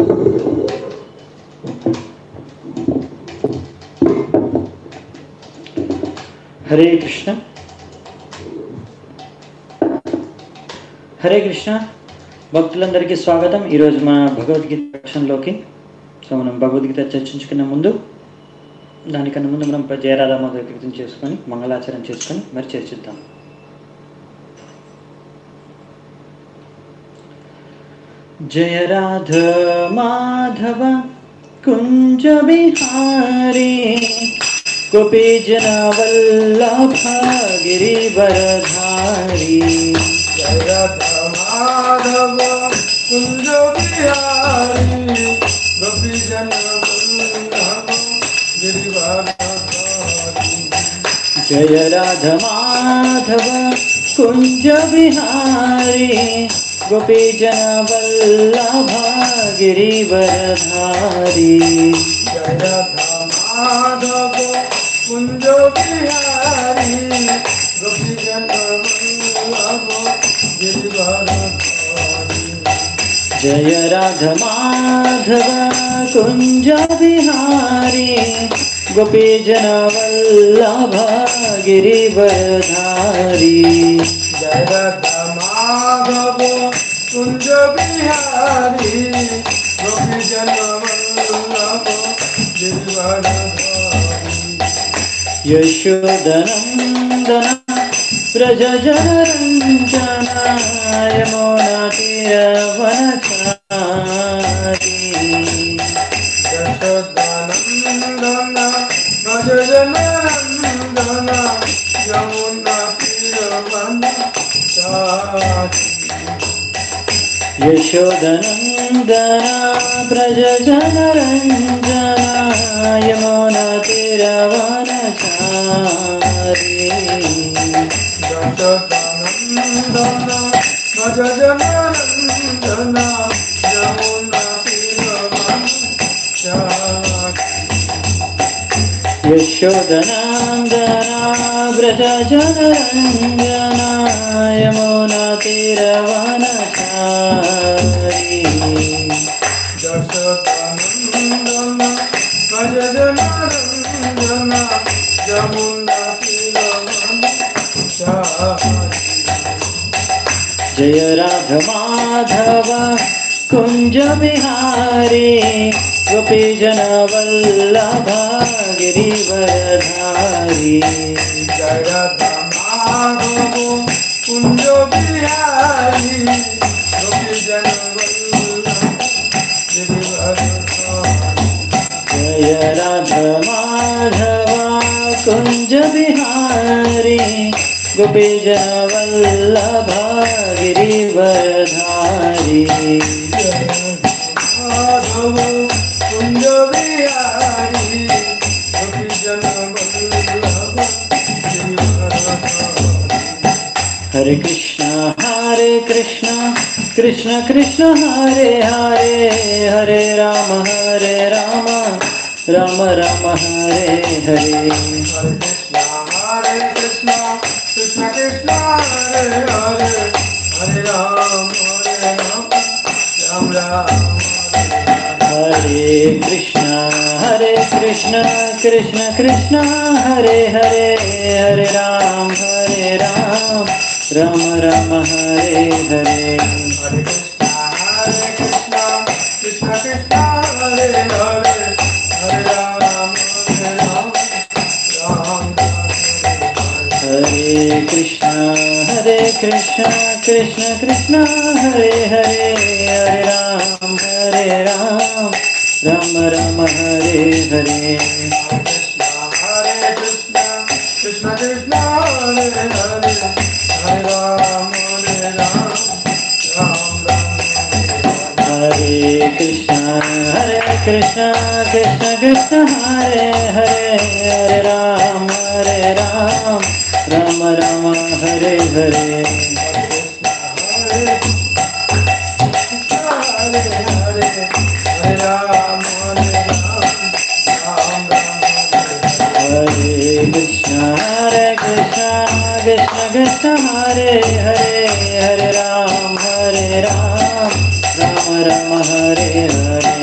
హరే కృష్ణ హరే కృష్ణ భక్తులందరికీ స్వాగతం. ఈరోజు మన భగవద్గీత సెక్షన్లోకి. సో మనం భగవద్గీత చర్చించుకునే ముందు దానికన్నా ముందు మనం జయరాధామాధవ కీర్తన చేసుకొని మంగళాచరణ చేసుకొని మరి చర్చిద్దాం. జయ రాధ మాధవ కుంజ బిహారీ गोपी जना वल्लभ गिरिवरधारी. जय राधा माधव कुंज बिहारी गोपी जना वल्लभ गिरिवरधारी. जय राधा माधव कुंज बिहारी गोपी जना वल्लभ गिरिवरधारी. जय राधा माधव कुंज बिहारी गोपी जना वल्लभ गिरिवरधारी. जय राधा माधव कुंज बिहारी गोपी जना वल्लभ गिरिवरधारी. जय राधा माधव कुंज बिहारी गोपी जना वल्लभ गिरिवरधारी. यशोदनंदन व्रजजनरंजन यमुनातीरवनचारी. यशोदानंदन व्रजजनरंजन यमुनातीरवनचारी. यशोदनंदन व्रजजनरंजन यमुनातीरवनचारी. यशोदानंदन व्रजजनरंजन यमुनातीरवनचारी. यशोदनंदन व्रजजनरंजन यमुनातीरवनचारी. यशोदानंदन व्रजजनरंजन यमुनातीरवनचारी. जय राधा माधव कुंज बिहारी गोपी जना वल्लभ गिरिवरधारी. जय राधा माधव कुंज बिहारी गोपी जना वल्लभ गिरिवरधारी. जय राधा माधव कुंज बिहारी गोपी जना वल्लभ गिरिवरधारी. माधव कुंज बिहारी गोपी जना वल्लभ गिरिवरधारी. हरे कृष्ण कृष्ण कृष्ण हरे हरे हरे राम राम राम हरे हरे. हरे कृष्ण कृष्ण कृष्ण हरे हरे हरे राम राम राम हरे कृष्ण कृष्ण कृष्ण हरे हरे हरे राम राम राम हरे हरे. हरे कृष्ण कृष्ण कृष्ण हरे हरे हरे राम राम हरे कृष्ण कृष्ण कृष्ण हरे हरे हरे राम राम राम हरे हरे. हरे कृष्ण कृष्ण कृष्ण हरे हरे हरे राम राम हरे कृष्ण कृष्ण कृष्ण हरे हरे हरे राम राम राम हरे हरे. हरे राम हरे Krishna Krishna Hare Hare Hare Ram Ram Ram Hare Hare Hare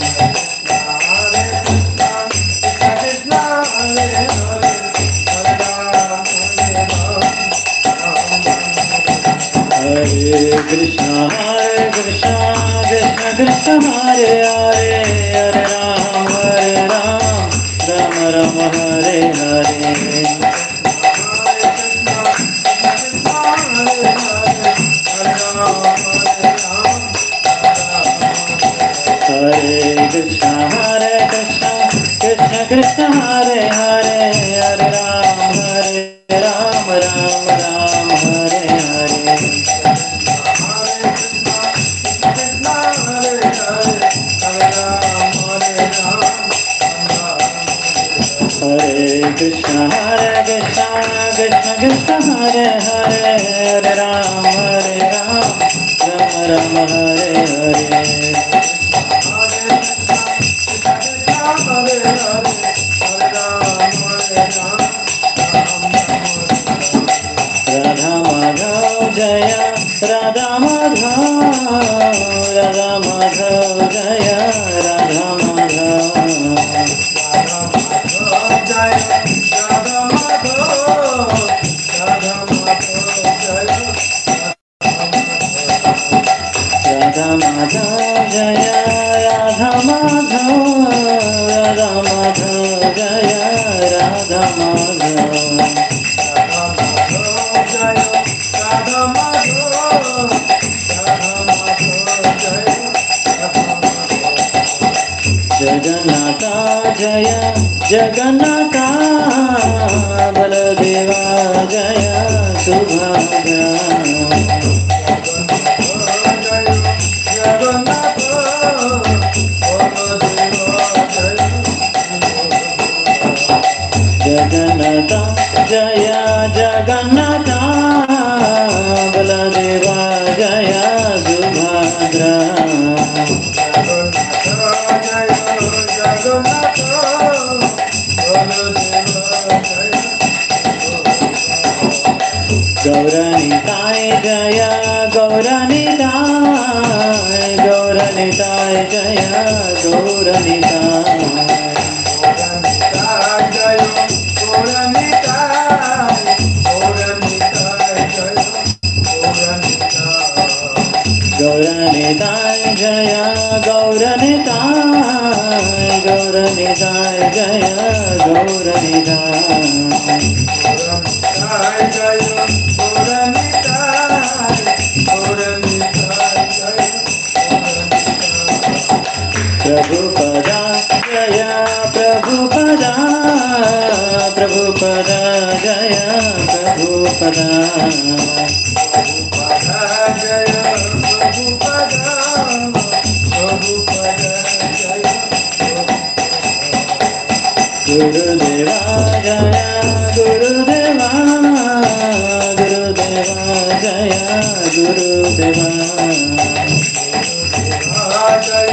Krishna Krishna Krishna Hare Hare Hare Ram Ram Ram Hare Hare Hare Krishna Krishna Krishna Hare Hare Hare Ram Ram Ram Hare Hare Hare Krishna Krishna Krishna Hare Hare Hare Ram Ram Ram Hare Hare Radha Madhav Jaya Radha Madhav Radha Madhav Jaya Radha Madhav Radha Madhav Jaya Radha Madhav Radha Madhav Jaya Radha Madhav Jagannatha Jaya Jagannatha Baladeva Jaya Subhadra Jagannatha Jaya Jagannatha Baladeva Jaya Subhadra Gauranitai Jaya Gauranitai Gauranitai Jaya Gauranitai Gauranitai Jaya Gauranitai Gauranitai Jaya Gauranitai Prabhupada Jaya Prabhupada Prabhupada Jaya Prabhupada Jaya Prabhupada Prabhupada Jaya Gurudeva Jaya Gurudeva Gurudeva Jaya Gurudeva Jaya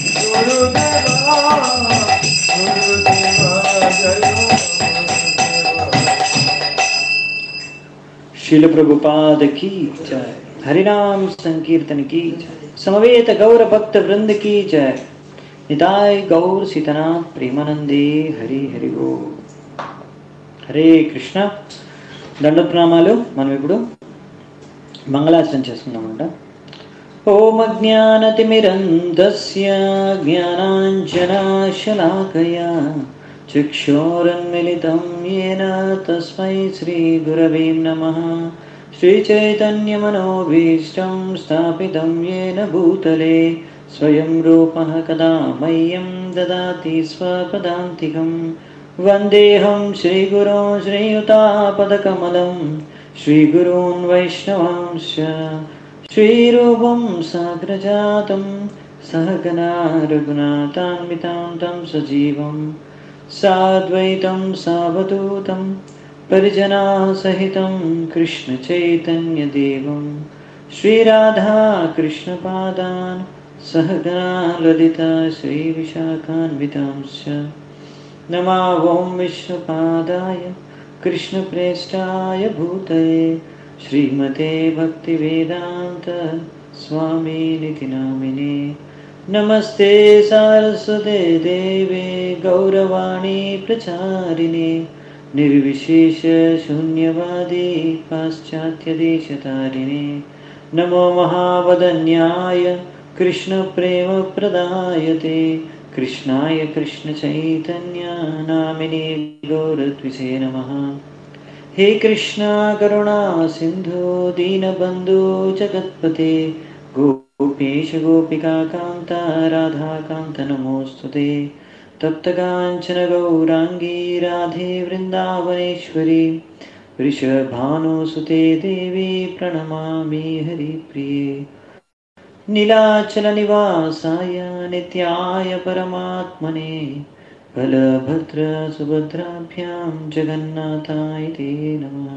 शील प्रभुपाद की जय हरिनाम संकीर्तन की जय समवेत गौर भक्त वृंद की जय निताय गौर सीतनाथ प्रेमानंदे हरि हरि ओ हरे कृष्ण దండప్రణామాలు మనం ఇప్పుడు మంగళాచరణ చేస్తున్నామంట ఓం అజ్ఞానతిమిరంధస్య జ్ఞానాంజనాశలాకయా చక్షురున్మిలితం येन తస్మై శ్రీగురవే నమః శ్రీచైతన్యమనోభీష్టం స్థాపితం येन భూతలే స్వయం రూపః కదా మह्यं దదాతి స్వపదాంతికం వందేహం శ్రీగురో శ్రీయుతాపదకమలం శ్రీగురూన్ వైష్ణవాంశ్చ శ్రీరూపం సాగ్రజాతం సహగణా రఘునాథాన్వితాం తం సజీవం సాద్వైతం సావధూతం పరిజనా సహితం కృష్ణ చైతన్య దేవం శ్రీరాధా కృష్ణ పాదాన్ సహగణా లలిత శ్రీ విశాఖాన్వితాంశ్చ నమా ఓం విష్ణుపాదాయ కృష్ణప్రేష్టాయ భూతయే శ్రీమతే భక్తివేదాంత స్వామినితి నామినే నమస్తే సారస్వతే దేవే గౌరవాణి ప్రచారిణే నిర్విశేష శూన్యవాది పాశ్చాత్యదేశతారిణే నమో మహావదన్యాయ కృష్ణ ప్రేమ ప్రదాయతే కృష్ణాయ కృష్ణ చైతన్య నామినే గౌరద్విషే నమః. హే కృష్ణ కరుణా సింధు దీనబంధు జగత్పతే గోపేశ గోపికా కాంత రాధాకాంత నమోస్తుతే. తప్తకాంచన గౌరాంగీ రాధే వృందావనేశ్వరి వృషభానుసుతే దేవి ప్రణమామి హరిప్రియే. నీలాచల నివాసాయ నిత్యాయ పరమాత్మనే బలభద్ర సుభద్రాభ్యాం జగన్నాథాయ తే నమః.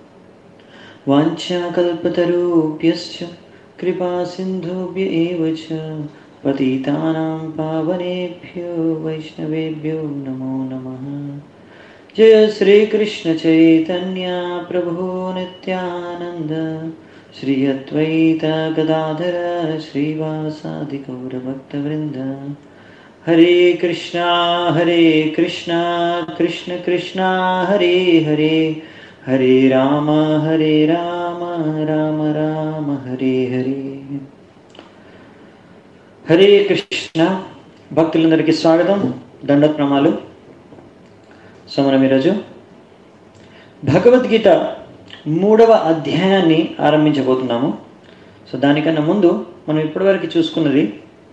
వాంఛాకల్పతరుభ్యశ్చ కృపా సింధుభ్య ఏవ చ పతితానాం పావనేభ్యో వైష్ణవేభ్యో నమో నమః. జయ శ్రీకృష్ణ చైతన్య ప్రభు నిత్యానంద శ్రీ అద్వైత గదాధర శ్రీవాసాది గౌరభక్తవృంద. హరే కృష్ణ కృష్ణ కృష్ణ హరే హరే హరే రామ రామ రామ హరే హరే. హరే కృష్ణ భక్తులందరికీ స్వాగతం, దండోత్ ప్రణామాలు. సో మనం ఈరోజు భగవద్గీత 3వ అధ్యాయాన్ని ఆరంభించబోతున్నాము. సో దానికన్నా ముందు మనం ఇప్పటివరకు చూసుకున్నది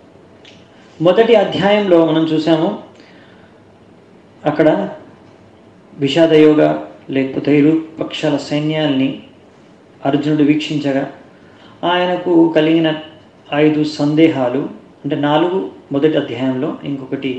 మొదటి అధ్యాయంలో మనం చూసాము. అక్కడ విషాదయోగ లేకపోతే ఇరు పక్షాల సైన్యాల్ని అర్జునుడు వీక్షించగా ఆయనకు కలిగిన 5 సందేహాలు, అంటే 4 మొదటి అధ్యాయంలో, ఇంకొకటి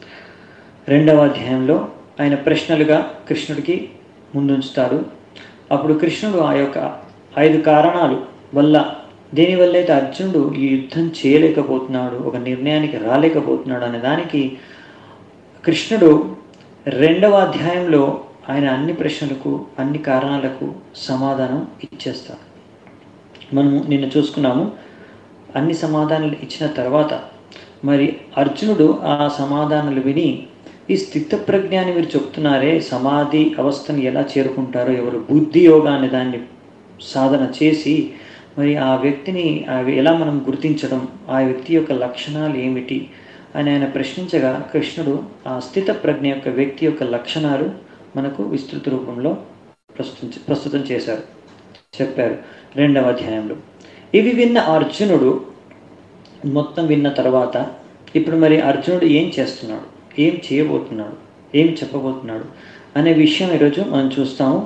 2వ అధ్యాయంలో ఆయన ప్రశ్నలుగా కృష్ణుడికి ముందుంచుతాడు. అప్పుడు కృష్ణుడు ఆ యొక్క 5 కారణాలు వల్ల, దేనివల్ల అయితే అర్జునుడు ఈ యుద్ధం చేయలేకపోతున్నాడు, ఒక నిర్ణయానికి రాలేకపోతున్నాడు అనే దానికి కృష్ణుడు 2వ అధ్యాయంలో ఆయన అన్ని ప్రశ్నలకు, అన్ని కారణాలకు సమాధానం ఇచ్చేస్తాడు. మనము నిన్న చూసుకున్నాము. అన్ని సమాధానాలు ఇచ్చిన తర్వాత మరి అర్జునుడు ఆ సమాధానాలు విని, ఈ స్థితప్రజ్ఞాన్ని మీరు చెప్తున్నారే, సమాధి అవస్థను ఎలా చేరుకుంటారో ఎవరు, బుద్ధి యోగా అనే దాన్ని సాధన చేసి మరి ఆ వ్యక్తిని ఎలా మనం గుర్తించడం, ఆ వ్యక్తి యొక్క లక్షణాలు ఏమిటి అని ఆయన ప్రశ్నించగా కృష్ణుడు ఆ స్థితప్రజ్ఞ యొక్క వ్యక్తి యొక్క లక్షణాలు మనకు విస్తృత రూపంలో ప్రస్తుతం చెప్పారు 2వ అధ్యాయంలో. ఇవి విన్న అర్జునుడు మొత్తం విన్న తర్వాత ఇప్పుడు మరి అర్జునుడు ఏం చేస్తున్నాడు, ఏం చేయబోతున్నాడు, ఏం చెప్పబోతున్నాడు అనే విషయం ఈరోజు మనం చూస్తాము.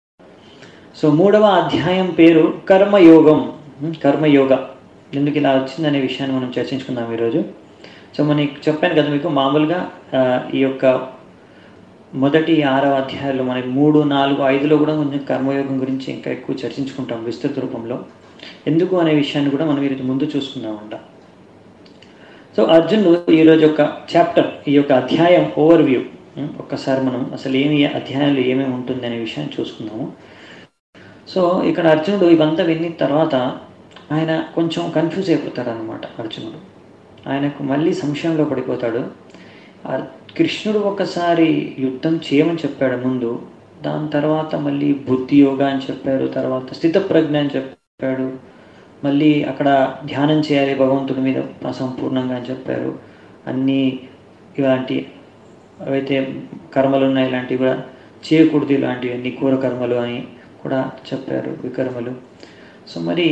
సో 3వ అధ్యాయం పేరు కర్మయోగం. కర్మయోగ ఎందుకు ఇలా వచ్చిందనే విషయాన్ని మనం చర్చించుకుందాం ఈరోజు. సో మనకి చెప్పాను కదా మీకు, మామూలుగా ఈ యొక్క మొదటి 6వ అధ్యాయంలో మనకి 3, 4, 5లో కూడా కొంచెం కర్మయోగం గురించి ఇంకా ఎక్కువ చర్చించుకుంటాం విస్తృత రూపంలో. ఎందుకు అనే విషయాన్ని కూడా మనం ఈరోజు ముందు చూసుకుందామంట. సో అర్జునుడు ఈరోజు ఒక చాప్టర్, ఈ యొక్క అధ్యాయం ఓవర్వ్యూ, ఒక్కసారి మనం అసలు అధ్యాయంలో ఏమేమి ఉంటుంది అనే విషయాన్ని చూసుకుందాము. సో ఇక్కడ అర్జునుడు ఇవంతా విన్న తర్వాత ఆయన కొంచెం కన్ఫ్యూజ్ అయిపోతాడు అన్నమాట. అర్జునుడు ఆయనకు మళ్ళీ సంశయంలో పడిపోతాడు. కృష్ణుడు ఒకసారి యుద్ధం చేయమని చెప్పాడు ముందు, దాని తర్వాత మళ్ళీ బుద్ధి యోగా అని చెప్పారు, తర్వాత స్థితప్రజ్ఞ అని చెప్పాడు, మళ్ళీ అక్కడ ధ్యానం చేయాలి భగవంతుడి మీద సంపూర్ణంగా అని చెప్పారు. అన్నీ ఇలాంటి అవైతే కర్మలు ఉన్నాయి ఇలాంటివి కూడా చేయకూడదు, ఇలాంటివన్నీ ఘోర కర్మలు అని కూడా చెప్పారు, వికర్మలు. సో మరి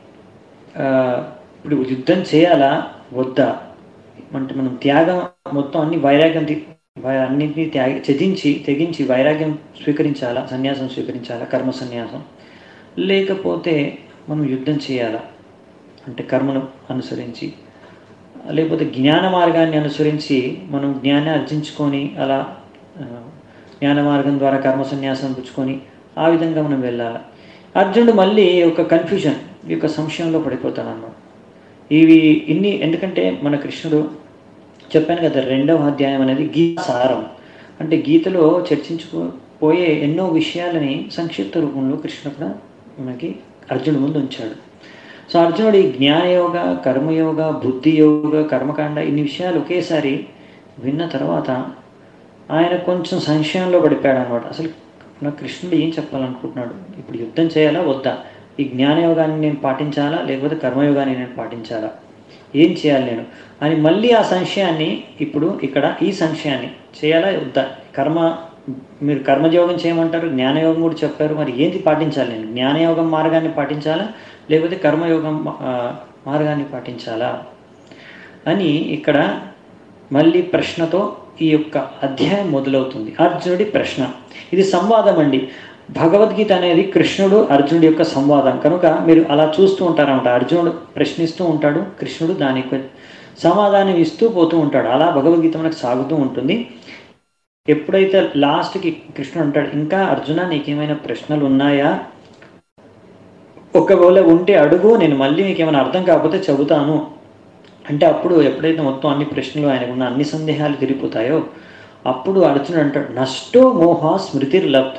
ఇప్పుడు యుద్ధం చేయాలా వద్దా అంటే మనం త్యాగం మొత్తం అన్ని వైరాగ్యం అన్నింటినీ తెగించి వైరాగ్యం స్వీకరించాలా, సన్యాసం స్వీకరించాలా, కర్మ సన్యాసం, లేకపోతే మనం యుద్ధం చేయాలా అంటే కర్మను అనుసరించి, లేకపోతే జ్ఞాన మార్గాన్ని అనుసరించి మనం జ్ఞానాన్ని ఆర్జించుకొని అలా జ్ఞాన మార్గం ద్వారా కర్మ సన్యాసం పుచ్చుకొని ఆ విధంగా మనం వెళ్ళాలి. అర్జునుడు మళ్ళీ ఒక కన్ఫ్యూజన్, ఈ యొక్క సంశయంలో పడిపోతాడు అన్నమాట. ఎందుకంటే మన కృష్ణుడు చెప్పాను కదా 2వ అధ్యాయం అనేది గీత సారం, అంటే గీతలో చర్చించుకుపోయే ఎన్నో విషయాలని సంక్షిప్త రూపంలో కృష్ణుడు మనకి అర్జునుడు ముందు ఉంచాడు. సో అర్జునుడు ఈ జ్ఞానయోగ, కర్మయోగ, బుద్ధి యోగ, కర్మకాండ ఇన్ని విషయాలు ఒకేసారి విన్న తర్వాత ఆయన కొంచెం సంశయంలో పడిపోయాడు అనమాట. అసలు నాకు కృష్ణుడు ఏం చెప్పాలనుకుంటున్నాడు, ఇప్పుడు యుద్ధం చేయాలా వద్దా, ఈ జ్ఞానయోగాన్ని నేను పాటించాలా లేకపోతే కర్మయోగాన్ని నేను పాటించాలా, ఏం చేయాలి నేను అని మళ్ళీ ఆ సంశయాన్ని ఇప్పుడు ఇక్కడ ఈ సంశయాన్ని చేయాలా వద్దా, మీరు కర్మయోగం చేయమంటారు, జ్ఞానయోగం కూడా చెప్పారు, మరి ఏంటి పాటించాలి నేను, జ్ఞానయోగం మార్గాన్ని పాటించాలా లేకపోతే కర్మయోగం మార్గాన్ని పాటించాలా అని ఇక్కడ మళ్ళీ ప్రశ్నతో ఈ యొక్క అధ్యాయం మొదలవుతుంది. అర్జునుడి ప్రశ్న, ఇది సంవాదం అండి. భగవద్గీత అనేది కృష్ణుడు అర్జునుడి యొక్క సంవాదం కనుక మీరు అలా చూస్తూ ఉంటారన్నమాట. అర్జునుడు ప్రశ్నిస్తూ ఉంటాడు, కృష్ణుడు దానికి సమాధానం ఇస్తూ పోతూ ఉంటాడు. అలా భగవద్గీత మనకు సాగుతూ ఉంటుంది. ఎప్పుడైతే లాస్ట్కి కృష్ణుడు అంటాడు, ఇంకా అర్జున నీకేమైనా ప్రశ్నలు ఉన్నాయా, ఒకవేళ ఉంటే అడుగు, నేను మళ్ళీ మీకు ఏమైనా అర్థం కాకపోతే చెబుతాను అంటే అప్పుడు ఎప్పుడైతే మొత్తం అన్ని ప్రశ్నలు ఆయనకున్న అన్ని సందేహాలు తిరిగిపోతాయో అప్పుడు అర్జునుడు అంటాడు, నష్టో మోహ స్మృతిర్లబ్ధ.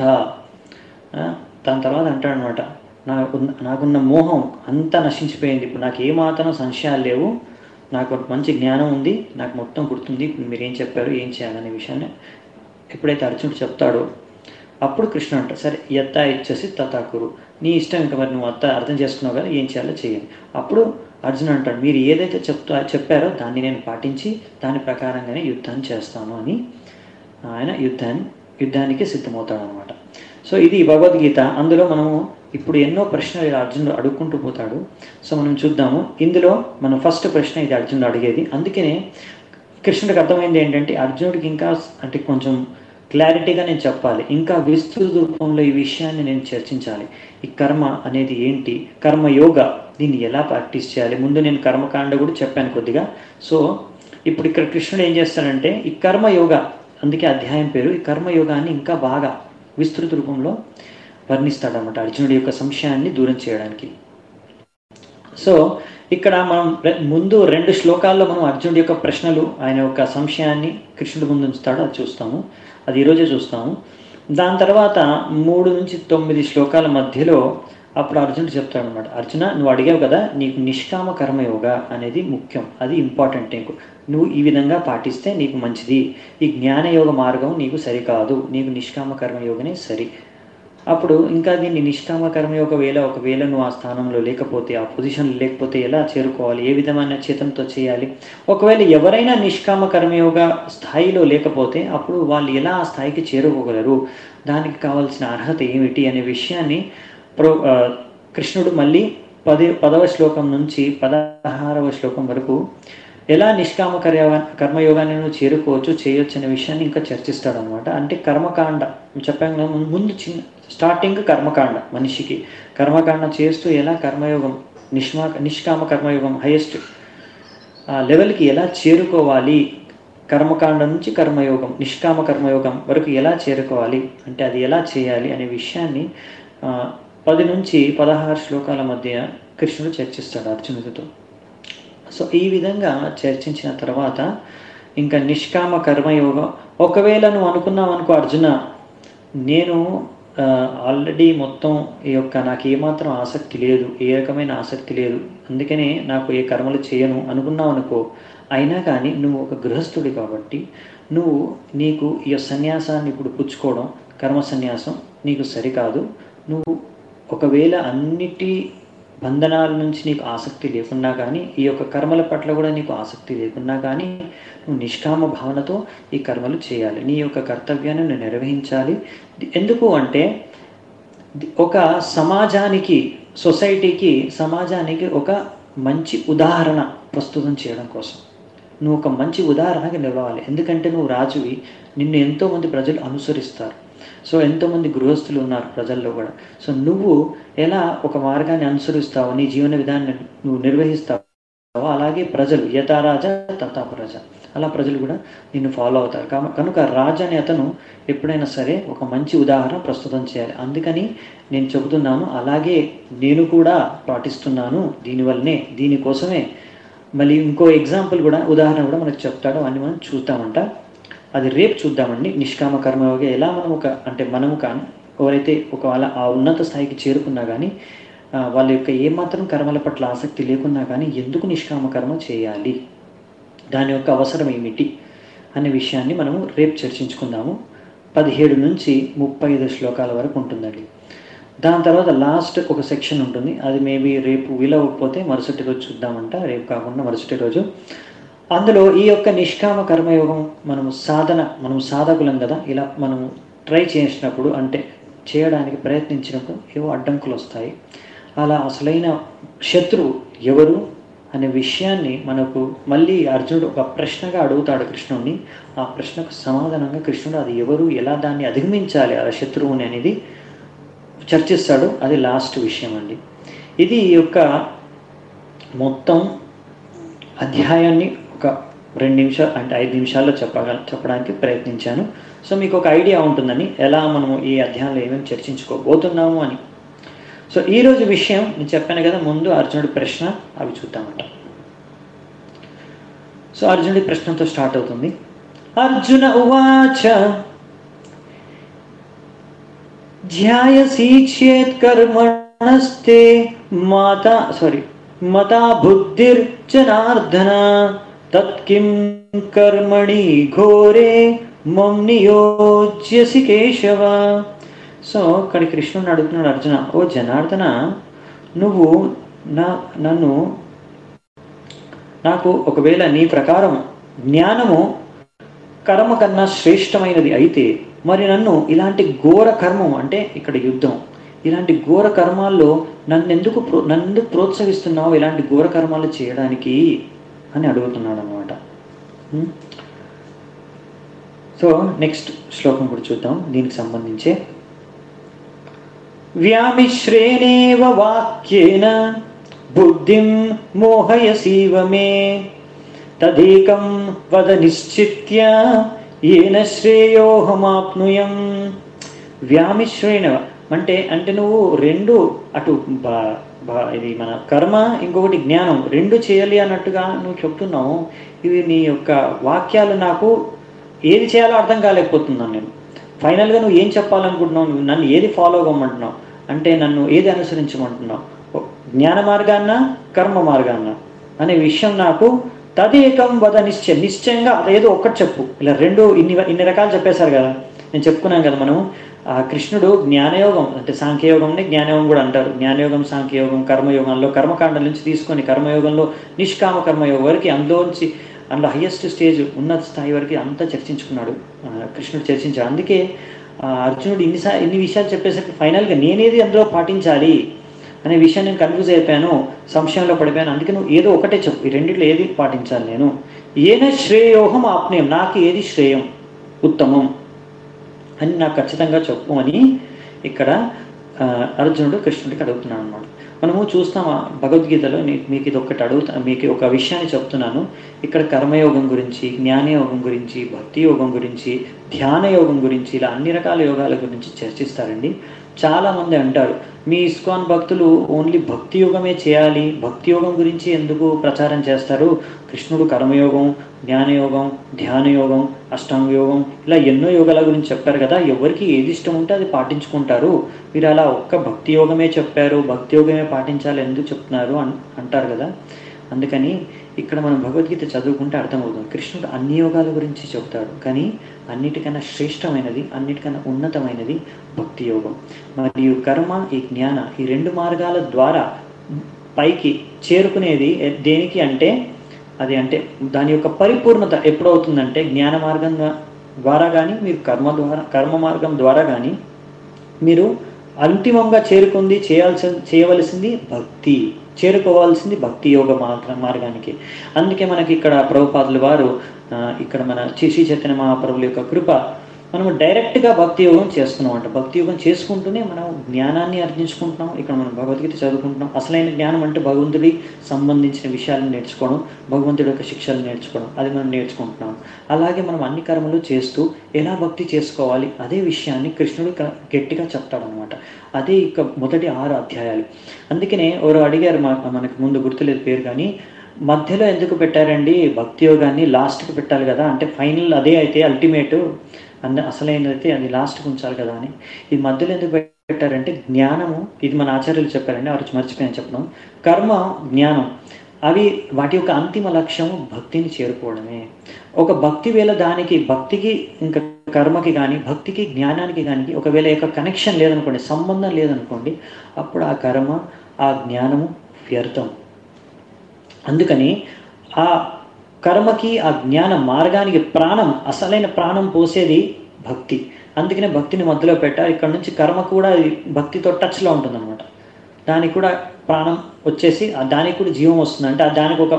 దాని తర్వాత అంటాడు అనమాట, నాకున్న మోహం అంతా నశించిపోయింది, ఇప్పుడు నాకు ఏమాత్రం సంశయాలు లేవు, నాకు మంచి జ్ఞానం ఉంది, నాకు మొత్తం గుర్తుంది, ఇప్పుడు మీరు ఏం చెప్పారు ఏం చేయాలనే విషయాన్ని ఎప్పుడైతే అర్జునుడు చెప్తాడో అప్పుడు కృష్ణుడు అంటాడు, సరే యత్తా ఇచ్చేసి తథాకురు, నీ ఇష్టం, ఇంకా మరి నువ్వు అర్థం చేసుకున్నావు కదా, ఏం చేయాలో చేయండి. అప్పుడు అర్జునుడు అంటాడు, మీరు ఏదైతే చెప్పారో దాన్ని నేను పాటించి దాని ప్రకారంగానే యుద్ధాన్ని చేస్తాను అని ఆయన యుద్ధానికి సిద్ధమవుతాడు అనమాట. సో ఇది భగవద్గీత. అందులో మనము ఇప్పుడు ఎన్నో ప్రశ్నలు అర్జునుడు అడుక్కుంటూ పోతాడు. సో మనం చూద్దాము. ఇందులో మనం ఫస్ట్ ప్రశ్న ఇది అర్జునుడు అడిగేది. అందుకనే కృష్ణుడికి అర్థమైంది ఏంటంటే అర్జునుడికి ఇంకా అంటే కొంచెం క్లారిటీగా నేను చెప్పాలి, ఇంకా విస్తృత రూపంలో ఈ విషయాన్ని నేను చర్చించాలి. ఈ కర్మ అనేది ఏంటి, కర్మయోగ దీన్ని ఎలా ప్రాక్టీస్ చేయాలి. ముందు నేను కర్మకాండ కూడా చెప్పాను కొద్దిగా. సో ఇప్పుడు ఇక్కడ కృష్ణుడు ఏం చేస్తాడంటే ఈ కర్మయోగ, అందుకే అధ్యాయం పేరు, ఈ కర్మయోగాన్ని ఇంకా బాగా విస్తృత రూపంలో వర్ణిస్తాడనమాట అర్జునుడి యొక్క సంశయాన్ని దూరం చేయడానికి. సో ఇక్కడ మనం ముందు 2 శ్లోకాల్లో మనం అర్జునుడి యొక్క ప్రశ్నలు, ఆయన యొక్క సంశయాన్ని కృష్ణుడి ముందు ఉంచుతాడు, అది చూస్తాము, అది ఈరోజే చూస్తాము. దాని తర్వాత 3 నుంచి 9 శ్లోకాల మధ్యలో అప్పుడు అర్జునుడు చెప్తాడు అనమాట, అర్జున నువ్వు అడిగావు కదా, నీకు నిష్కామ కర్మయోగ అనేది ముఖ్యం, అది ఇంపార్టెంట్, నువ్వు ఈ విధంగా పాటిస్తే నీకు మంచిది, ఈ జ్ఞానయోగ మార్గం నీకు సరికాదు, నీకు నిష్కామ కర్మయోగనే సరి. అప్పుడు ఇంకా దీన్ని నిష్కామ కర్మయోగ ఒకవేళ నువ్వు ఆ స్థానంలో లేకపోతే, ఆ పొజిషన్లో లేకపోతే ఎలా చేరుకోవాలి, ఏ విధమైన చేతంతో చేయాలి, ఒకవేళ ఎవరైనా నిష్కామ కర్మయోగ స్థాయిలో లేకపోతే అప్పుడు వాళ్ళు ఎలా ఆ స్థాయికి చేరుకోగలరు, దానికి కావాల్సిన అర్హత ఏమిటి అనే విషయాన్ని కృష్ణుడు మళ్ళీ 10వ శ్లోకం నుంచి 16వ శ్లోకం వరకు ఎలా నిష్కామ కర్మయోగాన్ని నువ్వు చేయొచ్చు అనే విషయాన్ని ఇంకా చర్చిస్తాడు అనమాట. అంటే కర్మకాండ చెప్పాను ముందు స్టార్టింగ్ కర్మకాండ, మనిషికి కర్మకాండ చేస్తూ ఎలా కర్మయోగం నిష్కామ కర్మయోగం హైయెస్ట్ లెవెల్కి ఎలా చేరుకోవాలి, కర్మకాండ నుంచి కర్మయోగం నిష్కామ కర్మయోగం వరకు ఎలా చేరుకోవాలి, అంటే అది ఎలా చేయాలి అనే విషయాన్ని 10 నుంచి 16 శ్లోకాల మధ్య కృష్ణుడు చర్చిస్తాడు అర్జునుడితో. సో ఈ విధంగా చర్చించిన తర్వాత ఇంకా నిష్కామ కర్మయోగం, ఒకవేళ నువ్వు అనుకున్నావు అనుకో అర్జున, నేను ఆల్రెడీ మొత్తం ఈ యొక్క నాకు ఏమాత్రం ఆసక్తి లేదు, ఏ రకమైన ఆసక్తి లేదు, అందుకనే నాకు ఏ కర్మలు చేయను అనుకున్నావు అనుకో, అయినా కానీ నువ్వు ఒక గృహస్థుడి కాబట్టి నీకు ఈ సన్యాసాన్ని ఇప్పుడు పుచ్చుకోవడం, కర్మ సన్యాసం నీకు సరికాదు. నువ్వు ఒకవేళ అన్నిటి బంధనాల నుంచి నీకు ఆసక్తి లేకున్నా కానీ, ఈ యొక్క కర్మల పట్ల కూడా నీకు ఆసక్తి లేకున్నా కానీ నువ్వు నిష్కామ భావనతో ఈ కర్మలు చేయాలి, నీ యొక్క కర్తవ్యాన్ని నువ్వు నిర్వహించాలి. ఎందుకు అంటే ఒక సమాజానికి ఒక మంచి ఉదాహరణ ప్రస్తుతం చేయడం కోసం నువ్వు ఒక మంచి ఉదాహరణగా నిలవాలి. ఎందుకంటే నువ్వు రాజువి, నిన్ను ఎంతోమంది ప్రజలు అనుసరిస్తారు. సో ఎంతోమంది గృహస్థులు ఉన్నారు ప్రజల్లో కూడా. సో నువ్వు ఎలా ఒక మార్గాన్ని అనుసరిస్తావో, నీ జీవన విధానాన్ని నువ్వు నిర్వహిస్తావో, అలాగే ప్రజలు యథా రాజా తథా ప్రజ, అలా ప్రజలు కూడా నిన్ను ఫాలో అవుతారు. కనుక రాజు అనే అతను ఎప్పుడైనా సరే ఒక మంచి ఉదాహరణ ప్రస్తుతం చేయాలి. అందుకని నేను చెబుతున్నాను, అలాగే నేను కూడా పాటిస్తున్నాను, దీనికోసమే. మళ్ళీ ఇంకో ఎగ్జాంపుల్ కూడా, ఉదాహరణ కూడా మనకు చెప్తాడు, అన్ని మనం చూద్దామంట. అది రేపు చూద్దామండి. నిష్కామ కర్మయోగ ఎలా మనము కానీ ఎవరైతే ఒకవేళ ఆ ఉన్నత స్థాయికి చేరుకున్నా కానీ వాళ్ళ యొక్క ఏమాత్రం కర్మల పట్ల ఆసక్తి లేకున్నా కానీ ఎందుకు నిష్కామ కర్మ చేయాలి, దాని యొక్క అవసరం ఏమిటి అనే విషయాన్ని మనము రేపు చర్చించుకుందాము. 17 నుంచి 35 శ్లోకాల వరకు ఉంటుందండి. దాని తర్వాత లాస్ట్ ఒక సెక్షన్ ఉంటుంది, అది మేబీ రేపు వీలవకపోతే మరుసటి రోజు చూద్దామంట, రేపు కాకుండా మరుసటి రోజు. అందులో ఈ యొక్క నిష్కామ కర్మయోగం మనం సాధకులం కదా, ఇలా మనం ట్రై చేసినప్పుడు అంటే చేయడానికి ప్రయత్నించినప్పుడు ఏవో అడ్డంకులు వస్తాయి. అలా అసలైన శత్రువు ఎవరు అనే విషయాన్ని మనకు మళ్ళీ అర్జునుడు ఒక ప్రశ్నగా అడుగుతాడు కృష్ణుడిని. ఆ ప్రశ్నకు సమాధానంగా కృష్ణుడు అది ఎవరు, ఎలా దాన్ని అధిగమించాలి ఆ శత్రువుని అనేది చర్చిస్తాడు. అది లాస్ట్ విషయం అండి. ఇది ఈ యొక్క మొత్తం అధ్యాయాన్ని ఒక 2 నిమిషాలు అంటే 5 నిమిషాల్లో చెప్పడానికి ప్రయత్నించాను. సో మీకు ఒక ఐడియా ఉంటుందని ఎలా మనము ఈ అధ్యాయంలో ఏమేమి చర్చించుకోబోతున్నాము అని. సో ఈరోజు విషయం నేను చెప్పాను కదా, ముందు అర్జునుడి ప్రశ్న, అవి చూద్దామంట. సో అర్జునుడి ప్రశ్నతో స్టార్ట్ అవుతుంది. అర్జున ఉవాచ ధ్యాయసి చేత్ కర్మణస్తే మతా బుద్ధిర్ జనార్దన తత్కిం కర్మణి ఘోరే మం నియోజ్యసి కేశవ. సో ఇక్కడ కృష్ణుని అడుగుతున్నాడు అర్జున, ఓ జనార్దన, నువ్వు నాకు ఒకవేళ నీ ప్రకారం జ్ఞానము కర్మ కన్నా శ్రేష్టమైనది అయితే మరి నన్ను ఇలాంటి ఘోర కర్మం అంటే ఇక్కడ యుద్ధం, ఇలాంటి ఘోర కర్మాల్లో నన్ను ఎందుకు ప్రోత్సహిస్తున్నావు ఇలాంటి ఘోర కర్మాలు చేయడానికి అని అడుగుతున్నాడు అన్నమాట. సో నెక్స్ట్ శ్లోకం కూడా చూద్దాం దీనికి సంబంధించే. వ్యామిశ్రేణేవ వాక్యేన బుద్ధిం మోహయసీవ మే తదేకం వద నిశ్చిత్య ఏన శ్రేయోహమాప్నుయం. వ్యామిశ్రేణవ అంటే నువ్వు రెండు అటు ఇది మన కర్మ ఇంకొకటి జ్ఞానం రెండు చేయాలి అన్నట్టుగా నువ్వు చెప్తున్నావు. ఇవి నీ యొక్క వాక్యాలు నాకు ఏది చేయాలో అర్థం కాలేకపోతున్నాను నేను. ఫైనల్గా నువ్వు ఏం చెప్పాలనుకుంటున్నావు, నన్ను ఏది ఫాలో అవ్వమంటున్నావు, అంటే నన్ను ఏది అనుసరించమంటున్నావు, జ్ఞాన మార్గాన్న కర్మ మార్గాన్న అనే విషయం నాకు తదేకం వద నిశ్చయంగా అదేదో ఒక్కటి చెప్పు. ఇలా రెండు ఇన్ని రకాలు చెప్పేశారు కదా, నేను చెప్పుకున్నాను కదా మనం. ఆ కృష్ణుడు జ్ఞానయోగం అంటే సాంఖ్యయోగంని జ్ఞానయోగం కూడా అంటారు. జ్ఞానయోగం, సాంఖ్యయోగం, కర్మయోగంలో కర్మకాండం నుంచి తీసుకొని కర్మయోగంలో నిష్కామ కర్మయోగం వరకు అందులో హయ్యెస్ట్ స్టేజ్ ఉన్నత స్థాయి వరకు అంతా చర్చించుకున్నాడు కృష్ణుడు చర్చించాడు. అందుకే అర్జునుడు ఇన్ని విషయాలు చెప్పేసరికి ఫైనల్గా నేనేది అందులో పాటించాలి అనే విషయాన్ని నేను కన్ఫ్యూజ్ అయిపోయాను, సంశయంలో పడిపోయాను. అందుకే నువ్వు ఏదో ఒకటే చెప్పు, ఈ రెండిట్లో ఏది పాటించాలి నేను. ఏన శ్రేయోహం ఆప్నేయం, నాకు ఏది శ్రేయం ఉత్తమం అని నాకు ఖచ్చితంగా చెప్పు అని ఇక్కడ అర్జునుడు కృష్ణుడికి అడుగుతున్నాడు అన్నమాట. మనము చూస్తాం భగవద్గీతలో, మీకు ఒక విషయాన్ని చెప్తున్నాను. ఇక్కడ కర్మయోగం గురించి, జ్ఞానయోగం గురించి, భక్తి యోగం గురించి, ధ్యాన యోగం గురించి, ఇలా అన్ని రకాల యోగాల గురించి చర్చిస్తారండి. చాలామంది అంటారు మీ ఇస్కాన్ భక్తులు ఓన్లీ భక్తి యోగమే చేయాలి, భక్తి యోగం గురించి ఎందుకు ప్రచారం చేస్తారు, కృష్ణుడు కర్మయోగం, జ్ఞానయోగం, ధ్యాన యోగం, అష్టాంగ యోగం ఇలా ఎన్నో యోగాల గురించి చెప్పారు కదా, ఎవరికి ఏది ఇష్టం ఉంటే అది పాటించుకుంటారు, మీరు అలా ఒక్క భక్తి యోగమే చెప్పారు, భక్తి యోగమే పాటించాలి ఎందుకు చెప్తున్నారు అంటారు కదా. అందుకని ఇక్కడ మనం భగవద్గీత చదువుకుంటే అర్థమవుతుంది, కృష్ణుడు అన్ని యోగాల గురించి చెబుతాడు, కానీ అన్నిటికన్నా శ్రేష్టమైనది, అన్నిటికన్నా ఉన్నతమైనది భక్తి యోగం. మరియు కర్మ, ఈ జ్ఞాన, ఈ రెండు మార్గాల ద్వారా పైకి చేరుకునేది దేనికి అంటే అది అంటే దాని యొక్క పరిపూర్ణత ఎప్పుడవుతుందంటే జ్ఞాన మార్గం ద్వారా కానీ మీరు కర్మ మార్గం ద్వారా కానీ మీరు అంతిమంగా చేయవలసింది భక్తి, చేరుకోవాల్సింది భక్తి యోగ మార్గానికి. అందుకే మనకి ఇక్కడ ప్రభుపాదుల వారు ఇక్కడ మన శ్రీ చైతన్య మహాప్రభుల యొక్క కృప మనము డైరెక్ట్గా భక్తి యోగం చేస్తున్నాం అంట. భక్తి యోగం చేసుకుంటూనే మనం జ్ఞానాన్ని అర్జించుకుంటున్నాం. ఇక్కడ మనం భగవద్గీత చదువుకుంటున్నాం. అసలైన జ్ఞానం అంటే భగవంతుడి సంబంధించిన విషయాలను నేర్చుకోవడం, భగవంతుడి యొక్క శిక్షలు నేర్చుకోవడం, అది మనం నేర్చుకుంటున్నాం. అలాగే మనం అన్ని కర్మలు చేస్తూ ఎలా భక్తి చేసుకోవాలి అదే విషయాన్ని కృష్ణుడు గట్టిగా చెప్తాడనమాట. అదే ఇక మొదటి 6 అధ్యాయాలు. అందుకనే ఎవరు అడిగారు, మనకు ముందు గుర్తులేదు పేరు, కానీ మధ్యలో ఎందుకు పెట్టారండి భక్తి యోగాన్ని, లాస్ట్కి పెట్టాలి కదా, అంటే ఫైనల్ అదే అయితే అల్టిమేట్ అసలైనదైతే అది లాస్ట్కి ఉంచాలి కదా అని. ఇది మధ్యలో ఎందుకు పెట్టారంటే జ్ఞానము, ఇది మన ఆచార్యులు చెప్పారండి, ఆ రోజు మర్చిపోయాను చెప్పడం, కర్మ జ్ఞానం అవి వాటి యొక్క అంతిమ లక్ష్యము భక్తిని చేరుకోవడమే. ఒక భక్తి వేళ దానికి భక్తికి ఇంకా కర్మకి కానీ భక్తికి జ్ఞానానికి కానీ ఒకవేళ యొక్క కనెక్షన్ లేదనుకోండి, సంబంధం లేదనుకోండి, అప్పుడు ఆ కర్మ ఆ జ్ఞానము వ్యర్థం. అందుకని ఆ కర్మకి ఆ జ్ఞాన మార్గానికి ప్రాణం, అసలైన ప్రాణం పోసేది భక్తి. అందుకనే భక్తిని మధ్యలో పెట్టారు. ఇక్కడ నుంచి కర్మ కూడా భక్తితో టచ్లో ఉంటుందన్నమాట. దానికి కూడా ప్రాణం వచ్చేసి దానికి కూడా జీవం వస్తుంది. అంటే దానికి ఒక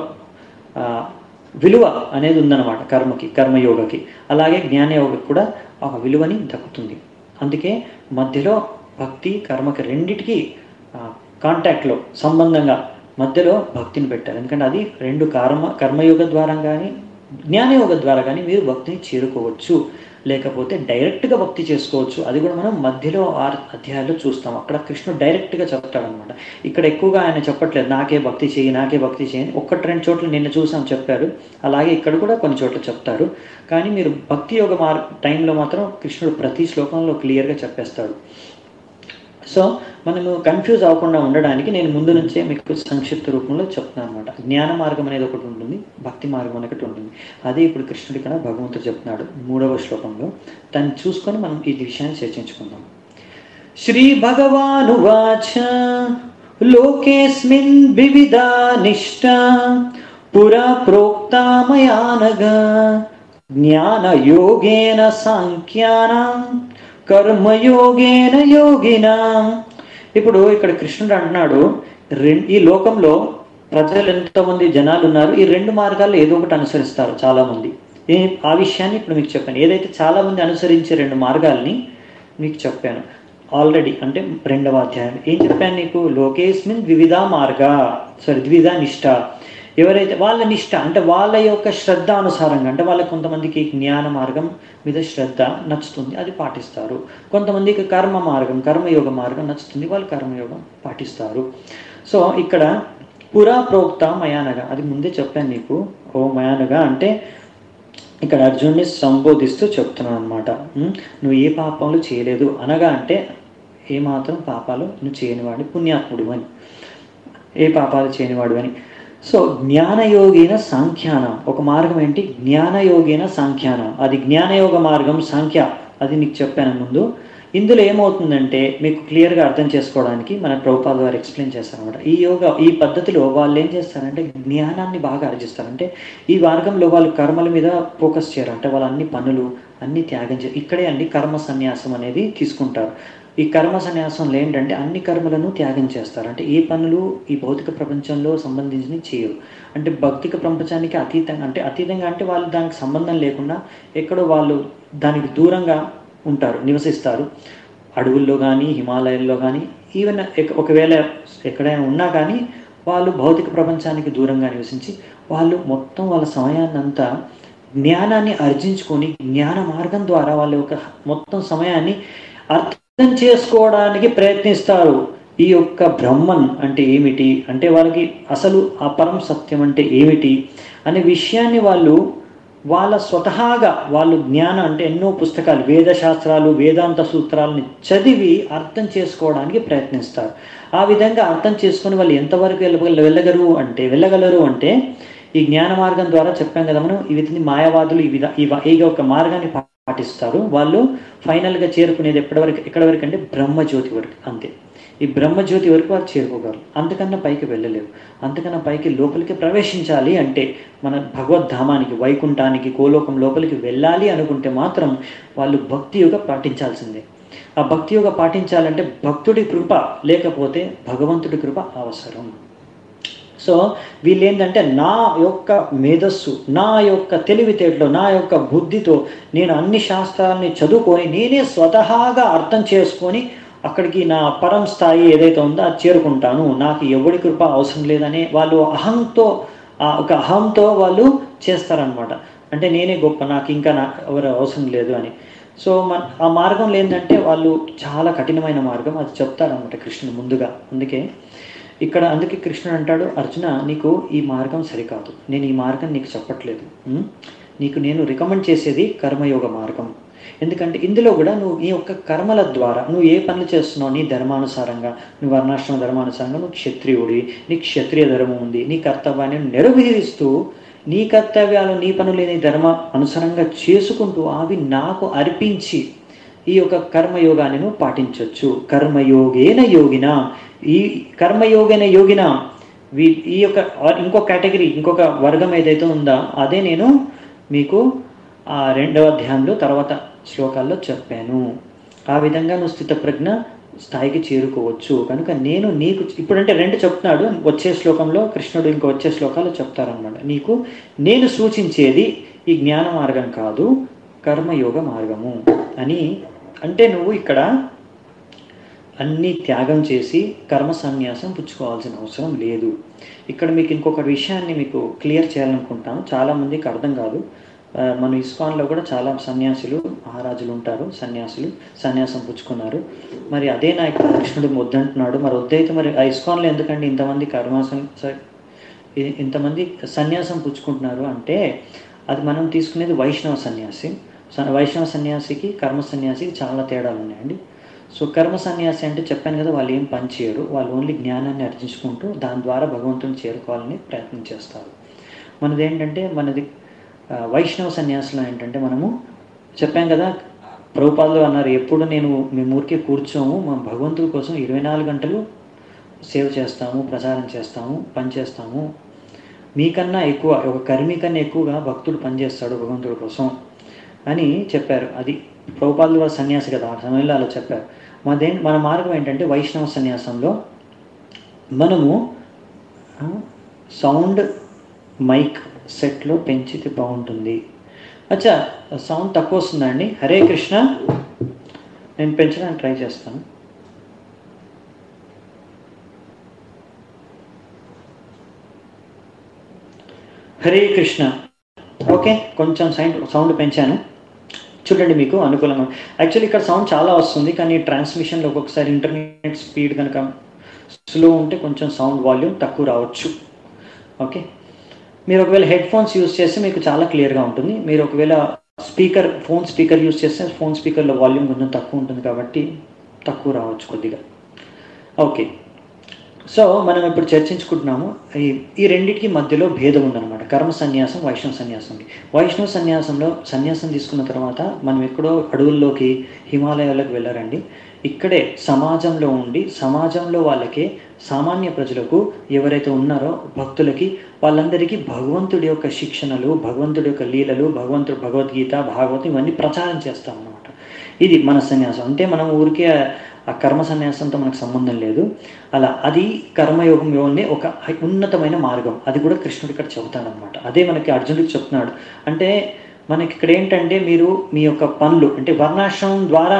విలువ అనేది ఉందన్నమాట కర్మకి, కర్మయోగకి. అలాగే జ్ఞానయోగకి కూడా ఒక విలువని దక్కుతుంది. అందుకే మధ్యలో భక్తి కర్మకి రెండిటికి కాంటాక్ట్లో సంబంధంగా మధ్యలో భక్తిని పెట్టారు. ఎందుకంటే అది రెండు కర్మయోగ ద్వారా కానీ జ్ఞానయోగ ద్వారా కానీ మీరు భక్తిని చేరుకోవచ్చు, లేకపోతే డైరెక్ట్గా భక్తి చేసుకోవచ్చు. అది కూడా మనం మధ్యలో 6 అధ్యాయాల్లో చూస్తాం. అక్కడ కృష్ణుడు డైరెక్ట్గా చెప్తాడనమాట. ఇక్కడ ఎక్కువగా ఆయన చెప్పట్లేదు నాకే భక్తి చేయి, నాకే భక్తి చేయని. 1-2 చోట్ల నిన్న చూసాం చెప్పారు. అలాగే ఇక్కడ కూడా కొన్ని చోట్ల చెప్తారు. కానీ మీరు భక్తి యోగ టైంలో మాత్రం కృష్ణుడు ప్రతి శ్లోకంలో క్లియర్గా చెప్పేస్తాడు. సో మనము కన్ఫ్యూజ్ అవ్వకుండా ఉండడానికి నేను ముందు నుంచే మీకు సంక్షిప్త రూపంలో చెప్తున్నాను అనమాట. జ్ఞాన మార్గం అనేది ఒకటి ఉంటుంది, భక్తి మార్గం అనేది ఒకటి ఉంటుంది. అదే ఇప్పుడు కృష్ణుడి కన్నా భగవంతుడు చెప్తున్నాడు 3వ శ్లోకంలో. దాన్ని చూసుకొని మనం ఈ విషయాన్ని చర్చించుకుందాం. శ్రీ భగవానువాచ లోకేస్మిన్ వివిధా నిష్ట పురా ప్రోక్తా మయా నఘ జ్ఞాన యోగేన సాంఖ్యానాం కర్మయోగేన యోగినా. ఇప్పుడు ఇక్కడ కృష్ణుడు అంటున్నాడు, ఈ లోకంలో ప్రజలు ఎంతోమంది జనాలు ఉన్నారు, ఈ 2 మార్గాల్లో ఏదో ఒకటి అనుసరిస్తారు చాలామంది. ఆ విషయాన్ని ఇప్పుడు మీకు చెప్పాను. ఏదైతే చాలామంది అనుసరించే 2 మార్గాల్ని మీకు చెప్పాను ఆల్రెడీ. అంటే 2వ అధ్యాయం ఏం చెప్పాను నీకు? లోకేస్మిన్ ద్విధా నిష్ట. ఎవరైతే వాళ్ళ నిష్ట అంటే వాళ్ళ యొక్క శ్రద్ధ అనుసారంగా, అంటే వాళ్ళకి కొంతమందికి జ్ఞాన మార్గం మీద శ్రద్ధ నచ్చుతుంది, అది పాటిస్తారు. కొంతమందికి కర్మ మార్గం, కర్మయోగ మార్గం నచ్చుతుంది, వాళ్ళు కర్మయోగం పాటిస్తారు. సో ఇక్కడ పురా ప్రోక్త మయానగా, అది ముందే చెప్పాను నీకు. ఓ మయానగా అంటే ఇక్కడ అర్జునుడిని సంబోధిస్తూ చెప్తున్నాను అనమాట. నువ్వు ఏ పాపములు చేయలేదు అనగా, అంటే ఏమాత్రం పాపాలు నువ్వు చేయనివాడు పుణ్యాత్ముడు అని, ఏ పాపాలు చేయనివాడు అని. సో జ్ఞానయోగిన సాంఖ్యానం, ఒక మార్గం ఏంటి? జ్ఞానయోగిన సాంఖ్యానం. అది జ్ఞానయోగ మార్గం సాంఖ్య, అది నీకు చెప్పాను ముందు. ఇందులో ఏమవుతుందంటే మీకు క్లియర్గా అర్థం చేసుకోవడానికి మన ప్రభుపాద వారు ఎక్స్ప్లెయిన్ చేస్తారనమాట. ఈ పద్ధతిలో వాళ్ళు ఏం చేస్తారంటే జ్ఞానాన్ని బాగా ఆర్జిస్తారు. అంటే ఈ మార్గంలో వాళ్ళు కర్మల మీద ఫోకస్ చేయరు, అంటే వాళ్ళు అన్ని పనులు అన్ని త్యాగం చేయరు. ఇక్కడే అండి కర్మ సన్యాసం అనేది తీసుకుంటారు. ఈ కర్మ సన్యాసంలో ఏంటంటే అన్ని కర్మలను త్యాగం చేస్తారు. అంటే ఏ పనులు ఈ భౌతిక ప్రపంచంలో సంబంధించి చేయరు. అంటే భౌతిక ప్రపంచానికి అతీతంగా అంటే వాళ్ళు దానికి సంబంధం లేకుండా ఎక్కడో వాళ్ళు దానికి దూరంగా ఉంటారు, నివసిస్తారు. అడవుల్లో కానీ హిమాలయాల్లో కానీ ఈవెన్ ఒకవేళ ఎక్కడైనా ఉన్నా కానీ వాళ్ళు భౌతిక ప్రపంచానికి దూరంగా నివసించి వాళ్ళు మొత్తం వాళ్ళ సమయాన్నంతా జ్ఞానాన్ని ఆర్జించుకొని జ్ఞాన మార్గం ద్వారా వాళ్ళ యొక్క మొత్తం సమయాన్ని అర్థం చేసుకోవడానికి ప్రయత్నిస్తారు. ఈ యొక్క బ్రహ్మన్ అంటే ఏమిటి, అంటే వాళ్ళకి అసలు ఆ పరం సత్యం అంటే ఏమిటి అనే విషయాన్ని వాళ్ళ స్వతహాగా వాళ్ళు జ్ఞానం అంటే ఎన్నో పుస్తకాలు, వేదశాస్త్రాలు, వేదాంత సూత్రాలని చదివి అర్థం చేసుకోవడానికి ప్రయత్నిస్తారు. ఆ విధంగా అర్థం చేసుకొని వాళ్ళు ఎంతవరకు వెళ్ళగలరు అంటే ఈ జ్ఞాన మార్గం ద్వారా చెప్పాం కదా మనం, ఈ విధంగా మాయావాదులు ఈ ఒక మార్గాన్ని పాటిస్తారు. వాళ్ళు ఫైనల్గా చేరుకునేది ఎక్కడి వరకు అంటే బ్రహ్మజ్యోతి వరకు, అంతే. ఈ బ్రహ్మజ్యోతి వరకు వారు చేరుకోగలరు, అంతకన్నా పైకి వెళ్ళలేరు. అంతకన్నా పైకి లోపలికి ప్రవేశించాలి అంటే మన భగవద్ధామానికి, వైకుంఠానికి, గోలోకం లోపలికి వెళ్ళాలి అనుకుంటే మాత్రం వాళ్ళు భక్తి యోగ పాటించాల్సిందే. ఆ భక్తి యోగ పాటించాలంటే భక్తుడి కృప లేకపోతే భగవంతుడి కృప అవసరం. సో వీళ్ళు ఏంటంటే నా యొక్క మేధస్సు, నా యొక్క తెలివితేటలో, నా యొక్క బుద్ధితో నేను అన్ని శాస్త్రాలని చదువుకొని నేనే స్వతహాగా అర్థం చేసుకొని అక్కడికి నా పరం స్థాయి ఏదైతే ఉందో అది చేరుకుంటాను, నాకు ఎవడి కృప అవసరం లేదనే వాళ్ళు అహంతో వాళ్ళు చేస్తారనమాట. అంటే నేనే గొప్ప, నాకు ఇంకా ఎవరు అవసరం లేదు అని. సో ఆ మార్గంలో ఏంటంటే వాళ్ళు చాలా కఠినమైన మార్గం, అది చెప్తారనమాట కృష్ణుడు ముందుగా. అందుకే కృష్ణుడు అంటాడు, అర్జున నీకు ఈ మార్గం సరికాదు, నేను ఈ మార్గం నీకు చెప్పట్లేదు, నీకు నేను రికమెండ్ చేసేది కర్మయోగ మార్గం. ఎందుకంటే ఇందులో కూడా నువ్వు నీ యొక్క కర్మల ద్వారా నువ్వు ఏ పనులు చేస్తున్నావు, నీ ధర్మానుసారంగా, నువ్వు వర్ణాశ్రమ ధర్మానుసారంగా నువ్వు క్షత్రియుడి, నీ క్షత్రియ ధర్మం ఉంది, నీ కర్తవ్యాన్ని నెరవేరుస్తూ నీ కర్తవ్యాలు నీ పనులు నీ ధర్మ అనుసారంగా చేసుకుంటూ అవి నాకు అర్పించి ఈ యొక్క కర్మయోగాన్ని నువ్వు పాటించవచ్చు. కర్మయోగేన యోగిన, ఈ కర్మయోగేన యోగిన ఈ యొక్క ఇంకొక కేటగిరీ, ఇంకొక వర్గం ఏదైతే ఉందో అదే నేను మీకు ఆ 2వ అధ్యాయంలో తర్వాత శ్లోకాల్లో చెప్పాను. ఆ విధంగా నువ్వు స్థితప్రజ్ఞ స్థాయికి చేరుకోవచ్చు. కనుక నేను నీకు ఇప్పుడంటే 2 చెప్తున్నాడు, వచ్చే శ్లోకంలో కృష్ణుడు ఇంకో వచ్చే శ్లోకాలు చెప్తారనమాట. నీకు నేను సూచించేది ఈ జ్ఞాన మార్గం కాదు, కర్మయోగ మార్గము అని. అంటే నువ్వు ఇక్కడ అన్నీ త్యాగం చేసి కర్మ సన్యాసం పుచ్చుకోవాల్సిన అవసరం లేదు. ఇక్కడ మీకు ఇంకొక విషయాన్ని మీకు క్లియర్ చేయాలనుకుంటాను, చాలామందికి అర్థం కాదు. మన ఇస్కాన్లో కూడా చాలా సన్యాసులు మహారాజులు ఉంటారు, సన్యాసం పుచ్చుకున్నారు. మరి అదే నా ఇక్కడ కృష్ణుడు వద్దంటున్నాడు. మరి వద్దైతే మరి ఆ ఇస్కాన్లో ఎందుకండి ఇంతమంది సన్యాసం పుచ్చుకుంటున్నారు అంటే అది మనం తీసుకునేది వైష్ణవ సన్యాసి. వైష్ణవ సన్యాసికి కర్మ సన్యాసికి చాలా తేడాలు ఉన్నాయండి. సో కర్మ సన్యాసి అంటే చెప్పాను కదా, వాళ్ళు ఏం పని చేయరు, వాళ్ళు ఓన్లీ జ్ఞానాన్ని అర్జించుకుంటూ దాని ద్వారా భగవంతుని చేరుకోవాలని ప్రయత్నం చేస్తారు. మనది వైష్ణవ సన్యాసులు ఏంటంటే మనము చెప్పాం కదా, ప్రభుపాదులు అన్నారు, ఎప్పుడు మేము ఊరికే కూర్చోము, మా భగవంతుడి కోసం 24 గంటలు సేవ చేస్తాము, ప్రచారం చేస్తాము, పని చేస్తాము. మీకన్నా ఎక్కువ, ఒక కర్మి కన్నా ఎక్కువగా భక్తుడు పనిచేస్తాడు భగవంతుడి కోసం అని చెప్పారు. అది ప్రభుపాదులు వారు సన్యాసి కదా, ఆ సమయంలో అలా చెప్పారు. మన మార్గం ఏంటంటే వైష్ణవ సన్యాసంలో మనము సౌండ్ మైక్ సెట్లో పెంచితే బాగుంటుంది. అచ్చా, సౌండ్ తక్కువ వస్తుందండి. హరే కృష్ణ, నేను పెంచడానికి ట్రై చేస్తాను. హరే కృష్ణ. ఓకే, కొంచెం సౌండ్ పెంచాను, చూడండి మీకు అనుకూలంగా. యాక్చువల్లీ ఇక్కడ సౌండ్ చాలా వస్తుంది, కానీ ట్రాన్స్మిషన్లో ఒక్కొక్కసారి ఇంటర్నెట్ స్పీడ్ కనుక స్లో ఉంటే కొంచెం సౌండ్ వాల్యూమ్ తక్కువ రావచ్చు. ఓకే, మీరు ఒకవేళ హెడ్ ఫోన్స్ యూజ్ చేస్తే మీకు చాలా క్లియర్గా ఉంటుంది. మీరు ఒకవేళ ఫోన్ స్పీకర్ యూజ్ చేస్తే ఫోన్ స్పీకర్లో వాల్యూమ్ కొంచెం తక్కువ ఉంటుంది కాబట్టి తక్కువ రావచ్చు కొద్దిగా. ఓకే, సో మనం ఇప్పుడు చర్చించుకుంటున్నాము ఈ రెండింటికి మధ్యలో భేదం ఉందన్నమాట. కర్మ సన్యాసం, వైష్ణవ సన్యాసంకి. వైష్ణవ సన్యాసంలో సన్యాసం తీసుకున్న తర్వాత మనం ఎక్కడో అడవుల్లోకి, హిమాలయాలకు వెళ్ళారండి. ఇక్కడే సమాజంలో ఉండి, సమాజంలో వాళ్ళకే, సామాన్య ప్రజలకు ఎవరైతే ఉన్నారో భక్తులకి, వాళ్ళందరికీ భగవంతుడి యొక్క శిక్షణలు, భగవంతుడి యొక్క లీలలు, భగవద్గీత, భాగవతం ఇవన్నీ ప్రచారం చేస్తాం అన్నమాట. ఇది మన సన్యాసం. అంటే మనం ఊరికే ఆ కర్మ సన్యాసంతో మనకు సంబంధం లేదు. అది కర్మయోగంలోనే ఒక ఉన్నతమైన మార్గం. అది కూడా కృష్ణుడు ఇక్కడ చెబుతాడనమాట. అదే మనకి అర్జునుడికి చెప్తున్నాడు. అంటే మనకి ఇక్కడ ఏంటంటే మీరు మీ యొక్క పనులు అంటే వర్ణాశ్రమం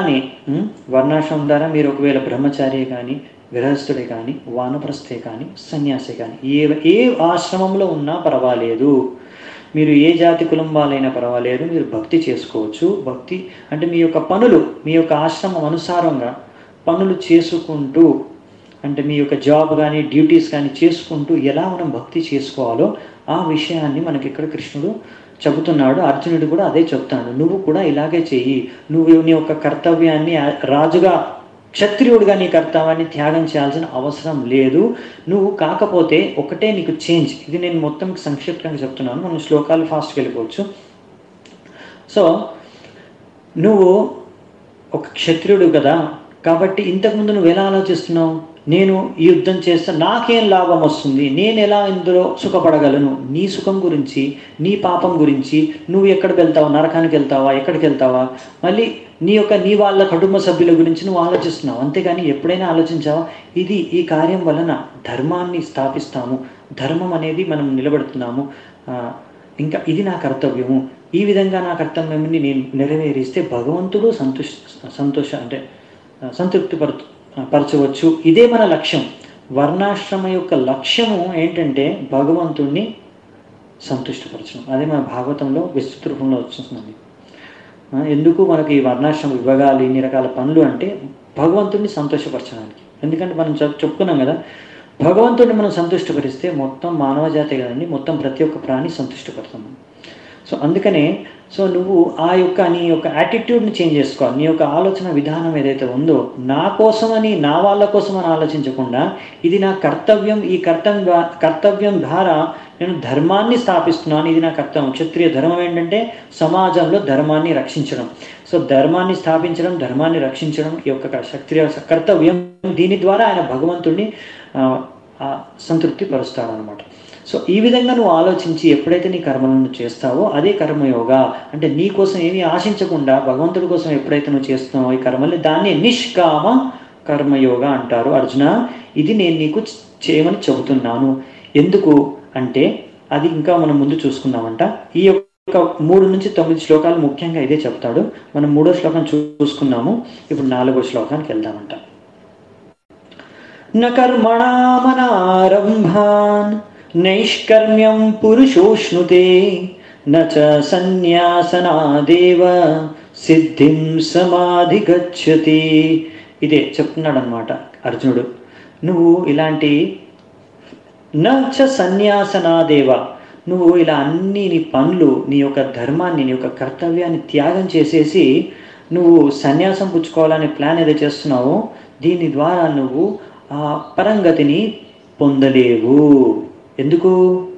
ద్వారా మీరు ఒకవేళ బ్రహ్మచారి కానీ, గృహస్థుడే కానీ, వానప్రస్థే కానీ, సన్యాసి కానీ ఏ ఆశ్రమంలో ఉన్నా పర్వాలేదు, మీరు ఏ జాతి కులం వాళ్ళైనా పర్వాలేదు, మీరు భక్తి చేసుకోవచ్చు. భక్తి అంటే మీ యొక్క పనులు, మీ యొక్క ఆశ్రమం అనుసారంగా పనులు చేసుకుంటూ, అంటే మీ యొక్క జాబ్ కానీ డ్యూటీస్ కానీ చేసుకుంటూ ఎలా మనం భక్తి చేసుకోవాలో ఆ విషయాన్ని మనకి ఇక్కడ కృష్ణుడు చెబుతున్నాడు. అర్జునుడు కూడా అదే చెప్తాడు, నువ్వు కూడా ఇలాగే చెయ్యి. నువ్వు నీ యొక్క కర్తవ్యాన్ని రాజుగా, క్షత్రియుడిగా నీ కర్తవ్యాన్ని త్యాగం చేయాల్సిన అవసరం లేదు. నువ్వు కాకపోతే ఒకటే నీకు చేంజ్. ఇది నేను మొత్తం సంక్షిప్తంగా చెప్తున్నాను, మనం శ్లోకాలు ఫాస్ట్గా వెళ్ళిపోవచ్చు. సో నువ్వు ఒక క్షత్రియుడు కదా, కాబట్టి ఇంతకుముందు నువ్వు ఎలా ఆలోచిస్తున్నావు, నేను ఈ యుద్ధం చేస్తే నాకేం లాభం వస్తుంది, నేను ఎలా ఇందులో సుఖపడగలను, నీ సుఖం గురించి, నీ పాపం గురించి, నువ్వు ఎక్కడికి వెళ్తావా, నరకానికి వెళ్తావా, ఎక్కడికి వెళ్తావా, మళ్ళీ నీ వాళ్ళ కుటుంబ సభ్యుల గురించి నువ్వు ఆలోచిస్తున్నావు. అంతేగాని ఎప్పుడైనా ఆలోచించావా ఈ కార్యం వలన ధర్మాన్ని స్థాపిస్తాము, ధర్మం అనేది మనం నిలబెడుతున్నాము, ఇంకా ఇది నా కర్తవ్యము, ఈ విధంగా నా కర్తవ్యాన్ని నేను నెరవేరిస్తే భగవంతుడు సంతృప్తి పరచవచ్చు. ఇదే మన లక్ష్యం. వర్ణాశ్రమ యొక్క లక్ష్యము ఏంటంటే భగవంతుణ్ణి సంతుష్టపరచడం. అదే మన భాగవతంలో విస్తృత రూపంలో వస్తుంది. ఎందుకు మనకి ఈ వర్ణాశ్రమ విభాగాలు, ఇన్ని రకాల పనులు అంటే భగవంతుడిని సంతోషపరచడానికి. ఎందుకంటే మనం చెప్పుకున్నాం కదా, భగవంతుడిని మనం సంతుష్టపరిస్తే మొత్తం మానవ జాతి కదండి, మొత్తం ప్రతి ఒక్క ప్రాణి సంతుష్టపడతాం. సో అందుకనే నువ్వు నీ యొక్క యాటిట్యూడ్ని చేంజ్ చేసుకోవాలి. నీ యొక్క ఆలోచన విధానం ఏదైతే ఉందో, నా కోసమని, నా వాళ్ళ కోసమని ఆలోచించకుండా, ఇది నా కర్తవ్యం, ఈ కర్తవ్యం ద్వారా నేను ధర్మాన్ని స్థాపిస్తున్నాను, ఇది నా కర్తవ్యం. క్షత్రియ ధర్మం ఏంటంటే సమాజంలో ధర్మాన్ని రక్షించడం. ధర్మాన్ని స్థాపించడం, ధర్మాన్ని రక్షించడం ఈ యొక్క క్షత్రియ కర్తవ్యం. దీని ద్వారా ఆయన భగవంతుడిని సంతృప్తి పరుస్తాడనమాట. ఈ విధంగా నువ్వు ఆలోచించి ఎప్పుడైతే నీ కర్మలను చేస్తావో అదే కర్మయోగ. అంటే నీ కోసం ఏమీ ఆశించకుండా భగవంతుడి కోసం ఎప్పుడైతే నువ్వు చేస్తున్నావో ఈ కర్మల్ని, దాన్ని నిష్కామ కర్మయోగ అంటారు. అర్జున, ఇది నేను నీకు చేయమని చెబుతున్నాను. ఎందుకు అంటే అది ఇంకా మనం ముందు చూసుకుందామంట. ఈ యొక్క 3 నుంచి 9 శ్లోకాలు ముఖ్యంగా ఇదే చెప్తాడు. మనం 3వ శ్లోకం చూసుకున్నాము. ఇప్పుడు 4వ శ్లోకానికి వెళ్దామంట. న కర్మణామనారంభాన్ నైష్కర్మ్యం పురుషోష్ణుతే నచ సన్యాసనాదేవ సిద్ధిం సమాధిగచ్చతి. ఇదే చెప్తున్నాడు అనమాట అర్జునుడు. నువ్వు ఇలాంటి నచ సన్యాసనాదేవ, నువ్వు ఇలా అన్ని నీ పనులు, నీ యొక్క ధర్మాన్ని, నీ యొక్క కర్తవ్యాన్ని త్యాగం చేసేసి నువ్వు సన్యాసం పుచ్చుకోవాలనే ప్లాన్ ఏదో చేస్తున్నావో దీని ద్వారా నువ్వు ఆ పరంగతిని పొందలేవు. ఎందుకు?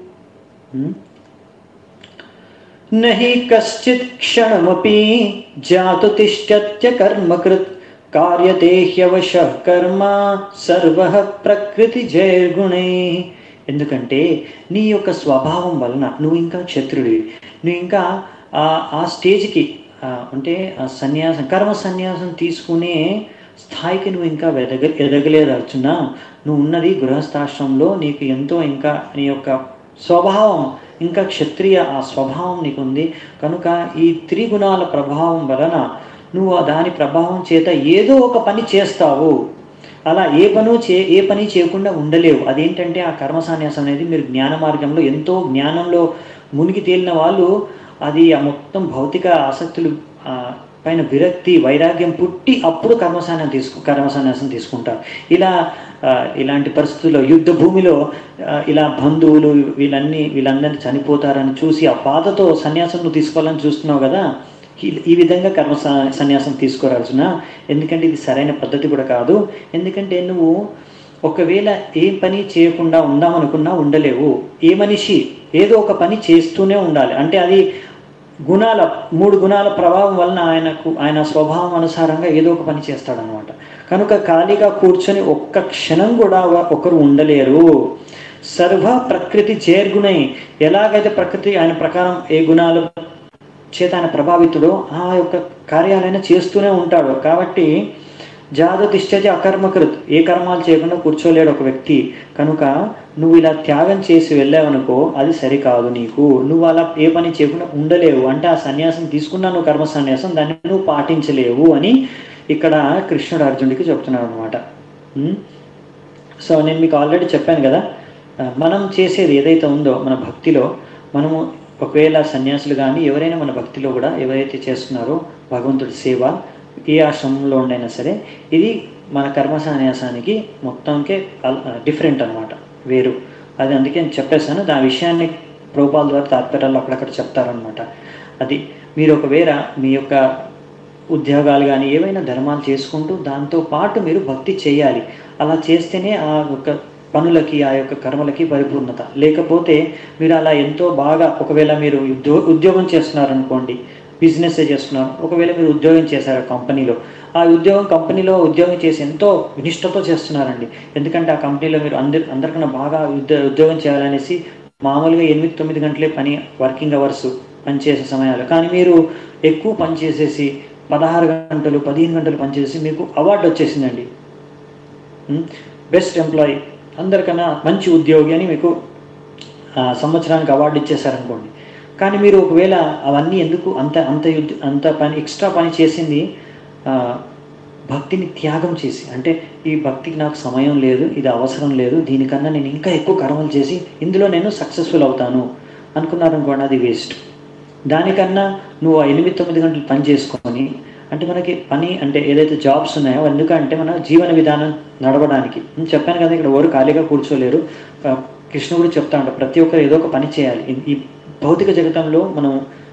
నహి కశ్చిత్ క్షణమపి జాతు తిష్టత్య కర్మకృత్ కార్యతే హ్యవశః కర్మ సర్వః ప్రకృతి జైర్గుణై. ఎందుకంటే నీ యొక్క స్వభావం వలన నువ్వు ఇంకా క్షత్రుడివి, నువ్వు ఇంకా ఆ స్టేజ్కి అంటే కర్మ సన్యాసం తీసుకునే స్థాయికి నువ్వు ఇంకా ఎదగలేదు అర్జున. నువ్వు ఉన్నది గృహస్థాశ్రమంలో, నీకు ఎంతో ఇంకా నీ యొక్క స్వభావం ఇంకా క్షత్రియ ఆ స్వభావం నీకుంది. కనుక ఈ త్రిగుణాల ప్రభావం వలన నువ్వు దాని ప్రభావం చేత ఏదో ఒక పని చేస్తావు. అలా ఏ పని చేయకుండా ఉండలేవు. అదేంటంటే ఆ కర్మ సన్యాసం అనేది, మీరు జ్ఞాన మార్గంలో ఎంతో జ్ఞానంలో మునిగి తేలిన వాళ్ళు అది ఆ మొత్తం భౌతిక ఆసక్తులు పైన విరక్తి వైరాగ్యం పుట్టి అప్పుడు కర్మ సన్యాసం తీసుకుంటారు. ఇలాంటి పరిస్థితుల్లో యుద్ధ భూమిలో ఇలా బంధువులు వీళ్ళందరినీ చనిపోతారని చూసి ఆ బాధతో సన్యాసం నువ్వు తీసుకోవాలని చూస్తున్నావు కదా. ఈ విధంగా కర్మ సన్యాసం తీసుకోరాల్సిన, ఎందుకంటే ఇది సరైన పద్ధతి కూడా కాదు. ఎందుకంటే నువ్వు ఒకవేళ ఏ పని చేయకుండా ఉందామనుకున్నా ఉండలేవు. ఏ మనిషి ఏదో ఒక పని చేస్తూనే ఉండాలి. అంటే అది 3 గుణాల ప్రభావం వలన ఆయన స్వభావం అనుసారంగా ఏదో ఒక పని చేస్తాడనమాట. కనుక ఖాళీగా కూర్చొని ఒక్క క్షణం కూడా ఒకరు ఉండలేరు. సర్వ ప్రకృతి చేర్గుణై, ఎలాగైతే ప్రకృతి ఆయన ప్రకారం ఏ గుణాలు చేత ఆయన ప్రభావితుడు ఆ యొక్క కార్యాలైనా చేస్తూనే ఉంటాడు. కాబట్టి జాదు తిష్టతి అకర్మకృత్, ఏ కర్మాలు చేయకుండా కూర్చోలేడు ఒక వ్యక్తి. కనుక నువ్వు ఇలా త్యాగం చేసి వెళ్ళావనుకో అది సరికాదు. నువ్వు అలా ఏ పని చేయకుండా ఉండలేవు. అంటే ఆ సన్యాసం తీసుకున్నా నువ్వు కర్మ సన్యాసం, దాన్ని నువ్వు పాటించలేవు అని ఇక్కడ కృష్ణుడు అర్జునుడికి చెప్తున్నాడు అనమాట. నేను మీకు ఆల్రెడీ చెప్పాను కదా, మనం చేసేది ఏదైతే ఉందో మన భక్తిలో, మనము ఒకవేళ సన్యాసులు కానీ ఎవరైనా మన భక్తిలో కూడా ఎవరైతే చేస్తున్నారో భగవంతుడి సేవ ఏ ఆశ్రమంలో ఉండైనా సరే, ఇది మన కర్మ సన్యాసానికి మొత్తంకే డిఫరెంట్ అనమాట, వేరు. అది అందుకే నేను చెప్పేస్తాను. ఆ విషయాన్ని ప్రభుపాల ద్వారా తాత్పర్యాలు అక్కడక్కడ చెప్తారనమాట. అది మీరు ఒకవేళ మీ యొక్క ఉద్యోగాలు కానీ ఏవైనా ధర్మాలు చేసుకుంటూ దాంతో పాటు మీరు భక్తి చేయాలి. అలా చేస్తేనే ఆ యొక్క పనులకి, ఆ యొక్క కర్మలకి పరిపూర్ణత. లేకపోతే మీరు అలా ఎంతో బాగా, ఒకవేళ మీరు ఉద్యోగం చేస్తున్నారనుకోండి, బిజినెస్ చేస్తున్నారు, ఒకవేళ మీరు ఉద్యోగం చేశారు కంపెనీలో, ఆ కంపెనీలో ఉద్యోగం చేసి ఎంతో నిష్ఠతో చేస్తున్నారండి. ఎందుకంటే ఆ కంపెనీలో మీరు అందరికన్నా బాగా ఉద్యోగం చేయాలనేసి మామూలుగా 8-9 గంటలే పని, వర్కింగ్ అవర్స్ పనిచేసే సమయాలు. కానీ మీరు ఎక్కువ పని చేసేసి 16 గంటలు 15 గంటలు పనిచేసి మీకు అవార్డు వచ్చేసిందండి, బెస్ట్ ఎంప్లాయీ, అందరికన్నా మంచి ఉద్యోగి అని మీకు సంవత్సరానికి అవార్డు ఇచ్చేసారనుకోండి. కానీ మీరు ఒకవేళ అవన్నీ ఎందుకు అంత పని ఎక్స్ట్రా పని చేసింది భక్తిని త్యాగం చేసి, అంటే ఈ భక్తికి నాకు సమయం లేదు, ఇది అవసరం లేదు, దీనికన్నా నేను ఇంకా ఎక్కువ కర్మలు చేసి ఇందులో నేను సక్సెస్ఫుల్ అవుతాను అనుకున్నారనుకోండి, అది వేస్ట్. దానికన్నా నువ్వు 8-9 గంటలు పని చేసుకొని, అంటే మనకి పని అంటే ఏదైతే జాబ్స్ ఉన్నాయో ఎందుకంటే మన జీవన విధానం నడవడానికి. నేను చెప్పాను కదా, ఇక్కడ ఎవరు ఖాళీగా కూర్చోలేరు. కృష్ణుడు కూడా చెప్తా ఉంటాడు, ప్రతి ఒక్కరు ఏదో ఒక పని చేయాలి. ఈ భౌతిక జగతంలో మనం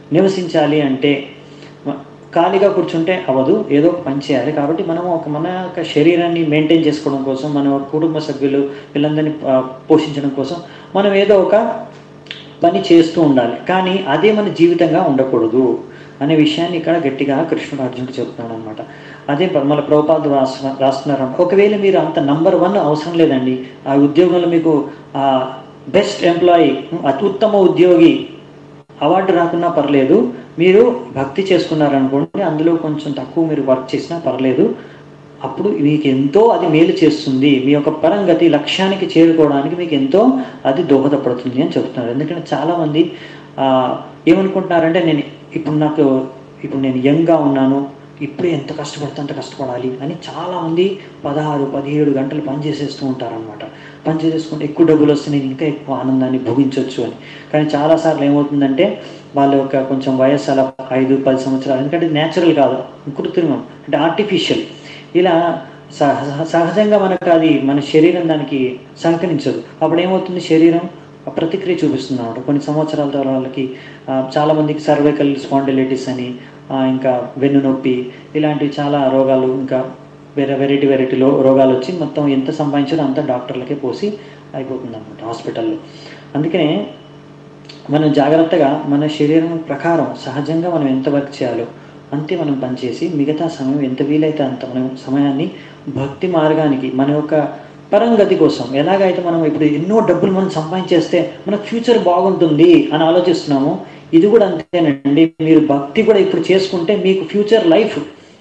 నివసించాలి అంటే ఖాళీగా కూర్చుంటే అవ్వదు, ఏదో ఒక పని చేయాలి. కాబట్టి మనం మన యొక్క శరీరాన్ని మెయింటైన్ చేసుకోవడం కోసం, మన కుటుంబ సభ్యులు వీళ్ళందరినీ పోషించడం కోసం మనం ఏదో ఒక పని చేస్తూ ఉండాలి. కానీ అదే మన జీవితంగా ఉండకూడదు అనే విషయాన్ని ఇక్కడ గట్టిగా కృష్ణుడు అర్జునుడికి చెప్తున్నాడు అనమాట. అదే మన ప్రభుపాదులు రాస్తున్నారు. ఒకవేళ మీరు అంత నంబర్ 1 అవసరం లేదండి, ఆ ఉద్యోగంలో మీకు బెస్ట్ ఎంప్లాయీ, అత్యుత్తమ ఉద్యోగి అవార్డు రాకున్నా పర్లేదు, మీరు భక్తి చేసుకున్నారనుకోండి, అందులో కొంచెం తక్కువ మీరు వర్క్ చేసినా పర్లేదు, అప్పుడు మీకు ఎంతో అది మేలు చేస్తుంది, మీ యొక్క పరంగతి లక్ష్యానికి చేరుకోవడానికి మీకు ఎంతో అది దోహదపడుతుంది అని చెప్తున్నారు. ఎందుకంటే చాలామంది ఏమనుకుంటున్నారంటే ఇప్పుడు నేను యంగ్గా ఉన్నాను, ఇప్పుడు ఎంత కష్టపడితే అంత కష్టపడాలి అని చాలామంది 16-17 గంటలు పని చేసేస్తూ ఉంటారనమాట. పని చేసేసుకుంటే ఎక్కువ డబ్బులు వస్తే నేను ఇంకా ఎక్కువ ఆనందాన్ని భోగించవచ్చు అని. కానీ చాలాసార్లు ఏమవుతుందంటే వాళ్ళ యొక్క కొంచెం వయస్సు అలా 5-10 సంవత్సరాలు, ఎందుకంటే న్యాచురల్ కాదు, కృత్రిమం అంటే ఆర్టిఫిషియల్, ఇలా సహజంగా మనకు అది మన శరీరం దానికి సహకరించదు. అప్పుడు ఏమవుతుంది, శరీరం ప్రతిక్రియ చూపిస్తుంది అన్నమాట. కొన్ని సంవత్సరాల తర్వాత వాళ్ళకి చాలామందికి సర్వైకల్ స్పాండిలైటిస్ అని, ఇంకా వెన్ను నొప్పి, ఇలాంటివి చాలా రోగాలు, ఇంకా వెరైటీ రోగాలు వచ్చి మొత్తం ఎంత సంపాదించారో అంత డాక్టర్లకే పోసి అయిపోతుంది అన్నమాట హాస్పిటల్లో. అందుకనే మనం జాగ్రత్తగా మన శరీరం ప్రకారం సహజంగా మనం ఎంత వర్క్ చేయాలో అంతే మనం పనిచేసి, మిగతా సమయం ఎంత వీలైతే అంత మనం సమయాన్ని భక్తి మార్గానికి, మన యొక్క పరంగతి కోసం, ఎలాగైతే మనం ఇప్పుడు ఎన్నో డబ్బులు మనం సంపాదించేస్తే మన ఫ్యూచర్ బాగుంటుంది అని ఆలోచిస్తున్నాము, ఇది కూడా అంతేనండి. మీరు భక్తి కూడా ఇప్పుడు చేసుకుంటే మీకు ఫ్యూచర్ లైఫ్,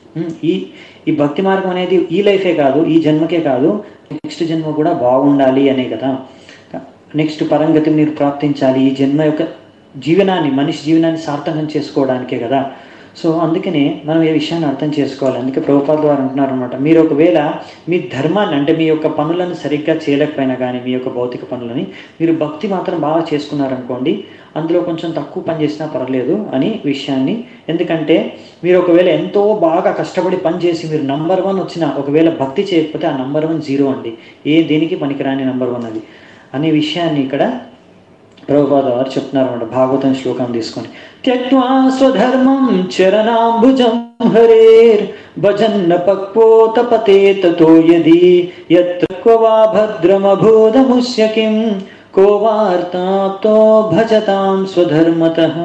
ఈ భక్తి మార్గం అనేది ఈ లైఫే కాదు, ఈ జన్మకే కాదు, నెక్స్ట్ జన్మ కూడా బాగుండాలి అనే కదా. నెక్స్ట్ పరంగతిని మీరు ప్రాప్తించాలి, ఈ జన్మ యొక్క జీవనాన్ని, మనిషి జీవనాన్ని సార్థకం చేసుకోవడానికే కదా. సో అందుకనే మనం ఏ విషయాన్ని అర్థం చేసుకోవాలి. అందుకే ప్రభుపాదులు వారు అంటున్నారు అనమాట, మీరు ఒకవేళ మీ ధర్మాన్ని, అంటే మీ యొక్క పనులను సరిగ్గా చేయలేకపోయినా కానీ, మీ యొక్క భౌతిక పనులని మీరు భక్తి మాత్రం బాగా చేసుకున్నారనుకోండి, అందులో కొంచెం తక్కువ పని చేసినా పర్లేదు అని విషయాన్ని. ఎందుకంటే మీరు ఒకవేళ ఎంతో బాగా కష్టపడి పని చేసి మీరు నంబర్ 1 వచ్చినా, ఒకవేళ భక్తి చేయకపోతే ఆ నంబర్ 1 0 అండి, దేనికి పనికిరాని నంబర్ 1 అది అనే విషయాన్ని ఇక్కడ ప్రభుపాద వారు చెప్తున్నారు అన్నమాట. భాగవతం శ్లోకం తీసుకొని, త్యక్త్వా స్వధర్మం చరణాంబుజం హరేర్ భజన్న పక్వోతపతే తతో యది యత్ర క్వా భద్రమభూతముస్య కిం కో వార్తాప్తో భజతాం స్వధర్మతః.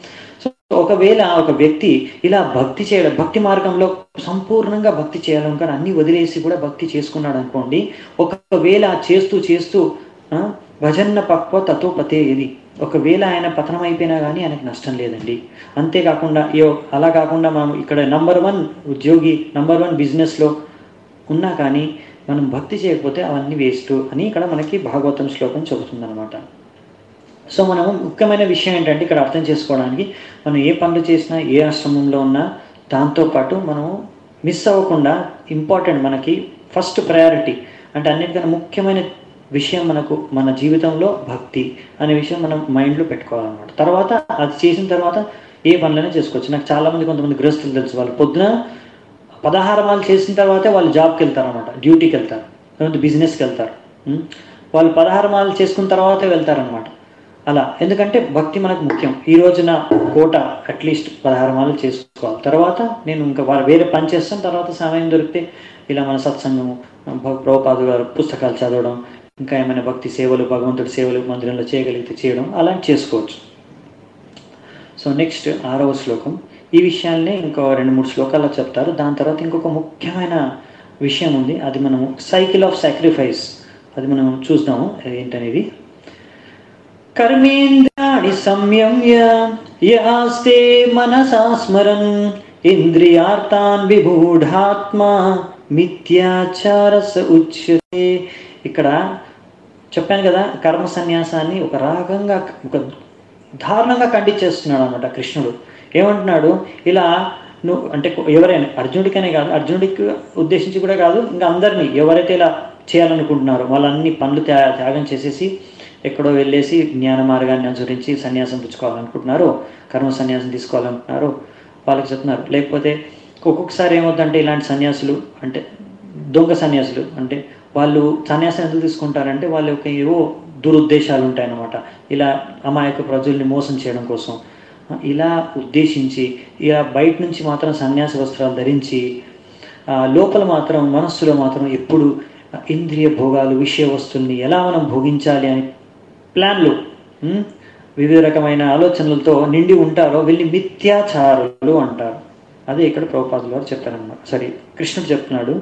ఒకవేళ ఒక వ్యక్తి ఇలా భక్తి చేయడం, భక్తి మార్గంలో సంపూర్ణంగా భక్తి చేయాలనుకొని అన్ని వదిలేసి కూడా భక్తి చేసుకున్నాడు అనుకోండి, ఒకవేళ చేస్తూ భజన్న పక్వ తతోపతే ఇది, ఒకవేళ ఆయన పతనం అయిపోయినా కానీ ఆయనకు నష్టం లేదండి. అంతేకాకుండా అలా కాకుండా మనం ఇక్కడ నంబర్ 1 ఉద్యోగి, నంబర్ 1 బిజినెస్లో ఉన్నా కానీ మనం భక్తి చేయకపోతే అవన్నీ వేస్ట్ అని ఇక్కడ మనకి భాగవతం శ్లోకం చెబుతుందన్నమాట. సో మనము ముఖ్యమైన విషయం ఏంటంటే ఇక్కడ అర్థం చేసుకోవడానికి, మనం ఏ పనులు చేసినా, ఏ ఆశ్రమంలో ఉన్నా, దాంతోపాటు మనము మిస్ అవ్వకుండా ఇంపార్టెంట్, మనకి ఫస్ట్ ప్రయారిటీ అంటే అన్నిటికన్నా ముఖ్యమైన విషయం మనకు మన జీవితంలో భక్తి అనే విషయం మనం మైండ్లో పెట్టుకోవాలన్నమాట. తర్వాత అది చేసిన తర్వాత ఏ పనులైనా చేసుకోవచ్చు. నాకు చాలామంది, కొంతమంది గృహస్థులు తెలుసు, వాళ్ళు పొద్దున 16 మాలు చేసిన తర్వాతే వాళ్ళు జాబ్కి వెళ్తారు అనమాట, డ్యూటీకి వెళ్తారు, లేకపోతే బిజినెస్కి వెళ్తారు. వాళ్ళు 16 మాలు చేసుకున్న తర్వాతే వెళ్తారనమాట. అలా ఎందుకంటే భక్తి మనకు ముఖ్యం. ఈ రోజున కోట అట్లీస్ట్ 16 మాలు చేసుకోవాలి, తర్వాత నేను ఇంకా వేరే పని చేస్తాను, తర్వాత సమయం దొరికితే ఇలా మన సత్సంగము, ప్రభుపాదులు గారు పుస్తకాలు చదవడం, ఇంకా ఏమైనా భక్తి సేవలు, భగవంతుడి సేవలు మందిరంలో చేయగలిగితే చేయడం, అలా చేసుకోవచ్చు. సో నెక్స్ట్ 6వ శ్లోకం, ఈ విషయాల్ని ఇంకో 2-3 శ్లోకాల్లో చెప్తారు. దాని తర్వాత ఇంకొక ముఖ్యమైన విషయం ఉంది, అది మనము సైకిల్ ఆఫ్ సాక్రిఫైస్, అది మనం చూద్దాము ఏంటనేది. కర్మేంద్రియాణి సంయమ్య యాస్తే మనసా స్మరన్ ఇంద్రియార్థాన్ విమూఢాత్మా మిథ్యాచారస ఉచ్యతే. ఇక్కడ చెప్పాను కదా, కర్మ సన్యాసాన్ని ఒక రాగంగా, ఒక దారుణంగా ఖండించేస్తున్నాడు అనమాట కృష్ణుడు. ఏమంటున్నాడు, ఇలా నువ్వు అంటే ఎవరైనా, అర్జునుడికనే కాదు, అర్జునుడికి ఉద్దేశించి కూడా కాదు, ఇంకా అందరినీ ఎవరైతే ఇలా చేయాలనుకుంటున్నారో వాళ్ళన్ని పనులు త్యాగం చేసేసి ఎక్కడో వెళ్ళేసి జ్ఞాన మార్గాన్ని అనుసరించి సన్యాసం పుచ్చుకోవాలనుకుంటున్నారో, కర్మ సన్యాసం తీసుకోవాలనుకుంటున్నారో వాళ్ళకి చెప్తున్నారు. లేకపోతే ఒక్కొక్కసారి ఏమవుతుందంటే ఇలాంటి సన్యాసులు అంటే దొంగ సన్యాసులు, అంటే వాళ్ళు సన్యాసం ఎందుకు తీసుకుంటారంటే వాళ్ళ యొక్క ఏవో దురుద్దేశాలు ఉంటాయన్నమాట. ఇలా అమాయక ప్రజల్ని మోసం చేయడం కోసం, ఇలా ఉద్దేశించి ఇలా బయట నుంచి మాత్రం సన్యాస వస్త్రాలు ధరించి లోపల మాత్రం మనస్సులో మాత్రం ఎప్పుడు ఇంద్రియ భోగాలు విషయ వస్తువుల్ని ఎలా మనం భోగించాలి అని ప్లాన్లు వివిధ రకమైన ఆలోచనలతో నిండి ఉంటారో వీళ్ళని మిథ్యాచారులు అంటారు. అదే ఇక్కడ ప్రభుపాదులు వారు చెప్పారన్నమాట. సరే, కృష్ణుడు చెప్తున్నాడు,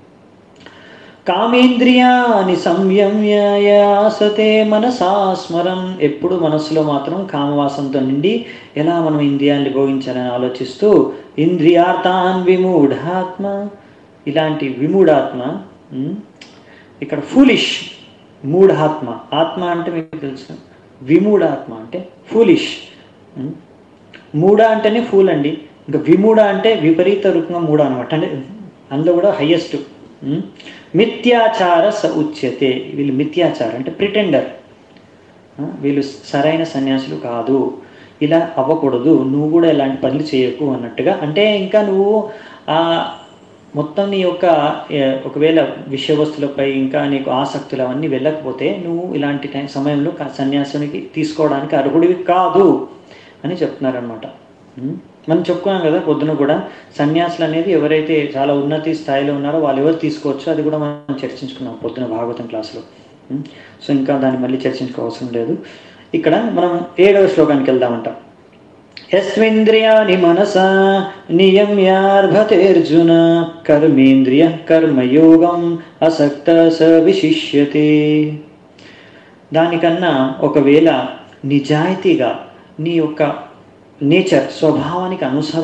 కామేంద్రియాని సంయమ్యాసతే మనసా స్మరం. ఎప్పుడు మనస్సులో మాత్రం కామవాసంతో నిండి ఎలా మనం ఇంద్రియాన్ని భోగించాలని ఆలోచిస్తూ ఇంద్రియార్థాన్ విమూఢాత్మ, ఇలాంటి విమూఢాత్మ, ఇక్కడ ఫూలిష్, మూఢాత్మ, ఆత్మ అంటే మీకు తెలుసు, విమూఢాత్మ అంటే ఫూలిష్. మూఢ అంటేనే ఫూల్ అండి, ఇంకా విమూఢ అంటే విపరీత రూపంగా మూఢ అనమాట, అంటే అందులో కూడా హయ్యెస్ట్. మిథ్యాచార స ఉచ్యతే, వీళ్ళు మిథ్యాచార అంటే ప్రిటెండర్, వీళ్ళు సరైన సన్యాసులు కాదు, ఇలా అవ్వకూడదు, నువ్వు కూడా ఇలాంటి పనులు చేయకు అన్నట్టుగా. అంటే ఇంకా నువ్వు మొత్తం నీ యొక్క ఒకవేళ విషయ వస్తువులపై ఇంకా నీకు ఆసక్తులు అవన్నీ వెళ్ళకపోతే నువ్వు ఇలాంటి సమయంలో సన్యాసానికి తీసుకోవడానికి అర్హుడివి కాదు అని చెప్తున్నారనమాట. మనం చెప్పుకున్నాం కదా పొద్దున కూడా, సన్యాసులు అనేది ఎవరైతే చాలా ఉన్నతి స్థాయిలో ఉన్నారో వాళ్ళు ఎవరు తీసుకోవచ్చు, అది కూడా మనం చర్చించుకున్నాం పొద్దున భాగవతం క్లాసులో. సో ఇంకా దాన్ని మళ్ళీ చర్చించుకోవాల్సిన లేదు. ఇక్కడ మనం 7వ శ్లోకానికి వెళ్దామంట. యస్మింద్రియాణి మనసా నియమ్యార్భతేర్జున కర్మేంద్రియ కర్మయోగం అసక్త స విశిష్యతే. దానికన్నా ఒకవేళ నిజాయితీగా నీ యొక్క నేచర్ స్వభావానికి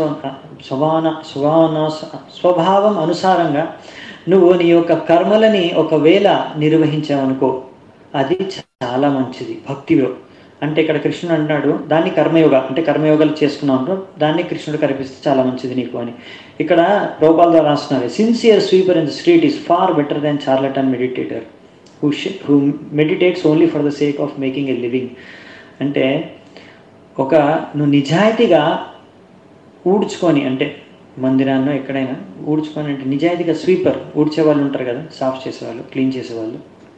స్వభావం అనుసారంగా నువ్వు నీ యొక్క కర్మలని ఒకవేళ నిర్వహించావనుకో, అది చాలా మంచిది భక్తిలో. అంటే ఇక్కడ కృష్ణుడు అంటున్నాడు దాన్ని కర్మయోగ అంటే కర్మయోగాలు చేసుకున్నావు, దాన్ని కృష్ణుడు కనిపిస్తే చాలా మంచిది నీకు అని. ఇక్కడ ప్రభుపాదులు గారు రాస్తున్నారు, sincere sweeper in the street is far better than charlatan meditator who meditates only for the sake of making a living. అంటే నువ్వు నిజాయితీగా ఊడ్చుకొని, అంటే మందిరాన్నో ఎక్కడైనా ఊడ్చుకొని, అంటే నిజాయితీగా స్వీపర్ ఊడ్చే వాళ్ళు ఉంటారు కదా, సాఫ్ చేసేవాళ్ళు, క్లీన్ చేసేవాళ్ళు,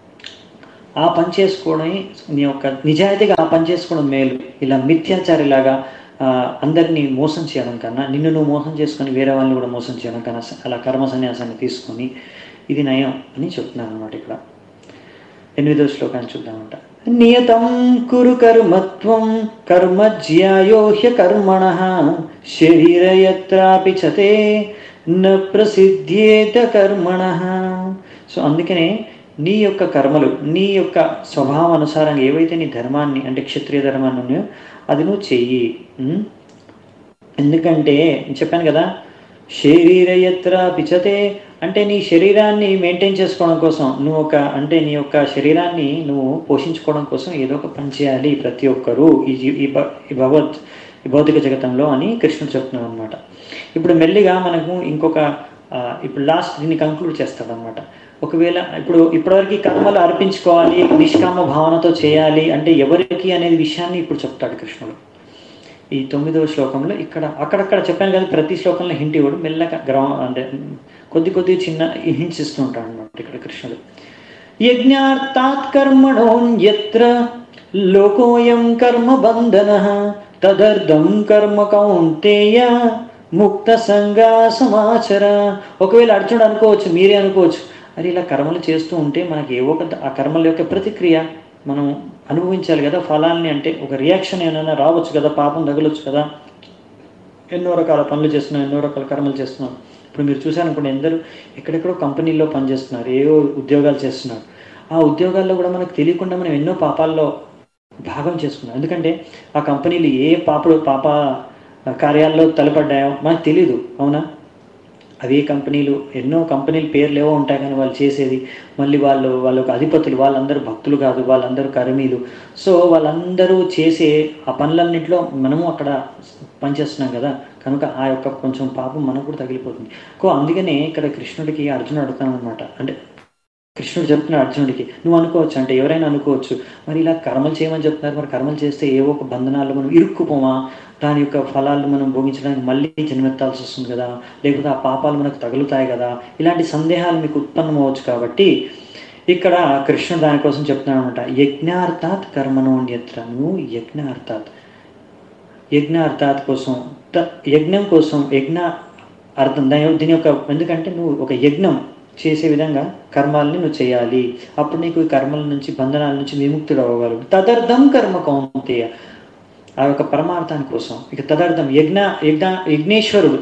ఆ పని చేసుకోవడం నీ యొక్క నిజాయితీగా ఆ పని చేసుకోవడం మేలు. ఇలా మిథ్యాచారిలాగా అందరినీ మోసం చేయడం కన్నా, నిన్ను నువ్వు మోసం చేసుకొని వేరే వాళ్ళని కూడా మోసం చేయడం కన్నా అలా కర్మ సన్యాసాన్ని తీసుకొని ఇది నయం అని చెప్తున్నాను అనమాట. ఇక్కడ 8వ శ్లోకాన్ని చూద్దామంట. నియతం కురు కర్మత్వం కర్మజ్యాయో హ్యకర్మణః శరీరయత్రాపి చతే న ప్రసిద్ధ్యేత కర్మణః. సో అందుకనే నీ యొక్క కర్మలు నీ యొక్క స్వభావం అనుసారంగా ఏవైతే నీ ధర్మాన్ని అంటే క్షత్రియ ధర్మాన్ని ఉన్నాయో అది నువ్వు చెయ్యి. ఎందుకంటే చెప్పాను కదా, శరీరయత్ర పిచతే అంటే నీ శరీరాన్ని మెయింటైన్ చేసుకోవడం కోసం నువ్వు అంటే నీ యొక్క శరీరాన్ని నువ్వు పోషించుకోవడం కోసం ఏదో ఒక పని చేయాలి ప్రతి ఒక్కరూ ఈ భౌతిక జగతంలో అని కృష్ణుడు చెప్తున్నాడు అనమాట. ఇప్పుడు మెల్లిగా మనకు ఇప్పుడు లాస్ట్ దీన్ని కంక్లూడ్ చేస్తాడనమాట. ఒకవేళ ఇప్పటివరకు కర్మలు అర్పించుకోవాలి, నిష్కామ భావనతో చేయాలి అంటే ఎవరికి అనేది విషయాన్ని ఇప్పుడు చెప్తాడు కృష్ణుడు ఈ 9వ శ్లోకంలో. అక్కడక్కడ చెప్పాను కదా, ప్రతి శ్లోకంలో హింట్ ఇవ్వడు, మెల్లగా అంటే కొద్ది చిన్న హింట్స్ ఇస్తూ ఉంటాడు అనమాట ఇక్కడ కృష్ణుడు. యజ్ఞార్థాత్ కర్మణోన్యత్ర లోకోయం కర్మ బంధనః తదర్థం కర్మ కౌంతేయ ముక్త సంగా సమాచర. ఒకవేళ అర్జునుడు అనుకోవచ్చు, మీరే అనుకోవచ్చు, అది ఇలా కర్మలు చేస్తూ ఉంటే మనకి ఏవో ఆ కర్మల యొక్క ప్రతిక్రియ మనం అనుభవించాలి కదా ఫలాన్ని, అంటే ఒక రియాక్షన్ ఏమైనా రావచ్చు కదా, పాపం తగలొచ్చు కదా, ఎన్నో రకాల పనులు చేస్తున్నాం, ఎన్నో రకాల కర్మలు చేస్తున్నాం. ఇప్పుడు మీరు చూసారనుకోండి, ఎందరూ ఎక్కడెక్కడో కంపెనీల్లో పనిచేస్తున్నారు, ఏవో ఉద్యోగాలు చేస్తున్నారు. ఆ ఉద్యోగాల్లో కూడా మనకు తెలియకుండా మనం ఎన్నో పాపాల్లో భాగం చేసుకున్నాం. ఎందుకంటే ఆ కంపెనీలు ఏ పాప కార్యాల్లో తలపడ్డాయో మనకు తెలీదు, అవునా? అవే కంపెనీలు, ఎన్నో కంపెనీలు పేర్లు ఏవో ఉంటాయి కానీ వాళ్ళు చేసేది మళ్ళీ వాళ్ళొక అధిపతులు, వాళ్ళందరూ భక్తులు కాదు, వాళ్ళందరూ కర్మీలు. సో వాళ్ళందరూ చేసే ఆ పనులన్నింటిలో మనము అక్కడ పనిచేస్తున్నాం కదా, కనుక ఆ యొక్క కొంచెం పాపం మనకు కూడా తగిలిపోతుంది. అందుకనే ఇక్కడ కృష్ణుడికి అర్జునుడు అడుగుతాను అనమాట. అంటే కృష్ణుడు చెప్తున్నాడు అర్జునుడికి, నువ్వు అనుకోవచ్చు, అంటే ఎవరైనా అనుకోవచ్చు, మరి ఇలా కర్మలు చేయమని చెప్తున్నారు, మరి కర్మలు చేస్తే ఏవో ఒక బంధనాల్లో మనం ఇరుక్కుపోమా, దాని యొక్క ఫలాలు మనం భోగించడానికి మళ్ళీ జన్మెత్తాల్సి వస్తుంది కదా, లేకపోతే ఆ పాపాలు మనకు తగులుతాయి కదా, ఇలాంటి సందేహాలు మీకు ఉత్పన్నమవచ్చు. కాబట్టి ఇక్కడ కృష్ణుడు దానికోసం చెప్తున్నాడు అనమాట. యజ్ఞార్థాత్ కర్మణోన్యత్ర, నువ్వు యజ్ఞార్థాత్ యజ్ఞ అర్థాత్ కోసం, యజ్ఞం కోసం, యజ్ఞ అర్థం దీని యొక్క, ఎందుకంటే నువ్వు ఒక యజ్ఞం చేసే విధంగా కర్మాలని నువ్వు చేయాలి, అప్పుడు నీకు ఈ కర్మల నుంచి, బంధనాల నుంచి విముక్తుడు అవ్వగలవు. తదర్థం కర్మ కౌంతేయ, ఆ యొక్క పరమార్థాని కోసం. ఇక తదర్థం యజ్ఞేశ్వరుడు,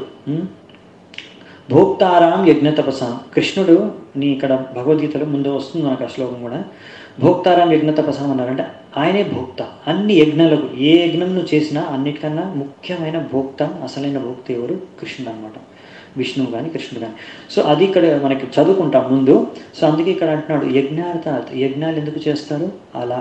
భోక్తారాం యజ్ఞ తపసాం. కృష్ణుడు నీ ఇక్కడ భగవద్గీతలో ముందు వస్తుంది మనకు ఆ శ్లోకం కూడా. భోక్తారాం యజ్ఞ తపసాం అన్నారంటే ఆయనే భోక్త అన్ని యజ్ఞాలకు. ఏ యజ్ఞం నువ్వు చేసినా అన్నిటికన్నా ముఖ్యమైన భోక్త, అసలైన భోక్త ఎవరు? కృష్ణుడు అనమాట. విష్ణువు కానీ కృష్ణుడు కానీ. సో అది ఇక్కడ మనకి చదువుకుంటాం ముందు. సో అందుకే ఇక్కడ అంటున్నాడు యజ్ఞార్థాత్, యజ్ఞాలు ఎందుకు చేస్తారు అలా,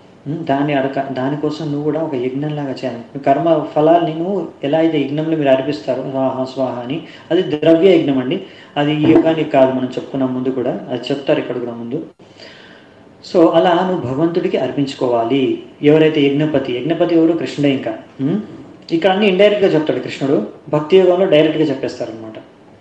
దానికోసం నువ్వు కూడా ఒక యజ్ఞంలాగా చేయాలి. కర్మ ఫలాల్ని నువ్వు ఎలా అయితే యజ్ఞంలో మీరు అర్పిస్తారు స్వాహ స్వాహ అని, అది ద్రవ్య యజ్ఞం అండి. అది ఈ యుగానికి కాదు, మనం చెప్పుకున్నాం ముందు కూడా, అది చెప్తారు ఇక్కడ కూడా ముందు. సో అలా నువ్వు భగవంతుడికి అర్పించుకోవాలి. ఎవరైతే యజ్ఞపతి ఎవరు? కృష్ణుడే. ఇంకా ఇక్కడ అన్ని ఇండైరెక్ట్గా చెప్తాడు కృష్ణుడు, భక్తి యోగంలో డైరెక్ట్గా చెప్పేస్తారనమాట.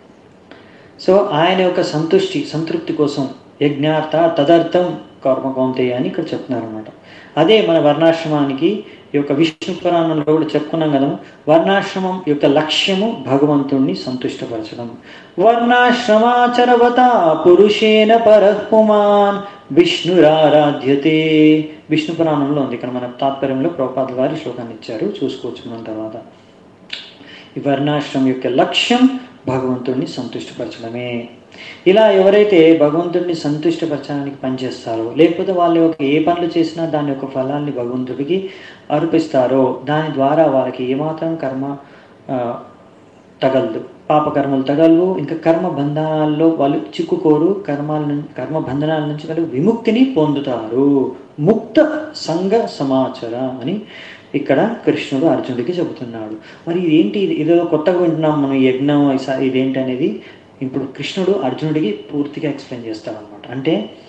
సో ఆయన యొక్క సంతృప్తి కోసం యజ్ఞార్థ తదర్థం కర్మ కౌంతేయ అని ఇక్కడ చెప్తున్నారనమాట. అదే మన వర్ణాశ్రమానికి ఈ యొక్క విష్ణు పురాణంలో కూడా చెప్పుకున్నాం కదా, వర్ణాశ్రమం యొక్క లక్ష్యము భగవంతుణ్ణి సంతుష్టపరచడం. వర్ణాశ్రమాచరవత పురుషేణ పరఃపుమాన్ విష్ణురారాధ్యతే. విష్ణు పురాణంలో ఉంది, ఇక్కడ మన తాత్పర్యంలో ప్రభుపాదుల వారి శ్లోకాన్ని ఇచ్చారు, చూసుకోవచ్చు మనం తర్వాత. ఈ వర్ణాశ్రమం యొక్క లక్ష్యం భగవంతుడిని సంతుష్టపరచడమే. ఇలా ఎవరైతే భగవంతుడిని సంతుష్టపరచడానికి పనిచేస్తారో, లేకపోతే వాళ్ళ యొక్క ఏ పనులు చేసినా దాని యొక్క ఫలాన్ని భగవంతుడికి అర్పిస్తారో, దాని ద్వారా వాళ్ళకి ఏమాత్రం కర్మ తగలదు, పాపకర్మలు తగలవు, ఇంకా కర్మ బంధనాల్లో వాళ్ళు చిక్కుకోరు, కర్మ బంధనాల నుంచి వాళ్ళు విముక్తిని పొందుతారు. ముక్త సంఘ సమాచార అని ఇక్కడ కృష్ణుడు అర్జునుడికి చెబుతున్నాడు. మరి ఇదేంటి, ఇదో కొత్తగా వింటున్నాం మనం యజ్ఞం ఇదేంటి అనేది. ఇప్పుడు కృష్ణుడు అర్జునుడికి పూర్తిగా ఎక్స్ప్లెయిన్ చేస్తాడనమాట. అంటే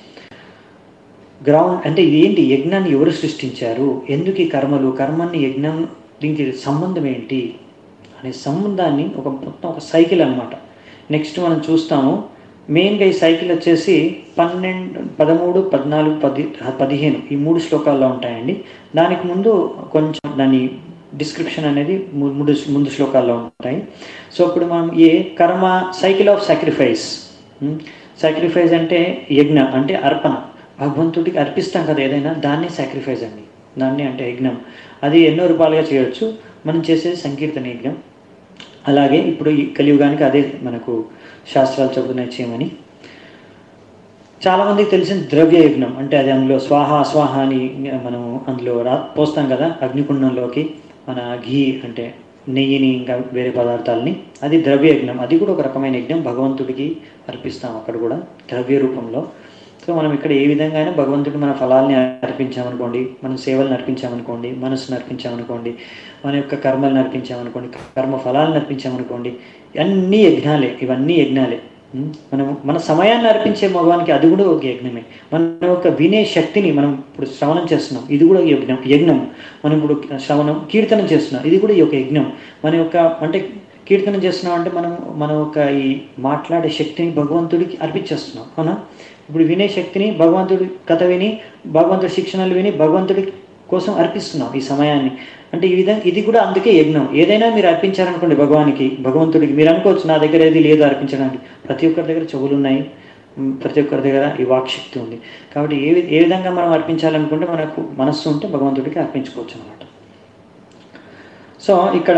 అంటే ఇదేంటి, యజ్ఞాన్ని ఎవరు సృష్టించారు, ఎందుకు ఈ కర్మని యజ్ఞం, దీనికి సంబంధం ఏంటి అనే సంబంధాన్ని మొత్తం ఒక సైకిల్ అనమాట. నెక్స్ట్ మనం చూస్తాము. మెయిన్గా ఈ సైకిల్ వచ్చేసి 12, 13, 14, 15 ఈ 3 శ్లోకాల్లో ఉంటాయండి. దానికి ముందు కొంచెం దాని డిస్క్రిప్షన్ అనేది ముందు శ్లోకాల్లో ఉంటాయి. సో ఇప్పుడు మనం కర్మ సైకిల్ ఆఫ్ సాక్రిఫైస్. సాక్రిఫైస్ అంటే యజ్ఞ అంటే అర్పణ, భగవంతుడికి అర్పిస్తాం కదా ఏదైనా, దాన్ని సాక్రిఫైస్ అండి, దాన్ని అంటే యజ్ఞం. అది ఎన్నో రూపాలుగా చేయొచ్చు, మనం చేసేది సంకీర్తన యజ్ఞం. అలాగే ఇప్పుడు ఈ కలియుగానికి అదే మనకు శాస్త్రాలు చెబుతున్నాయి చేయమని. చాలామందికి తెలిసిన ద్రవ్య యజ్ఞం అంటే అది అందులో స్వాహ స్వాహ అని మనం అందులో పోస్తాం కదా అగ్నికుండంలోకి, మన ఘీ అంటే నెయ్యిని ఇంకా వేరే పదార్థాలని, అది ద్రవ్య యజ్ఞం. అది కూడా ఒక రకమైన యజ్ఞం, భగవంతుడికి అర్పిస్తాం అక్కడ కూడా ద్రవ్య రూపంలో. సో మనం ఇక్కడ ఏ విధంగా అయినా భగవంతుడికి మన ఫలాల్ని అర్పించామనుకోండి, మన సేవలను అర్పించామనుకోండి, మనసును అర్పించామనుకోండి, మన యొక్క కర్మలను అర్పించామనుకోండి, కర్మ ఫలాలను అర్పించామనుకోండి, అన్నీ యజ్ఞాలే, ఇవన్నీ యజ్ఞాలే. మన సమయాన్ని అర్పించే మగవానికి అది కూడా ఒక యజ్ఞమే. మన యొక్క వినే శక్తిని మనం ఇప్పుడు శ్రవణం చేస్తున్నాం, ఇది కూడా యజ్ఞం. మనం ఇప్పుడు కీర్తనం చేస్తున్నాం, ఇది కూడా ఒక యజ్ఞం. మన యొక్క అంటే కీర్తనం చేస్తున్నాం అంటే మనం మన యొక్క ఈ మాట్లాడే శక్తిని భగవంతుడికి అర్పించేస్తున్నాం, అవునా? ఇప్పుడు వినే శక్తిని భగవంతుడి కథ విని, భగవంతుడి శిక్షణలు విని భగవంతుడి కోసం అర్పిస్తున్నాం ఈ సమయాన్ని. అంటే ఈ విధంగా ఇది కూడా అందుకే యజ్ఞం. ఏదైనా మీరు అర్పించారనుకోండి భగవంతుడికి, మీరు అనుకోవచ్చు నా దగ్గర ఏది లేదు అర్పించడానికి. ప్రతి ఒక్కరి దగ్గర చెవులు ఉన్నాయి, ప్రతి ఒక్కరి దగ్గర ఈ వాక్శక్తి ఉంది. కాబట్టి ఏ విధంగా మనం అర్పించాలనుకుంటే మనకు మనస్సు ఉంటే భగవంతుడికి అర్పించుకోవచ్చు అనమాట. సో ఇక్కడ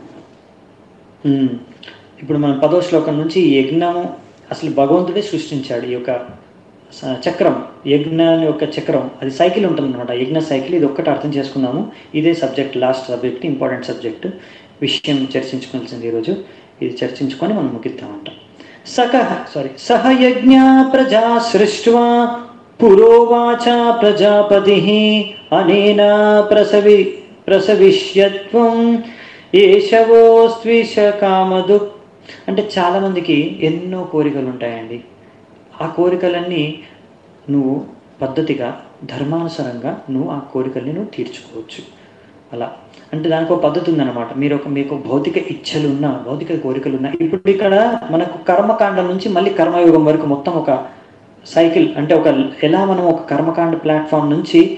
ఇప్పుడు మనం 10వ శ్లోకం నుంచి ఈ యజ్ఞము అసలు భగవంతుడే సృష్టించాడు. ఈ యొక్క చక్రం, యజ్ఞాన్ని యొక్క చక్రం, అది సైకిల్ ఉంటుంది అనమాట, యజ్ఞ సైకిల్. ఇది ఒక్కటి అర్థం చేసుకున్నాము. ఇదే subject, last subject, important subject విషయం చర్చించుకోవాల్సింది ఈరోజు. ఇది చర్చించుకొని మనం ముగిద్దామంట. సహ యజ్ఞ ప్రజా సృష్ట్వా పురోవాచ ప్రజాపతి అనేన ప్రసవిష్యత్వం ఏషవోస్త్విష కామదు. అంటే చాలామందికి ఎన్నో కోరికలు ఉంటాయండి. ఆ కోరికలన్నీ నువ్వు పద్ధతిగా ధర్మానుసారంగా నువ్వు ఆ కోరికల్ని నువ్వు తీర్చుకోవచ్చు. అలా అంటే దానికి ఒక పద్ధతి ఉందన్నమాట. మీకు భౌతిక ఇచ్ఛలు ఉన్నా, భౌతిక కోరికలు ఉన్నా, ఇప్పుడు ఇక్కడ మనకు కర్మకాండం నుంచి మళ్ళీ కర్మయోగం వరకు మొత్తం ఒక సైకిల్. అంటే ఎలా మనం ఒక కర్మకాండ ప్లాట్ఫామ్ నుంచి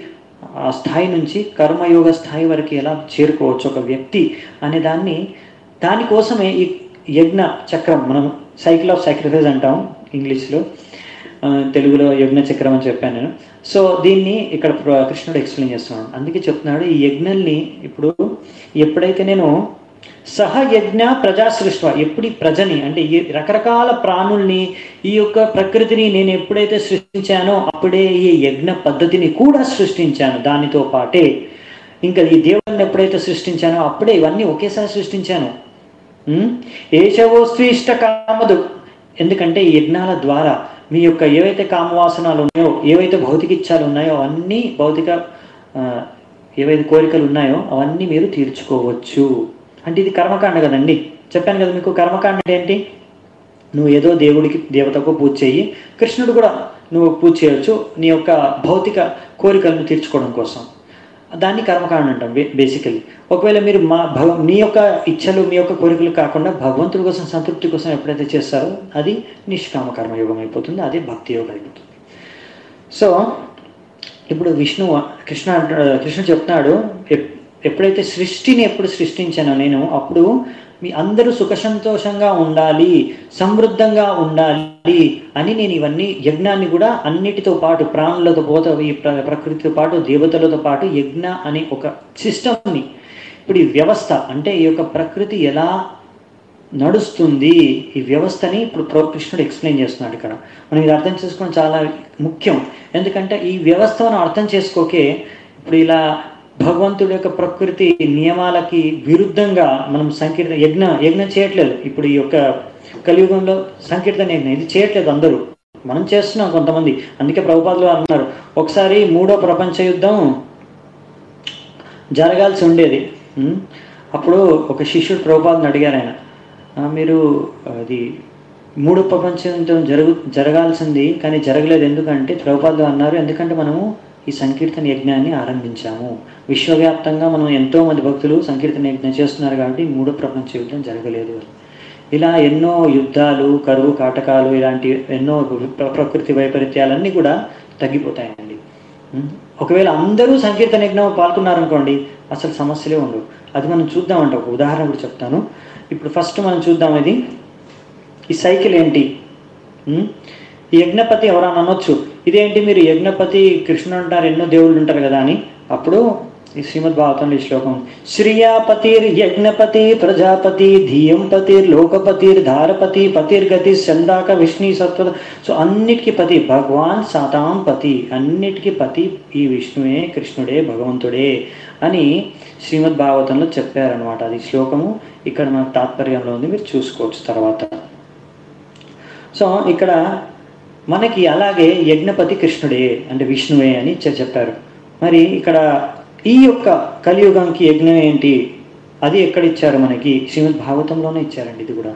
ఆ స్థాయి నుంచి కర్మయోగ స్థాయి వరకు ఎలా చేరుకోవచ్చు ఒక వ్యక్తి అనే దానికోసమే ఈ యజ్ఞ చక్రం, మనం సైకిల్ ఆఫ్ సాక్రిఫైస్ అంటాం ఇంగ్లీష్లో, తెలుగులో యజ్ఞ చక్రం అని చెప్పాను నేను. సో దీన్ని ఇక్కడ కృష్ణుడు ఎక్స్ప్లెయిన్ చేస్తున్నాడు. అందుకే చెప్తున్నాడు ఈ యజ్ఞల్ని ఇప్పుడు ఎప్పుడైతే నేను సహయజ్ఞ ప్రజా సృష్టి, ఎప్పుడు ఈ ప్రజని అంటే ఈ రకరకాల ప్రాణుల్ని, ఈ యొక్క ప్రకృతిని నేను ఎప్పుడైతే సృష్టించానో అప్పుడే ఈ యజ్ఞ పద్ధతిని కూడా సృష్టించాను. దానితో పాటే ఇంకా ఈ దేవుడిని ఎప్పుడైతే సృష్టించానో అప్పుడే ఇవన్నీ ఒకేసారి సృష్టించాను. ఏషవోస్త్విష్ట కామదు, ఎందుకంటే ఈ యజ్ఞాల ద్వారా మీ యొక్క ఏవైతే కామవాసనాలు ఉన్నాయో, ఏవైతే భౌతిక ఇచ్ఛాలు ఉన్నాయో అవన్నీ, భౌతిక ఏవైతే కోరికలు ఉన్నాయో అవన్నీ మీరు తీర్చుకోవచ్చు. అంటే ఇది కర్మకాండ కదండి. చెప్పాను కదా మీకు, కర్మకాండ ఏంటి? నువ్వు ఏదో దేవుడికి దేవతకు పూజ చేయి, కృష్ణుడు కూడా నువ్వు పూజ చేయొచ్చు నీ యొక్క భౌతిక కోరికలను తీర్చుకోవడం కోసం. దాన్ని కర్మకాండ అంటాం బేసికలీ. ఒకవేళ మీరు మీ యొక్క ఇచ్ఛలు, మీ యొక్క కోరికలు కాకుండా భగవంతుడి కోసం, సంతృప్తి కోసం ఎప్పుడైతే చేస్తారో అది నిష్కామ కర్మయోగం అయిపోతుంది, అదే భక్తి యోగం అయిపోతుంది. సో ఇప్పుడు కృష్ణ చెప్తున్నాడు, ఎప్పుడైతే సృష్టిని ఎప్పుడు సృష్టించానో నేను, అప్పుడు మీ అందరూ సుఖ సంతోషంగా ఉండాలి, సమృద్ధంగా ఉండాలి అని నేను ఇవన్నీ యజ్ఞాన్ని కూడా అన్నిటితో పాటు, ప్రాణులతో పాటు, ఈ ప్రకృతితో పాటు, దేవతలతో పాటు యజ్ఞ అనే ఒక సిస్టమ్ని, ఇప్పుడు ఈ వ్యవస్థ అంటే ఈ యొక్క ప్రకృతి ఎలా నడుస్తుంది, ఈ వ్యవస్థని ఇప్పుడు కృష్ణుడు ఎక్స్ప్లెయిన్ చేస్తున్నాడు. ఇక్కడ మనం ఇది అర్థం చేసుకోవడం చాలా ముఖ్యం. ఎందుకంటే ఈ వ్యవస్థను అర్థం చేసుకోకే ఇప్పుడు ఇలా భగవంతుడి యొక్క ప్రకృతి నియమాలకి విరుద్ధంగా మనం యజ్ఞం చేయట్లేదు. ఇప్పుడు ఈ యొక్క కలియుగంలో సంకీర్తన యజ్ఞం ఇది చేయట్లేదు అందరూ, మనం చేస్తున్నాం కొంతమంది. అందుకే ప్రభుపాదులు అన్నారు, ఒకసారి 3వ ప్రపంచ యుద్ధం జరగాల్సి ఉండేది. అప్పుడు ఒక శిష్యుడు ప్రభుపాదుని అడిగారు, ఆయన మీరు అది 3వ ప్రపంచ యుద్ధం జరగాల్సింది కానీ జరగలేదు ఎందుకంటే, ప్రభుపాదులు అన్నారు ఎందుకంటే మనము ఈ సంకీర్తన యజ్ఞాన్ని ఆరంభించాము, విశ్వవ్యాప్తంగా మనం ఎంతోమంది భక్తులు సంకీర్తన యజ్ఞం చేస్తున్నారు కాబట్టి 3వ ప్రపంచ యుద్ధం జరగలేదు. ఇలా ఎన్నో యుద్ధాలు, కరువు కాటకాలు, ఇలాంటి ఎన్నో ప్రకృతి వైపరీత్యాలన్నీ కూడా తగ్గిపోతాయండి. ఒకవేళ అందరూ సంకీర్తన యజ్ఞం పాల్గొన్నారనుకోండి అసలు సమస్యలే ఉండవు. అది మనం చూద్దామంట, ఒక ఉదాహరణ కూడా చెప్తాను. ఇప్పుడు ఫస్ట్ మనం చూద్దాం ఇది ఈ సైకిల్ ఏంటి. ఈ యజ్ఞపతి ఎవరన్నా అనొచ్చు, ఇదేంటి మీరు యజ్ఞపతి కృష్ణుడు అంటారు, ఎన్నో దేవుళ్ళు ఉంటారు కదా అని. అప్పుడు ఈ శ్రీమద్ భాగవతంలో ఈ శ్లోకం, శ్రియాపతిర్ యజ్ఞపతి ప్రజాపతి ధీయంపతిర్ లోకపతిర్ ధారపతి పతిర్గతి చందాక విష్ణు సత్వ. సో అన్నిటికీ పతి భగవాన్ సాతాం పతి, అన్నిటికీ పతి ఈ విష్ణువే, కృష్ణుడే, భగవంతుడే అని శ్రీమద్ భాగవతంలో చెప్పారనమాట. అది శ్లోకము ఇక్కడ మన తాత్పర్యంలో ఉంది, మీరు చూసుకోవచ్చు తర్వాత. సో ఇక్కడ మనకి అలాగే యజ్ఞపతి కృష్ణుడే అంటే విష్ణువే అని చెప్పారు. మరి ఇక్కడ ఈ యొక్క కలియుగంకి యజ్ఞం ఏంటి, అది ఎక్కడ ఇచ్చారు మనకి? శ్రీమద్ భాగవతంలోనే ఇచ్చారండి. ఇది కూడా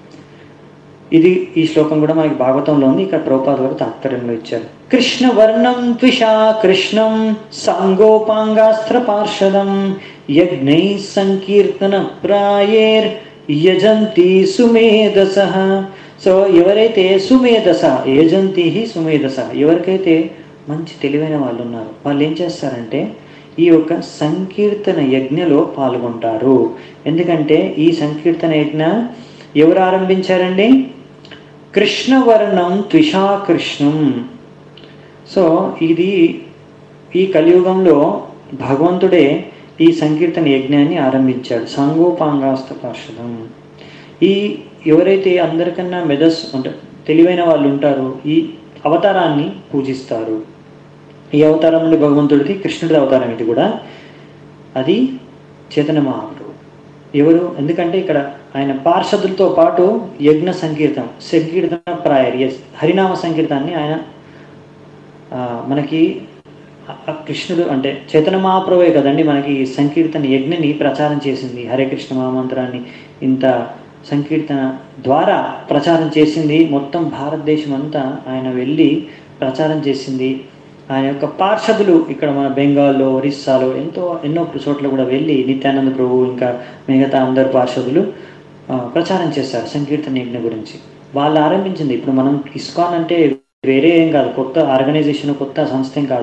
ఈ శ్లోకం కూడా మనకి భాగవతంలో ఉంది, ఇక్కడ ప్రభుపాద గారు తాత్పర్యంలో ఇచ్చారు. కృష్ణ వర్ణం త్విషా కృష్ణం సంగోపాంగాస్త్ర పార్షదం యజ్ఞై సంకీర్తన ప్రాయేర్ యజంతి సుమేధస. సో ఎవరైతే సుమేధస, యజంతి సుమేధస, ఎవరికైతే మంచి తెలివైన వాళ్ళు ఉన్నారు వాళ్ళు ఏం చేస్తారంటే ఈ యొక్క సంకీర్తన యజ్ఞలో పాల్గొంటారు. ఎందుకంటే ఈ సంకీర్తన యజ్ఞ ఎవరు ఆరంభించారండి? కృష్ణవర్ణం త్విషా కృష్ణం. సో ఇది ఈ కలియుగంలో భగవంతుడే ఈ సంకీర్తన యజ్ఞాన్ని ఆరంభించాడు. సాంగోపాంగాస్త పార్షదం. ఈ ఎవరైతే అందరికన్నా అంటే తెలివైన వాళ్ళు ఉంటారో ఈ అవతారాన్ని పూజిస్తారు. ఈ అవతారం నుండి భగవంతుడిది, కృష్ణుడి అవతారం ఇది కూడా, అది చైతన్య మహాప్రభు. ఎవరు? ఎందుకంటే ఇక్కడ ఆయన పార్షదులతో పాటు యజ్ఞ సంకీర్తన ప్రాయర్, హరినామ సంకీర్తనాన్ని ఆయన మనకి కృష్ణుడు అంటే చైతన్య మహాప్రభువే కదండి మనకి సంకీర్తన యజ్ఞని ప్రచారం చేసింది. హరే కృష్ణ మహామంత్రాన్ని ఇంత సంకీర్తన ద్వారా ప్రచారం చేసింది. మొత్తం భారతదేశం అంతా ఆయన వెళ్ళి ప్రచారం చేసింది. ఆయన యొక్క పార్షదులు ఇక్కడ మన బెంగాల్లో, ఒరిస్సాలో ఎన్నో చోట్ల కూడా వెళ్ళి నిత్యానంద ప్రభు ఇంకా మిగతా అందరు పార్షదులు ప్రచారం చేశారు సంకీర్తన యజ్ఞ గురించి. వాళ్ళు ఆరంభించింది. ఇప్పుడు మనం ఇస్కాన్ అంటే వేరే ఏం కాదు, కొత్త ఆర్గనైజేషన్, కొత్త సంస్థ ఏం కాదు.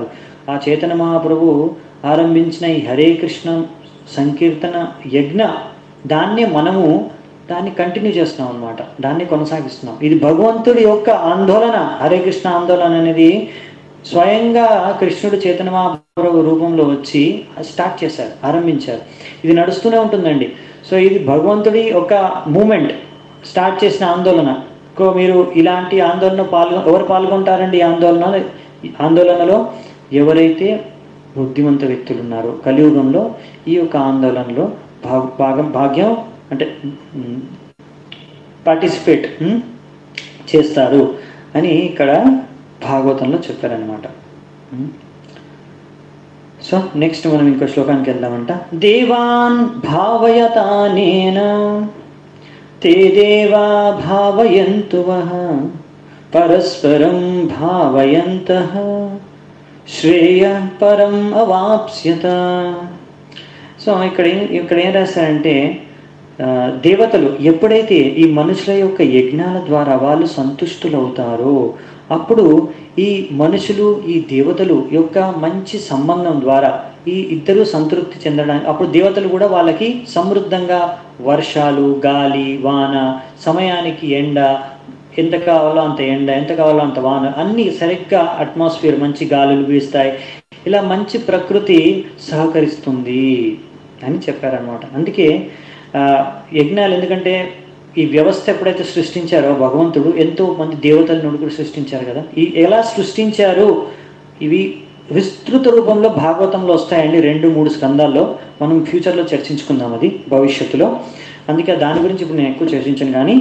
ఆ చైతన్య మహాప్రభు ఆరంభించిన ఈ హరే కృష్ణ సంకీర్తన యజ్ఞ దాన్ని కంటిన్యూ చేస్తున్నాం అనమాట, దాన్ని కొనసాగిస్తున్నాం. ఇది భగవంతుడి యొక్క ఆందోళన. హరే కృష్ణ ఆందోళన అనేది స్వయంగా కృష్ణుడు చైతన్య మహాప్రభు రూపంలో వచ్చి స్టార్ట్ చేశారు, ఆరంభించారు. ఇది నడుస్తూనే ఉంటుందండి. సో ఇది భగవంతుడి ఒక మూమెంట్, స్టార్ట్ చేసిన ఆందోళన. మీరు ఇలాంటి ఆందోళన ఎవరు పాల్గొంటారండి? ఈ ఆందోళనలో ఎవరైతే బుద్ధిమంత వ్యక్తులు ఉన్నారో కలియుగంలో ఈ యొక్క ఆందోళనలో భాగ్యం అంటే పార్టిసిపేట్ చేస్తారు అని ఇక్కడ భాగవతంలో చెప్పారనమాట. సో నెక్స్ట్ మనం ఇంకో శ్లోకానికి వెళ్దామంట. దేవాన్ భావయతానేన తే దేవా భావయంతువః పరస్పరం భావయంతః శ్రేయ పరం అవాప్స్యత. సో ఇక్కడ ఏం రాశారంటే, దేవతలు ఎప్పుడైతే ఈ మనుషుల యొక్క యజ్ఞాల ద్వారా వాళ్ళు సంతుష్టులవుతారో అప్పుడు ఈ మనుషులు ఈ దేవతలు యొక్క మంచి సంబంధం ద్వారా ఈ ఇద్దరు సంతృప్తి చెందడానికి, అప్పుడు దేవతలు కూడా వాళ్ళకి సమృద్ధంగా వర్షాలు, గాలి, వాన, సమయానికి ఎండ, ఎంత కావాలో అంత ఎండ, ఎంత కావాలో అంత వాన, అన్నీ సరిగ్గా అట్మాస్ఫియర్, మంచి గాలులు వీస్తాయి. ఇలా మంచి ప్రకృతి సహకరిస్తుంది అని చెప్పారనమాట. అందుకే యజ్ఞాలు, ఎందుకంటే ఈ వ్యవస్థ ఎప్పుడైతే సృష్టించారో భగవంతుడు ఎంతో మంది దేవతలను కూడా సృష్టించారు కదా. ఎలా సృష్టించారు ఇవి విస్తృత రూపంలో భాగవతంలో వస్తాయండి. 2-3 స్కందాల్లో మనం ఫ్యూచర్లో చర్చించుకుందాం అది భవిష్యత్తులో. అందుకే దాని గురించి ఇప్పుడు నేను ఎక్కువ చర్చించాను. కానీ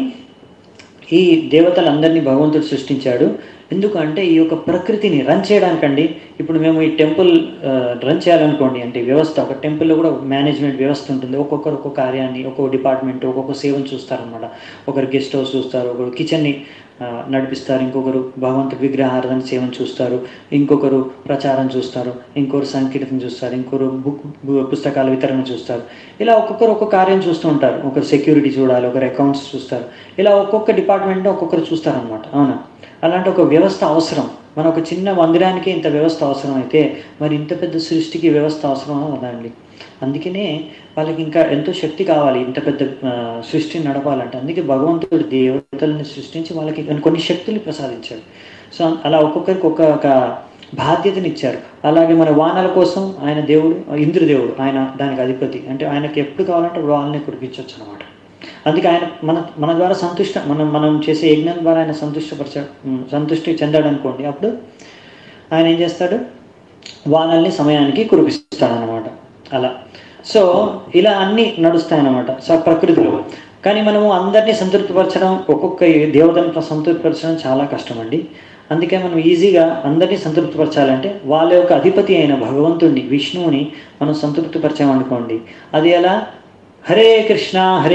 ఈ దేవతలందరినీ భగవంతుడు సృష్టించాడు ఎందుకంటే ఈ యొక్క ప్రకృతిని రన్ చేయడానికండి. ఇప్పుడు మేము ఈ టెంపుల్ రన్ చేయాలనుకోండి, అంటే వ్యవస్థ, ఒక టెంపుల్లో కూడా మేనేజ్మెంట్ వ్యవస్థ ఉంటుంది. ఒక్కొక్కరు ఒక్కొక్క కార్యాన్ని, ఒక్కొక్క డిపార్ట్మెంట్ ఒక్కొక్క సేవను చూస్తారనమాట. ఒకరు గెస్ట్ హౌస్ చూస్తారు, ఒకరు కిచెన్ని నడిపిస్తారు, ఇంకొకరు భగవంతుడి విగ్రహారాధన సేవను చూస్తారు, ఇంకొకరు ప్రచారం చూస్తారు, ఇంకొకరు సంకీర్తన చూస్తారు, ఇంకొకరు పుస్తకాల వితరణ చూస్తారు. ఇలా ఒక్కొక్కరు ఒక్కొక్క కార్యం చూస్తూ ఉంటారు. ఒకరు సెక్యూరిటీ చూడాలి, ఒకరు అకౌంట్స్ చూస్తారు. ఇలా ఒక్కొక్క డిపార్ట్మెంట్లో ఒక్కొక్కరు చూస్తారనమాట. అవునా? అలాంటి ఒక వ్యవస్థ అవసరం. మన ఒక చిన్న మందిరానికి ఇంత వ్యవస్థ అవసరం అయితే మరి ఇంత పెద్ద సృష్టికి వ్యవస్థ అవసరమా కదండి. అందుకనే వాళ్ళకి ఇంకా ఎంతో శక్తి కావాలి ఇంత పెద్ద సృష్టిని నడపాలంటే. అందుకే భగవంతుడు దేవతలను సృష్టించి వాళ్ళకి కొన్ని శక్తులు ప్రసాదించాడు. సో అలా ఒక్కొక్కరికి ఒక్కొక్క బాధ్యతనిచ్చారు. అలాగే మన వానల కోసం ఆయన దేవుడు, ఇంద్రదేవుడు, ఆయన దానికి అధిపతి. అంటే ఆయనకి ఎప్పుడు కావాలంటే వాళ్ళని కురిపించవచ్చు అనమాట. అందుకే ఆయన మన ద్వారా మనం చేసే యజ్ఞం ద్వారా ఆయన సంతృష్టి చెందాడు అనుకోండి. అప్పుడు ఆయన ఏం చేస్తాడు? వానల్ని సమయానికి కురిపిస్తాడనమాట. అలా సో ఇలా అన్నీ నడుస్తాయన్నమాట ప్రకృతిలో. కానీ మనము అందరినీ సంతృప్తిపరచడం, ఒక్కొక్క దేవతను సంతృప్తిపరచడం చాలా కష్టం అండి. అందుకే మనం ఈజీగా అందరినీ సంతృప్తిపరచాలంటే వాళ్ళ యొక్క అధిపతి అయిన భగవంతుడిని, విష్ణువుని మనం సంతృప్తిపరచామనుకోండి. అది ఎలా? హరే కృష్ణ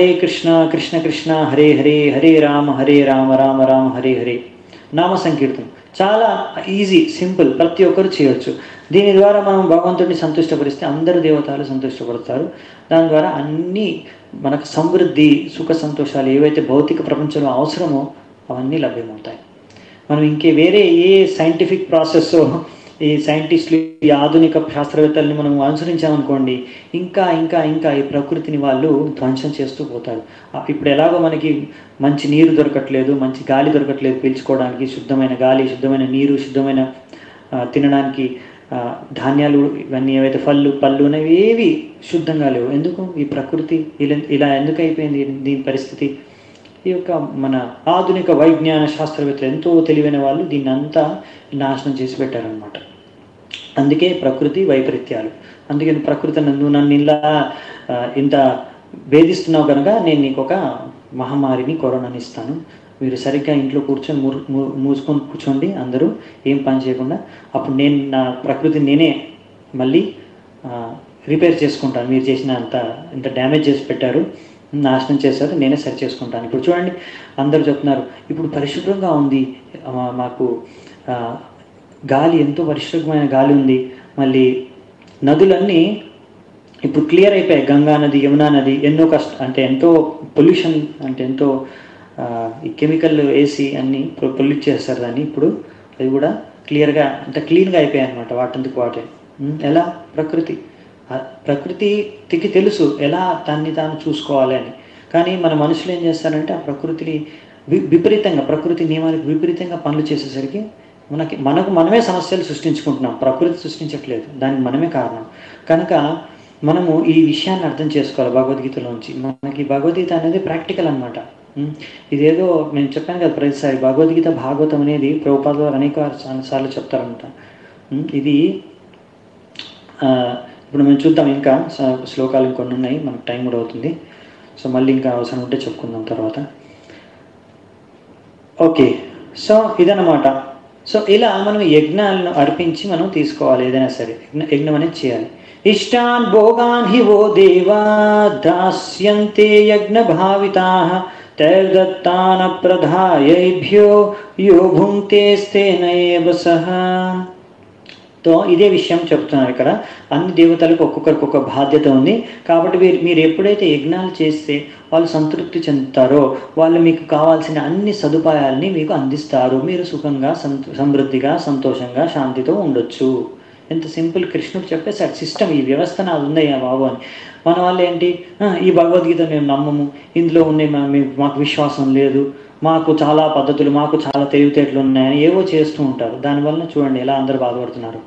కృష్ణ కృష్ణ హరే హరే, హరే రామ రామ రామ హరే హరే నామ సంకీర్తనం. చాలా ఈజీ, సింపుల్, ప్రతి ఒక్కరు చేయొచ్చు. దీని ద్వారా మనం భగవంతుడిని సంతుష్టపరిస్తే అందరు దేవతలు సంతుష్టపడతారు. దాని ద్వారా అన్నీ మనకు సమృద్ధి, సుఖ సంతోషాలు ఏవైతే భౌతిక ప్రపంచంలో అవసరమో అవన్నీ లభ్యమవుతాయి. మనం వేరే ఏ సైంటిఫిక్ ప్రాసెస్, ఈ సైంటిస్టులు, ఈ ఆధునిక శాస్త్రవేత్తల్ని మనం అనుసరించామనుకోండి, ఇంకా ఇంకా ఇంకా ఈ ప్రకృతిని వాళ్ళు ధ్వంసం చేస్తూ పోతారు. ఇప్పుడు ఎలాగో మనకి మంచి నీరు దొరకట్లేదు, మంచి గాలి దొరకట్లేదు పీల్చుకోవడానికి, శుద్ధమైన గాలి, శుద్ధమైన నీరు, శుద్ధమైన తినడానికి ధాన్యాలు, ఇవన్నీ ఏవైతే పళ్ళు అనేవి ఏవి శుద్ధంగా లేవు. ఎందుకు? ఈ ప్రకృతి ఇలా ఎందుకు అయిపోయింది దీని పరిస్థితి? ఈ యొక్క మన ఆధునిక వైజ్ఞాన శాస్త్రవేత్తలు, ఎంతో తెలివైన వాళ్ళు దీన్ని అంతా నాశనం చేసి పెట్టారనమాట. అందుకే ప్రకృతి వైపరీత్యాలు. అందుకే ప్రకృతి నన్ను ఇలా ఇంత వేధిస్తున్నావు కనుక నేను నీకు ఒక మహమ్మారిని, కరోనాని ఇస్తాను. మీరు సరిగ్గా ఇంట్లో కూర్చొని మూసుకొని కూర్చోండి అందరూ, ఏం పని చేయకుండా. అప్పుడు నేను నా ప్రకృతిని నేనే మళ్ళీ రిపేర్ చేసుకుంటాను. మీరు చేసిన ఇంత డ్యామేజ్ చేసి పెట్టారు, నాశనం చేశారు, నేనే సరి చేసుకుంటాను. ఇప్పుడు చూడండి, అందరూ చెప్తున్నారు ఇప్పుడు పరిశుభ్రంగా ఉంది, మాకు గాలి ఎంతో పరిశుభ్రమైన గాలి ఉంది, మళ్ళీ నదులన్నీ ఇప్పుడు క్లియర్ అయిపోయాయి. గంగా నది, యమునా నది ఎంతో పొల్యూషన్, అంటే ఎంతో ఈ కెమికల్ వేసి అన్నీ పొల్యూట్ చేస్తారు దాన్ని. ఇప్పుడు అది కూడా క్లియర్గా అంటే క్లీన్గా అయిపోయాయి అనమాట వాటందుకు వాటే. ఎలా? ప్రకృతికి తెలుసు ఎలా దాన్ని తాను చూసుకోవాలి అని. కానీ మన మనుషులు ఏం చేస్తారంటే ఆ ప్రకృతిని విపరీతంగా, ప్రకృతి నియమాలకు విపరీతంగా పనులు చేసేసరికి మనకు మనమే సమస్యలు సృష్టించుకుంటున్నాం. ప్రకృతి సృష్టించట్లేదు, దానికి మనమే కారణం. కనుక మనము ఈ విషయాన్ని అర్థం చేసుకోవాలి భగవద్గీతలోంచి. మనకి భగవద్గీత అనేది ప్రాక్టికల్ అనమాట. ఇదేదో నేను చెప్పాను కదా ప్రతిసారి, భగవద్గీత భాగవతం అనేది ప్రభుపాద వారు అనేక సార్లు చెప్తారనమాట. ఇది ఇప్పుడు మేము చూద్దాం, ఇంకా శ్లోకాలు ఇంకొన్ని ఉన్నాయి, మనకు టైం కూడా అవుతుంది. సో మళ్ళీ ఇంకా అవసరం ఉంటే చెప్పుకుందాం తర్వాత. ఓకే, సో ఇదన్నమాట. సో ఇలా మనం యజ్ఞాలను అర్పించి మనం తీసుకోవాలి, ఏదైనా సరే యజ్ఞం అనేది చేయాలి. ఇష్టాన్ భోగాన్ హి వో దేవా దాస్యంతే యజ్ఞ భావితాః తైర్దత్తాన ప్రధాయేభ్యో యో భుంక్తే స్తేన ఏవ సహ. తో ఇదే విషయం చెప్తున్నారు ఇక్కడ. అన్ని దేవతలకు ఒక్కొక్కరికి ఒక బాధ్యత ఉంది. కాబట్టి మీరు ఎప్పుడైతే యజ్ఞాలు చేస్తే వాళ్ళు సంతృప్తి చెందుతారో వాళ్ళు మీకు కావాల్సిన అన్ని సదుపాయాలని మీకు అందిస్తారు. మీరు సుఖంగా, సమృద్ధిగా, సంతోషంగా, శాంతితో ఉండొచ్చు. ఎంత సింపుల్! కృష్ణుడు చెప్పేసాడు సిస్టమ్, ఈ వ్యవస్థ నాది ఉందయ్యా బాబు అని. మన వాళ్ళు ఏంటి, ఈ భగవద్గీత మేము నమ్మము, ఇందులో ఉన్నాయి మాకు విశ్వాసం లేదు, మాకు చాలా పద్ధతులు, మాకు చాలా తెలివితేటలు ఉన్నాయని ఏవో చేస్తూ ఉంటారు. దానివల్ల చూడండి ఎలా అందరూ బాధపడుతున్నారు.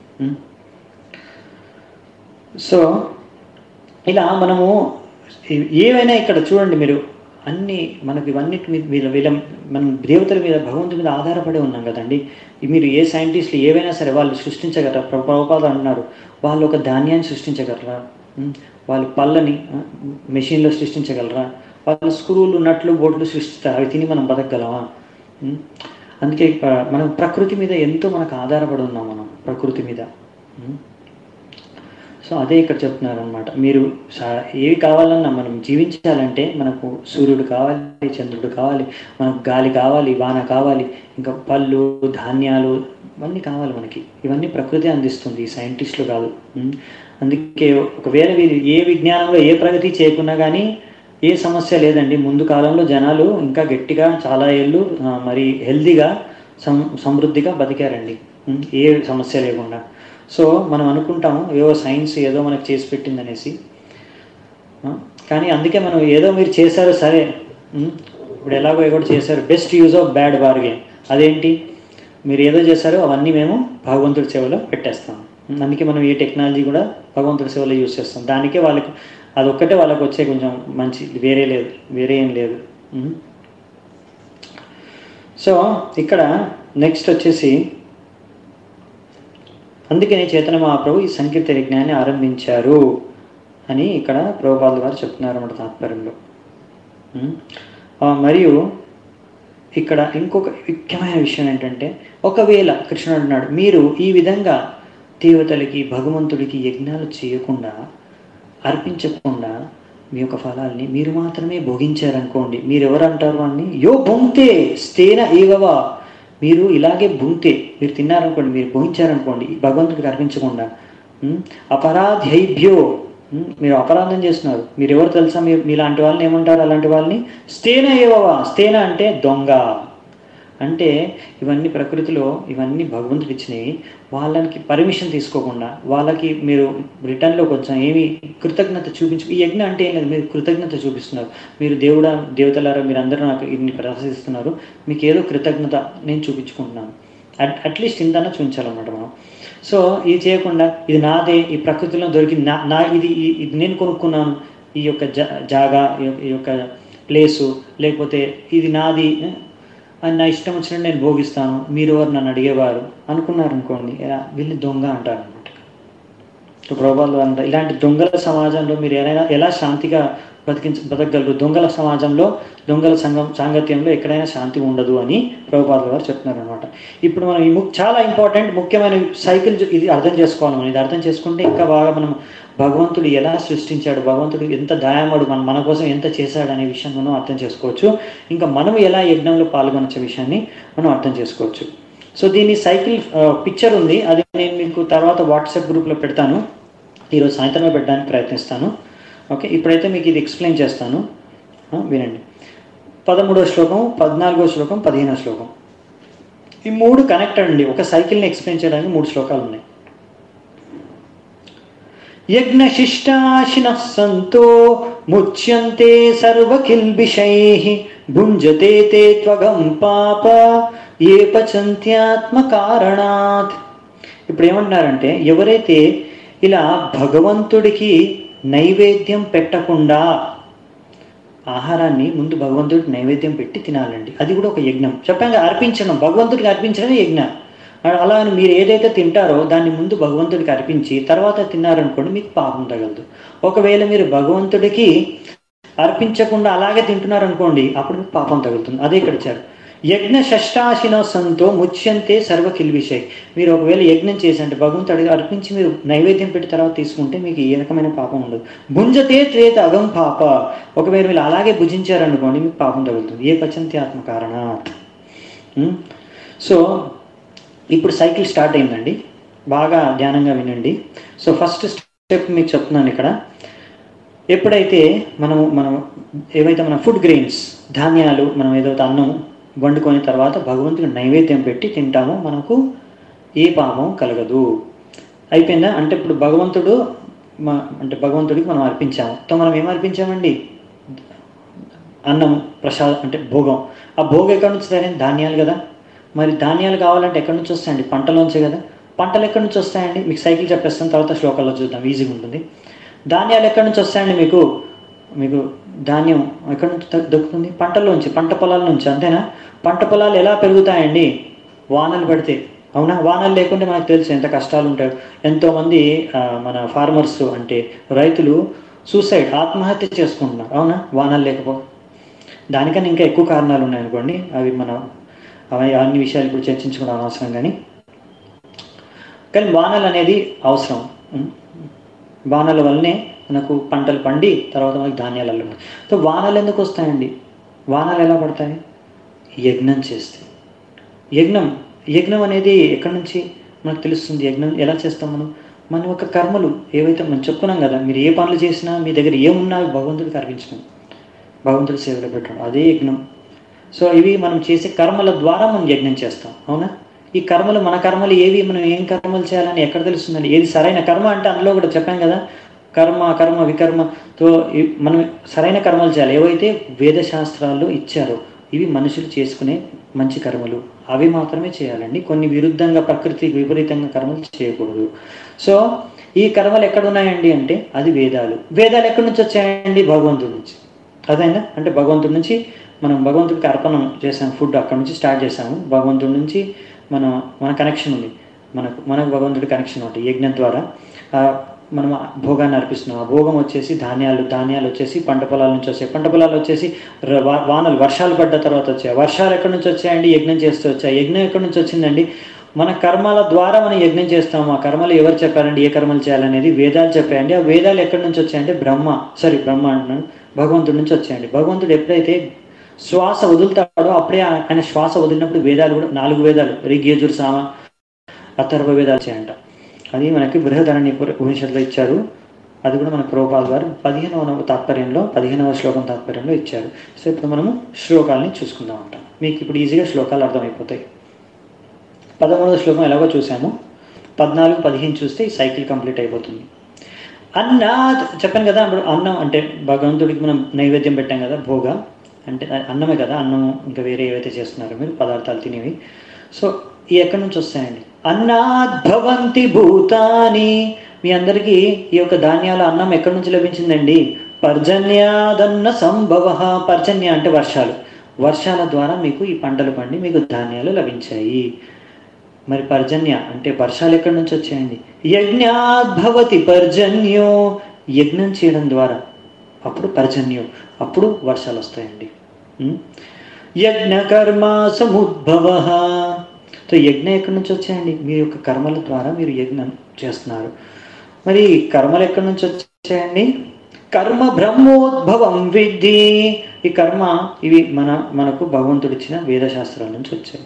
సో ఇలా మనము ఏవైనా ఇక్కడ చూడండి మీరు, అన్నీ మనకి ఇవన్నిటి మీద మనం దేవతల మీద, భగవంతుడి మీద ఆధారపడి ఉన్నాం కదండి. మీరు ఏ సైంటిస్టులు ఏవైనా సరే వాళ్ళు సృష్టించగలరా? ప్రభుపాద అన్నారు, వాళ్ళు ఒక ధాన్యాన్ని సృష్టించగలరా? వాళ్ళు పళ్ళని మెషిన్లో సృష్టించగలరా? వాళ్ళు స్క్రూలు, నట్లు, బోట్లు సృష్టిస్తారు, అవి తిని మనం బతకగలమా? అందుకే మనం ప్రకృతి మీద ఎంతో మనకు ఆధారపడి ఉన్నాం, మనం ప్రకృతి మీద. సో అదే ఇక్కడ చెప్తున్నారు అనమాట. మీరు ఏవి కావాలన్నా, మనం జీవించాలంటే మనకు సూర్యుడు కావాలి, చంద్రుడు కావాలి, మనకు గాలి కావాలి, వాన కావాలి, ఇంకా పళ్ళు, ధాన్యాలు ఇవన్నీ కావాలి మనకి. ఇవన్నీ ప్రకృతి అందిస్తుంది, ఈ సైంటిస్టులు కాదు. అందుకే ఒకవేళ ఏ విజ్ఞానంలో ఏ ప్రగతి చేయకున్నా కానీ ఏ సమస్య లేదండి. ముందు కాలంలో జనాలు ఇంకా గట్టిగా చాలా ఏళ్ళు మరి హెల్దీగా సమృద్ధిగా బతికారండి, ఏ సమస్య లేకుండా. సో మనం అనుకుంటాము ఏవో సైన్స్ ఏదో మనకు చేసి పెట్టింది అనేసి, కానీ అందుకే మనం ఏదో మీరు చేశారు సరే, ఇప్పుడు ఎలాగో ఏదో చేశారు, best use of bad bargain. అదేంటి, మీరు ఏదో చేశారో అవన్నీ మేము భగవంతుడి సేవలో పెట్టేస్తాం. అందుకే మనం ఏ టెక్నాలజీ కూడా భగవంతుడి సేవలో యూజ్ చేస్తాం. దానికే వాళ్ళకి అదొక్కటే వాళ్ళకి వచ్చే కొంచెం మంచి, వేరే ఏం లేదు. సో ఇక్కడ నెక్స్ట్ వచ్చేసి, అందుకనే చైతన్య మహాప్రభు ఈ సంకీర్తన యజ్ఞాన్ని ఆరంభించారు అని ఇక్కడ ప్రభుపాదుల వారు చెప్తున్నారు అన్నమాట తాత్పర్యంలో. మరియు ఇక్కడ ఇంకొక ముఖ్యమైన విషయం ఏంటంటే, ఒకవేళ కృష్ణుడు అన్నాడు మీరు ఈ విధంగా దేవతలకి, భగవంతుడికి యజ్ఞాలు చేయకుండా, అర్పించకుండా మీ యొక్క ఫలాల్ని మీరు మాత్రమే భోగించారనుకోండి, మీరు ఎవరంటారు అని, యో భుంక్తే స్తేన ఏవవా, మీరు ఇలాగే భుంక్తే, మీరు తిన్నారనుకోండి, మీరు భోగించారనుకోండి భగవంతుడికి అర్పించకుండా, అపరాధ్యైభ్యో, మీరు అపరాధం చేస్తున్నారు. మీరు ఎవరు తెలుసా? మీలాంటి వాళ్ళని ఏమంటారు? అలాంటి వాళ్ళని స్తేన ఏవవా. స్తేన అంటే దొంగ. అంటే ఇవన్నీ ప్రకృతిలో ఇవన్నీ భగవంతుడు ఇచ్చినవి, వాళ్ళకి పర్మిషన్ తీసుకోకుండా వాళ్ళకి మీరు రిటర్న్లో కొంచెం ఏమి కృతజ్ఞత చూపించు. ఈ యజ్ఞం అంటే ఏం లేదు, మీరు కృతజ్ఞత చూపిస్తున్నారు. మీరు దేవతలారా మీరు అందరూ నాకు ఇన్ని ప్రదర్శిస్తున్నారు, మీకు ఏదో కృతజ్ఞత నేను చూపించుకుంటున్నాను. అట్లీస్ట్ ఇంతన్నా చూపించాలన్నమాట మనం. సో ఇది చేయకుండా ఇది నాదే, ఈ ప్రకృతిలో దొరికింది, ఇది నేను కొనుక్కున్నాను, ఈ యొక్క జాగా, ఈ యొక్క ప్లేసు, లేకపోతే ఇది నాది అని నా ఇష్టం వచ్చినట్టు నేను భోగిస్తాను, మీరు ఎవరు నన్ను అడిగేవారు అనుకున్నారనుకోండి, వీళ్ళు దొంగ అంటారు అనమాట. ప్రభుపాదులు అంటారు, ఇలాంటి దొంగల సమాజంలో మీరు ఎలా శాంతిగా బతకగలరు? దొంగల సమాజంలో, దొంగల సాంగత్యంలో ఎక్కడైనా శాంతి ఉండదు అని ప్రభుపాదుల వారు చెప్తున్నారు అనమాట. ఇప్పుడు మనం చాలా ఇంపార్టెంట్ ముఖ్యమైన సైకిల్ ఇది అర్థం చేసుకోవాలి. మనం ఇది అర్థం చేసుకుంటే ఇంకా బాగా మనం భగవంతుడు ఎలా సృష్టించాడు, భగవంతుడు ఎంత దయామడు, మన కోసం ఎంత చేశాడు అనే విషయం మనం అర్థం చేసుకోవచ్చు. ఇంకా మనం ఎలా యజ్ఞంలో పాల్గొనొచ్చే విషయాన్ని మనం అర్థం చేసుకోవచ్చు. సో దీని సైకిల్ పిక్చర్ ఉంది, అది నేను మీకు తర్వాత వాట్సాప్ గ్రూప్లో పెడతాను, ఈరోజు సాయంత్రమే పెట్టడానికి ప్రయత్నిస్తాను. ఓకే, ఇప్పుడైతే మీకు ఇది ఎక్స్ప్లెయిన్ చేస్తాను, వినండి. 13వ శ్లోకం, 14వ శ్లోకం, 15వ శ్లోకం. ఈ 3 కనెక్టెడ్ అండి. ఒక సైకిల్ని ఎక్స్ప్లెయిన్ చేయడానికి 3 శ్లోకాలు ఉన్నాయి. యజ్ఞశిష్టాశినః సంతో ముచ్యంతే సర్వకిల్బిషైః భుంజతే తే త్వగం పాప ఏ పచంత్యాత్మకారణాత్. ఇప్పుడు ఏమంటున్నారంటే, ఎవరైతే ఇలా భగవంతుడికి నైవేద్యం పెట్టకుండా ఆహారాన్ని ముందు భగవంతుడికి నైవేద్యం పెట్టి తినాలండి. అది కూడా ఒక యజ్ఞం. చెప్పంగా అర్పించడం, భగవంతుడికి అర్పించడమే యజ్ఞం. అలా అని మీరు ఏదైతే తింటారో దాన్ని ముందు భగవంతుడికి అర్పించి తర్వాత తిన్నారనుకోండి, మీకు పాపం తగలదు. ఒకవేళ మీరు భగవంతుడికి అర్పించకుండా అలాగే తింటున్నారనుకోండి, అప్పుడు మీకు పాపం తగులుతుంది. అదే ఇక్కడ ఇచ్చారు. యజ్ఞ షష్టాశినో సంతో ముచ్యంతే సర్వ కిల్విషయ్. మీరు ఒకవేళ యజ్ఞం చేసి అంటే భగవంతుడికి అర్పించి మీరు నైవేద్యం పెట్టి తర్వాత తీసుకుంటే మీకు ఏ రకమైన పాపం ఉండదు. భుంజతే త్వేత అగం పాప. ఒకవేళ మీరు అలాగే భుజించారనుకోండి, మీకు పాపం తగులుతుంది. ఏ పచంత్యాత్మ కారణాత్. సో ఇప్పుడు సైకిల్ స్టార్ట్ అయిందండి. బాగా ధ్యానంగా వినండి. సో ఫస్ట్ స్టెప్ మీకు చెప్తున్నాను ఇక్కడ. ఎప్పుడైతే మనం ఏవైతే మన ఫుడ్ గ్రెయిన్స్, ధాన్యాలు, మనం ఏదైతే అన్నం వండుకొని తర్వాత భగవంతుడికి నైవేద్యం పెట్టి తింటామో మనకు ఏ పాపం కలగదు. అయిపోయిందా? అంటే ఇప్పుడు భగవంతుడికి మనం అర్పించాము. సో మనం ఏం అర్పించామండి? అన్నం, ప్రసాదం అంటే భోగం. ఆ భోగం ఎక్కడి నుంచి వస్తాయండి? ధాన్యాలు కదా. మరి ధాన్యాలు కావాలంటే ఎక్కడి నుంచి వస్తాయండి? పంటలోంచే కదా. పంటలు ఎక్కడి నుంచి వస్తాయండి? మీకు సైకిల్ చెప్పేస్తాను, తర్వాత శ్లోకాల్లో చూద్దాం, ఈజీగా ఉంటుంది. ధాన్యాలు ఎక్కడి నుంచి వస్తాయండి? మీకు ధాన్యం ఎక్కడి నుంచి దొరుకుతుంది? పంటల్లోంచి, పంట పొలాల నుంచి. అంతేనా? పంట పొలాలు ఎలా పెరుగుతాయండి? వానలు పడితే. అవునా? వానలు లేకుంటే మనకు తెలుసు ఎంత కష్టాలు ఉంటాయి. ఎంతోమంది మన ఫార్మర్స్ అంటే రైతులు సూసైడ్, ఆత్మహత్య చేసుకుంటున్నారు. అవునా? వానలు లేకపోతే. దానికన్నా ఇంకా ఎక్కువ కారణాలు ఉన్నాయనుకోండి, అవి అన్ని విషయాలు ఇప్పుడు చర్చించుకోవడం అనవసరం. కానీ వానలు అనేది అవసరం. వానల వల్లనే మనకు పంటలు పండి తర్వాత మనకు ధాన్యాలు అల్లుతాయి. సో వానలు ఎందుకు వస్తాయండి? వానలు ఎలా పడతాయి? యజ్ఞం చేస్తే. యజ్ఞం అనేది ఎక్కడి నుంచి మనకు తెలుస్తుంది? యజ్ఞం ఎలా చేస్తాం మన యొక్క కర్మలు ఏవైతే మనం చెప్పుకున్నాం కదా, మీరు ఏ పనులు చేసినా మీ దగ్గర ఏమున్నా భగవంతుడికి అర్పించడం, భగవంతుడి సేవలో పెట్టడం, అదే యజ్ఞం. సో ఇవి మనం చేసే కర్మల ద్వారా మనం యజ్ఞం చేస్తాం. అవునా? ఈ కర్మలు, మన కర్మలు ఏవి, మనం ఏం కర్మలు చేయాలని ఎక్కడ తెలుస్తుందండి? ఏది సరైన కర్మ అంటే అందులో కూడా చెప్పాం కదా, కర్మ వికర్మతో మనం సరైన కర్మలు చేయాలి. ఏవైతే వేదశాస్త్రాల్లో ఇచ్చారో ఇవి మనుషులు చేసుకునే మంచి కర్మలు, అవి మాత్రమే చేయాలండి. కొన్ని విరుద్ధంగా, ప్రకృతికి విపరీతంగా కర్మలు చేయకూడదు. సో ఈ కర్మలు ఎక్కడున్నాయండి అంటే అది వేదాలు. వేదాలు ఎక్కడి నుంచి వచ్చాయండి? భగవంతుడి నుంచి. అదైనా అంటే భగవంతుడి నుంచి మనం భగవంతుడికి అర్పణం చేసాం, ఫుడ్ అక్కడ నుంచి స్టార్ట్ చేసాము. భగవంతుడి నుంచి మన కనెక్షన్ ఉంది, మనకు భగవంతుడి కనెక్షన్ ఉంటుంది. యజ్ఞం ద్వారా మనం భోగాన్ని అర్పిస్తున్నాం. ఆ భోగం వచ్చేసి ధాన్యాలు వచ్చేసి పంట పొలాల నుంచి వచ్చాయి. పంట పొలాలు వచ్చేసి వానలు, వర్షాలు పడ్డ తర్వాత వచ్చాయి. వర్షాలు ఎక్కడి నుంచి వచ్చాయండి? యజ్ఞం చేస్తూ వచ్చాయి. యజ్ఞం ఎక్కడి నుంచి వచ్చిందండి? మన కర్మల ద్వారా మనం యజ్ఞం చేస్తాము. ఆ కర్మలు ఎవరు చెప్పారండి? ఏ కర్మలు చేయాలనేది వేదాలు చెప్పాయండి. ఆ వేదాలు ఎక్కడి నుంచి వచ్చాయంటే బ్రహ్మ అంటున్నాను, భగవంతుడి నుంచి వచ్చాయండి. భగవంతుడు ఎప్పుడైతే శ్వాస వదులుతాడో అప్పుడే ఆయన శ్వాస వదిలినప్పుడు వేదాలు కూడా 4 వేదాలు, ఋగ్, యజుర్, సామ, అథర్వ వేదాలు చేయంట. అది మనకి బృహదరణ్య ఉపనిషత్తులో ఇచ్చారు. అది కూడా మన ప్రభుపాదుల గారు 15వ శ్లోకం తాత్పర్యంలో ఇచ్చారు. సో ఇప్పుడు మనము శ్లోకాలని చూసుకుందాం అంట. మీకు ఇప్పుడు ఈజీగా శ్లోకాలు అర్థమైపోతాయి. 13వ శ్లోకం ఎలాగో చూసాము, 14, 15 చూస్తే ఈ సైకిల్ కంప్లీట్ అయిపోతుంది. అన్నాత్ చెప్పాను కదా. ఇప్పుడు అన్నం అంటే భగవంతుడికి మనం నైవేద్యం పెట్టాం కదా, భోగ అంటే అన్నమే కదా. అన్నం ఇంకా వేరే ఏవైతే చేస్తున్నారో మీరు పదార్థాలు తినేవి. సో ఈ ఎక్కడి నుంచి వస్తాయండి? అన్నాద్భవంతి భూతాని. మీ అందరికీ ఈ యొక్క ధాన్యాల అన్నం ఎక్కడి నుంచి లభించిందండి? పర్జన్యాదన్న సంభవ. పర్జన్య అంటే వర్షాల ద్వారా మీకు ఈ పంటలు పండి మీకు ధాన్యాలు లభించాయి. మరి పర్జన్య అంటే వర్షాలు ఎక్కడి నుంచి వచ్చాయండి? యజ్ఞాద్భవతి పర్జన్యో. యజ్ఞం చేయడం ద్వారా అప్పుడు పర్జన్యం, అప్పుడు వర్షాలు వస్తాయండి. యజ్ఞ కర్మ సముద్భవ. సో యజ్ఞం ఎక్కడి నుంచి వచ్చాయండి? మీ యొక్క కర్మల ద్వారా మీరు యజ్ఞం చేస్తున్నారు. మరి కర్మలు ఎక్కడి నుంచి వచ్చాయండి? కర్మ బ్రహ్మోద్భవం విద్ధి. ఈ కర్మ ఇవి మనకు భగవంతుడు ఇచ్చిన వేదశాస్త్రాల నుంచి వచ్చాయి.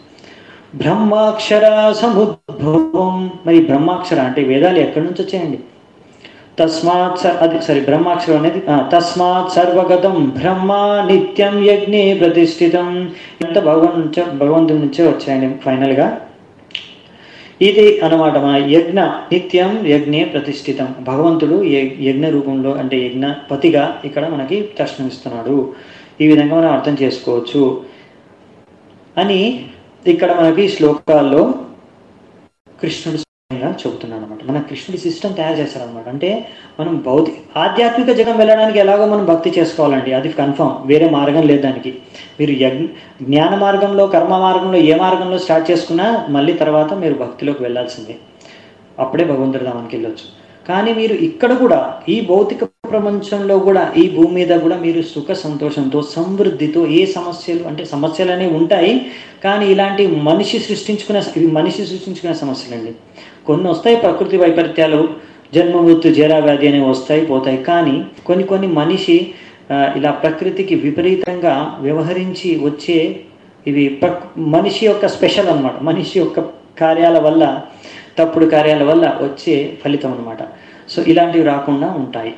బ్రహ్మాక్షర సముద్భవం. మరి బ్రహ్మాక్షర అంటే వేదాలు ఎక్కడి నుంచి వచ్చాయండి? తస్మాత్ అది బ్రహ్మాక్షరం అనేది తస్మాత్ సర్వగతం బ్రహ్మ నిత్యం యజ్ఞే ప్రతిష్ఠితం. ఎంత భగవంతుడి నుంచే వచ్చాయండి ఫైనల్గా. ఇది అన్నమాట మన యజ్ఞ నిత్యం యజ్ఞే ప్రతిష్ఠితం. భగవంతుడు యజ్ఞ రూపంలో అంటే యజ్ఞపతిగా ఇక్కడ మనకి దర్శనమిస్తున్నాడు. ఈ విధంగా మనం అర్థం చేసుకోవచ్చు అని ఇక్కడ మనకి శ్లోకాల్లో కృష్ణుడు చెబుతున్నాడు అనమాట. మన కృష్ణుడి సిస్టమ్ తయారు చేస్తారనమాట. అంటే మనం ఆధ్యాత్మిక జగం వెళ్ళడానికి ఎలాగో మనం భక్తి చేసుకోవాలండి, అది కన్ఫర్మ్, వేరే మార్గం లేదు దానికి. మీరు జ్ఞాన మార్గంలో కర్మ మార్గంలో ఏ మార్గంలో స్టార్ట్ చేసుకున్నా మళ్ళీ తర్వాత మీరు భక్తిలోకి వెళ్ళాల్సిందే, అప్పుడే భగవంతుడి ధామానికి వెళ్ళొచ్చు. కానీ మీరు ఇక్కడ కూడా ఈ భౌతిక ప్రపంచంలో కూడా ఈ భూమి మీద కూడా మీరు సుఖ సంతోషంతో సమృద్ధితో ఏ సమస్యలు అంటే సమస్యలు అనేవి ఉంటాయి, కానీ ఇలాంటి మనిషి సృష్టించుకునే సమస్యలండి. కొన్ని వస్తాయి, ప్రకృతి వైపరీత్యాలు, జన్మ మృత్యు జరా వ్యాధి అనేవి వస్తాయి పోతాయి. కానీ కొన్ని మనిషి ఇలా ప్రకృతికి విపరీతంగా వ్యవహరించి వచ్చే ఇవి మనిషి యొక్క స్పెషల్ అన్నమాట. మనిషి యొక్క కార్యాల వల్ల, తప్పుడు కార్యాల వల్ల వచ్చే ఫలితం అన్నమాట. సో ఇలాంటివి రాకుండా ఉంటాయి.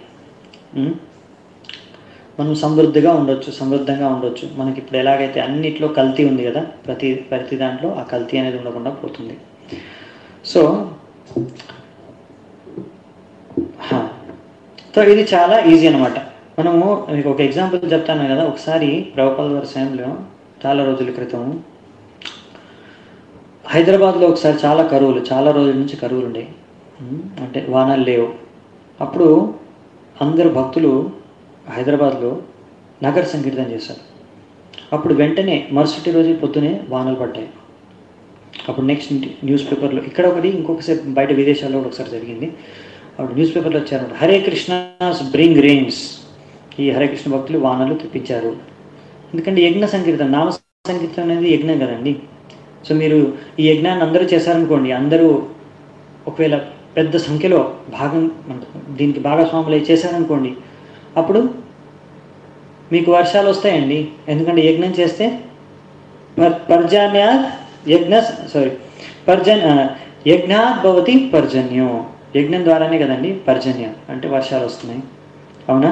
మనం సమృద్ధిగా ఉండొచ్చు. మనకి ఇప్పుడు ఎలాగైతే అన్నిట్లో కల్తీ ఉంది కదా, ప్రతి దాంట్లో ఆ కల్తీ అనేది ఉండకుండా పోతుంది. సో ఇది చాలా ఈజీ అనమాట. మనము మీకు ఒక ఎగ్జాంపుల్ చెప్తాను కదా. ఒకసారి ప్రభుపాద వారి సమయంలో చాలా రోజుల క్రితం హైదరాబాద్లో ఒకసారి చాలా రోజుల నుంచి కరువులు ఉండేవి, అంటే వానలు లేవు. అప్పుడు అందరు భక్తులు హైదరాబాద్లో నగర సంకీర్తన చేశారు. అప్పుడు వెంటనే మరుసటి రోజు పొద్దునే వానలు పడ్డాయి. అప్పుడు నెక్స్ట్ న్యూస్ పేపర్లో ఇక్కడ ఒకటి, ఇంకొకసారి బయట విదేశాల్లో కూడా ఒకసారి జరిగింది. అప్పుడు న్యూస్ పేపర్లో వచ్చారన్నమాట, హరే కృష్ణాస్ బ్రింగ్ రెయిన్స్. ఈ హరే కృష్ణ భక్తులు వానలు తెప్పించారు. ఎందుకంటే యజ్ఞ సంకీర్తన, నామ సంకీర్తన అనేది యజ్ఞం కదండి. సో మీరు ఈ యజ్ఞాన్ని అందరూ చేశారనుకోండి, అందరూ ఒకవేళ పెద్ద సంఖ్యలో దీనికి భాగస్వాములు చేశారనుకోండి, అప్పుడు మీకు వర్షాలు వస్తాయండి. ఎందుకంటే యజ్ఞం చేస్తే యజ్ఞాత్ భవతి పర్జన్యం. యజ్ఞం ద్వారానే కదండి పర్జన్యం అంటే వర్షాలు వస్తున్నాయి, అవునా?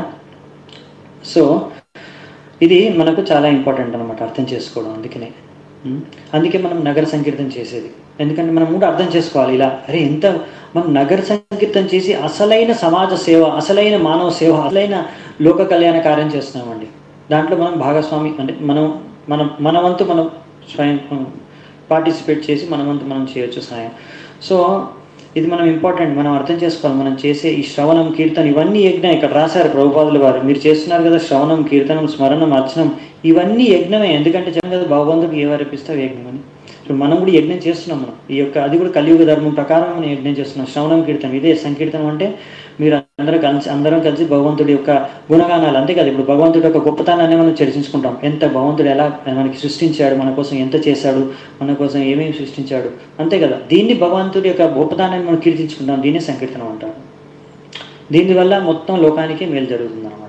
సో ఇది మనకు చాలా ఇంపార్టెంట్ అనమాట అర్థం చేసుకోవడం. అందుకే మనం నగర సంకీర్తన చేసేది. ఎందుకంటే మనం కూడా అర్థం చేసుకోవాలి ఇలా, అరే ఎంత మనం నగర సంకీర్తన చేసి అసలైన సమాజ సేవ, అసలైన మానవ సేవ, అసలైన లోక కళ్యాణ కార్యం చేస్తున్నామండి. దాంట్లో మనం భాగస్వామి అంటే మన వంతు మనం స్వయం పార్టిసిపేట్ చేసి మన వంతు మనం చేయొచ్చు సాయం. సో ఇది మనం ఇంపార్టెంట్, మనం అర్థం చేసుకోవాలి. మనం చేసే ఈ శ్రవణం కీర్తన ఇవన్నీ యజ్ఞం. ఇక్కడ రాశారు ప్రభుపాదుల వారు, మీరు చేస్తున్నారు కదా శ్రవణం కీర్తనం స్మరణం అర్చనం, ఇవన్నీ యజ్ఞమే. ఎందుకంటే చెప్పాం కదా భగవంతుడికి ఏ వారిపిస్తావు యజ్ఞం అని. ఇప్పుడు మనం కూడా యజ్ఞం చేస్తున్నాం. మనం ఈ యొక్క అది కూడా కలియుగ ధర్మం ప్రకారం మనం యజ్ఞం చేస్తున్నాం. శ్రవణం కీర్తనం ఇదే సంకీర్తనం అంటే మీరు అందరం కలిసి భగవంతుడి యొక్క గుణగానాలు, అంతే కదా. ఇప్పుడు భగవంతుడి యొక్క గొప్పతనాన్ని మనం చర్చించుకుంటాం. ఎంత భగవంతుడు ఎలా మనకి సృష్టించాడు, మన కోసం ఎంత చేశాడు, మన కోసం ఏమేమి సృష్టించాడు, అంతే కదా. దీన్ని భగవంతుడి యొక్క గొప్పతనాన్ని మనం కీర్తించుకుంటాం. దీన్ని సంకీర్తనం అంటారు. దీనివల్ల మొత్తం లోకానికి మేలు జరుగుతుంది అనమాట.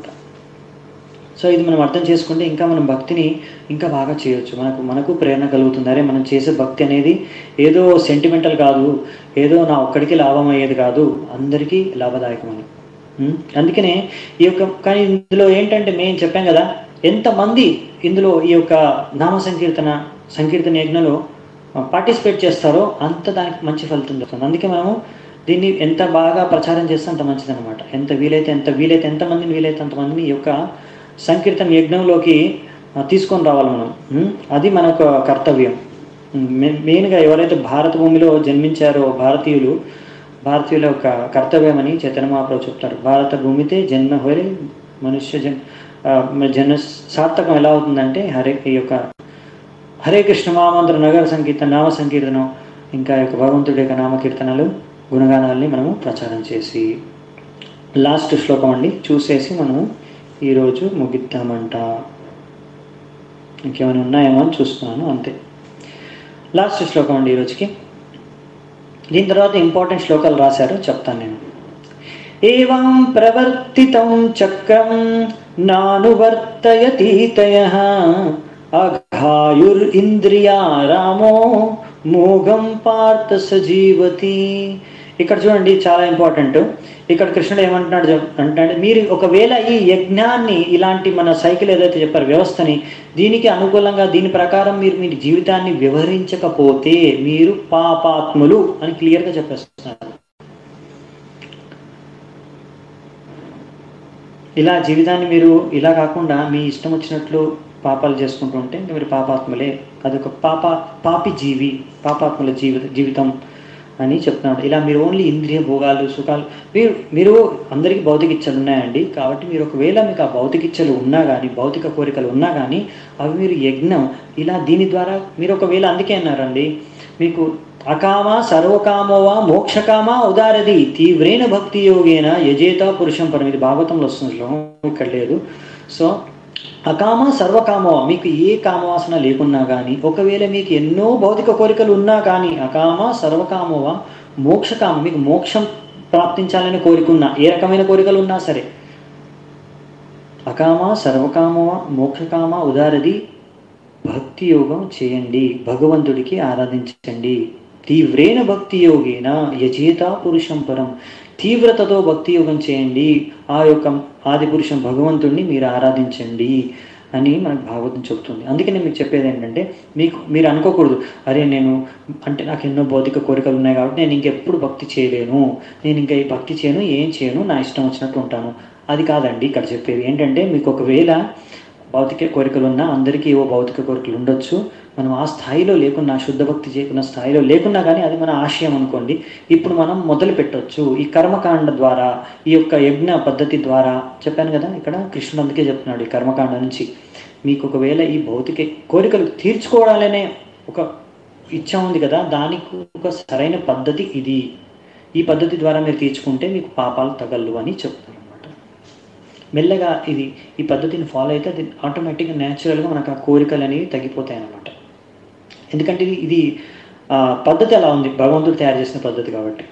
సో ఇది మనం అర్థం చేసుకుంటే ఇంకా మనం భక్తిని ఇంకా బాగా చేయొచ్చు. మనకు ప్రేరణ కలుగుతుంది. అరే మనం చేసే భక్తి అనేది ఏదో సెంటిమెంటల్ కాదు, ఏదో నా ఒక్కడికి లాభం అయ్యేది కాదు, అందరికీ లాభదాయకమని. అందుకనే ఈ యొక్క కానీ ఇందులో ఏంటంటే మేము చెప్పాం కదా, ఎంతమంది ఇందులో ఈ యొక్క నామ సంకీర్తన యజ్ఞంలో పార్టిసిపేట్ చేస్తారో అంత దానికి మంచి ఫలితం దొరుకుతుంది. అందుకే మనము దీన్ని ఎంత బాగా ప్రచారం చేస్తే అంత మంచిది అనమాట. ఎంత వీలైతే ఎంతమందిని వీలైతే అంతమందిని ఈ యొక్క సంకీర్తన యజ్ఞంలోకి తీసుకొని రావాలి మనం. అది మనకు కర్తవ్యం. మెయిన్గా ఎవరైతే భారత భూమిలో జన్మించారో భారతీయుల యొక్క కర్తవ్యం అని చైతన్య మహాప్రభు చెప్తారు. భారత భూమితే జన్మ హోరే మనుష్య జన్మ సార్థకం ఎలా అవుతుందంటే ఈ యొక్క హరే కృష్ణ మహామంత్ర నగర సంకీర్తన నామ సంకీర్తనం ఇంకా యొక్క భగవంతుడి యొక్క నామకీర్తనలు గుణగానాల్ని మనము ప్రచారం చేసి. లాస్ట్ శ్లోకం అండి, చూసేసి మనము ఈరోజు ముగిద్దామంట. ఇంకేమైనా ఉన్నాయేమో అని చూస్తున్నాను, అంతే. లాస్ట్ శ్లోకం అండి ఈరోజుకి. దీని తర్వాత ఇంపార్టెంట్ శ్లోకాలు రాశారు, చెప్తాను నేను. ఏవం ప్రవర్తితం చక్రం నానువర్తయతీతయః అఘాయుర్ ఇంద్రియా రామో మోఘం పార్థ సజీవతి. ఇక్కడ చూడండి చాలా ఇంపార్టెంట్. ఇక్కడ కృష్ణుడు ఏమంటున్నాడు అంటే, మీరు ఒకవేళ ఈ యజ్ఞాన్ని, ఇలాంటి మన సైకిల్ ఏదైతే చెప్పారు వ్యవస్థని, దీనికి అనుకూలంగా దీని ప్రకారం మీరు మీ జీవితాన్ని వ్యవహరించకపోతే మీరు పాపాత్ములు అని క్లియర్గా చెప్పేస్తున్నారు. ఇలా జీవితాన్ని మీరు ఇలా కాకుండా మీ ఇష్టం వచ్చినట్లు పాపాలు చేసుకుంటూ ఉంటే ఇంకా మీరు పాపాత్ములే. అదొక పాపి పాపాత్ముల జీవితం అని చెప్తున్నాడు. ఇలా మీరు ఓన్లీ ఇంద్రియ భోగాలు, సుఖాలు, మీరు అందరికీ భౌతిక ఇచ్చలు ఉన్నాయండి. కాబట్టి మీరు ఒకవేళ మీకు ఆ భౌతిక ఇచ్చలు ఉన్నా కానీ, భౌతిక కోరికలు ఉన్నా కానీ, అవి మీరు యజ్ఞం ఇలా దీని ద్వారా మీరు ఒకవేళ, అందుకే అన్నారండి మీకు అకామ సర్వకామోవా మోక్షకామ ఉదారది తీవ్రేణ భక్తి యోగేన యజేత పురుషం పరం. ఇది భాగవతంలో వస్తుంది శ్లోకం, ఇక్కడ లేదు. సో అకామ సర్వకామవ, మీకు ఏ కామవాసన లేకున్నా కానీ, ఒకవేళ మీకు ఎన్నో భౌతిక కోరికలు ఉన్నా కానీ, అకామ సర్వకామవ మోక్షకామ, మీకు మోక్షం ప్రాప్తించాలని కోరికున్నా, ఏ రకమైన కోరికలు ఉన్నా సరే, అకామ సర్వకామవ మోక్షకామ ఉదారది భక్తి యోగం చేయండి, భగవంతుడికి ఆరాధించండి. తీవ్రేణ భక్తి యోగేన యజేత పురుషం పరం, తీవ్రతతో భక్తి యోగం చేయండి, ఆ యొక్క ఆది పురుషం భగవంతుడిని మీరు ఆరాధించండి అని మనకు భాగవతం చెబుతుంది. అందుకే నేను మీకు చెప్పేది ఏంటంటే, మీరు అనుకోకూడదు, అరే నాకు ఎన్నో భౌతిక కోరికలు ఉన్నాయి కాబట్టి నేను ఇంకెప్పుడు భక్తి చేయలేను, నేను ఇంకా ఈ భక్తి చేయను, ఏం చేయను, నా ఇష్టం వచ్చినట్టు ఉంటాను. అది కాదండి ఇక్కడ చెప్పేది. ఏంటంటే మీకు ఒకవేళ భౌతిక కోరికలు ఉన్నా, అందరికీ ఏవో భౌతిక కోరికలు ఉండొచ్చు, మనం ఆ స్థాయిలో లేకున్నా, శుద్ధ భక్తి చేయకున్న స్థాయిలో లేకున్నా కానీ అది మన ఆశయం అనుకోండి. ఇప్పుడు మనం మొదలు పెట్టవచ్చు ఈ కర్మకాండ ద్వారా, ఈ యొక్క యజ్ఞ పద్ధతి ద్వారా. చెప్పాను కదా ఇక్కడ కృష్ణుడు అందుకే చెప్తున్నాడు ఈ కర్మకాండ నుంచి, మీకు ఒకవేళ ఈ భౌతిక కోరికలు తీర్చుకోవాలనే ఒక ఇచ్చ ఉంది కదా, దానికి ఒక సరైన పద్ధతి ఇది. ఈ పద్ధతి ద్వారా మీరు తీర్చుకుంటే మీకు పాపాలు తగలవు అని చెప్తారు. మెల్లగా ఈ పద్ధతిని ఫాలో అయితే అది ఆటోమేటిక్గా న్యాచురల్గా మనకు ఆ కోరికలు అనేవి తగ్గిపోతాయి అన్నమాట. ఎందుకంటే ఇది పద్ధతి అలా ఉంది, భగవంతుడు తయారు చేసిన పద్ధతి కాబట్టి.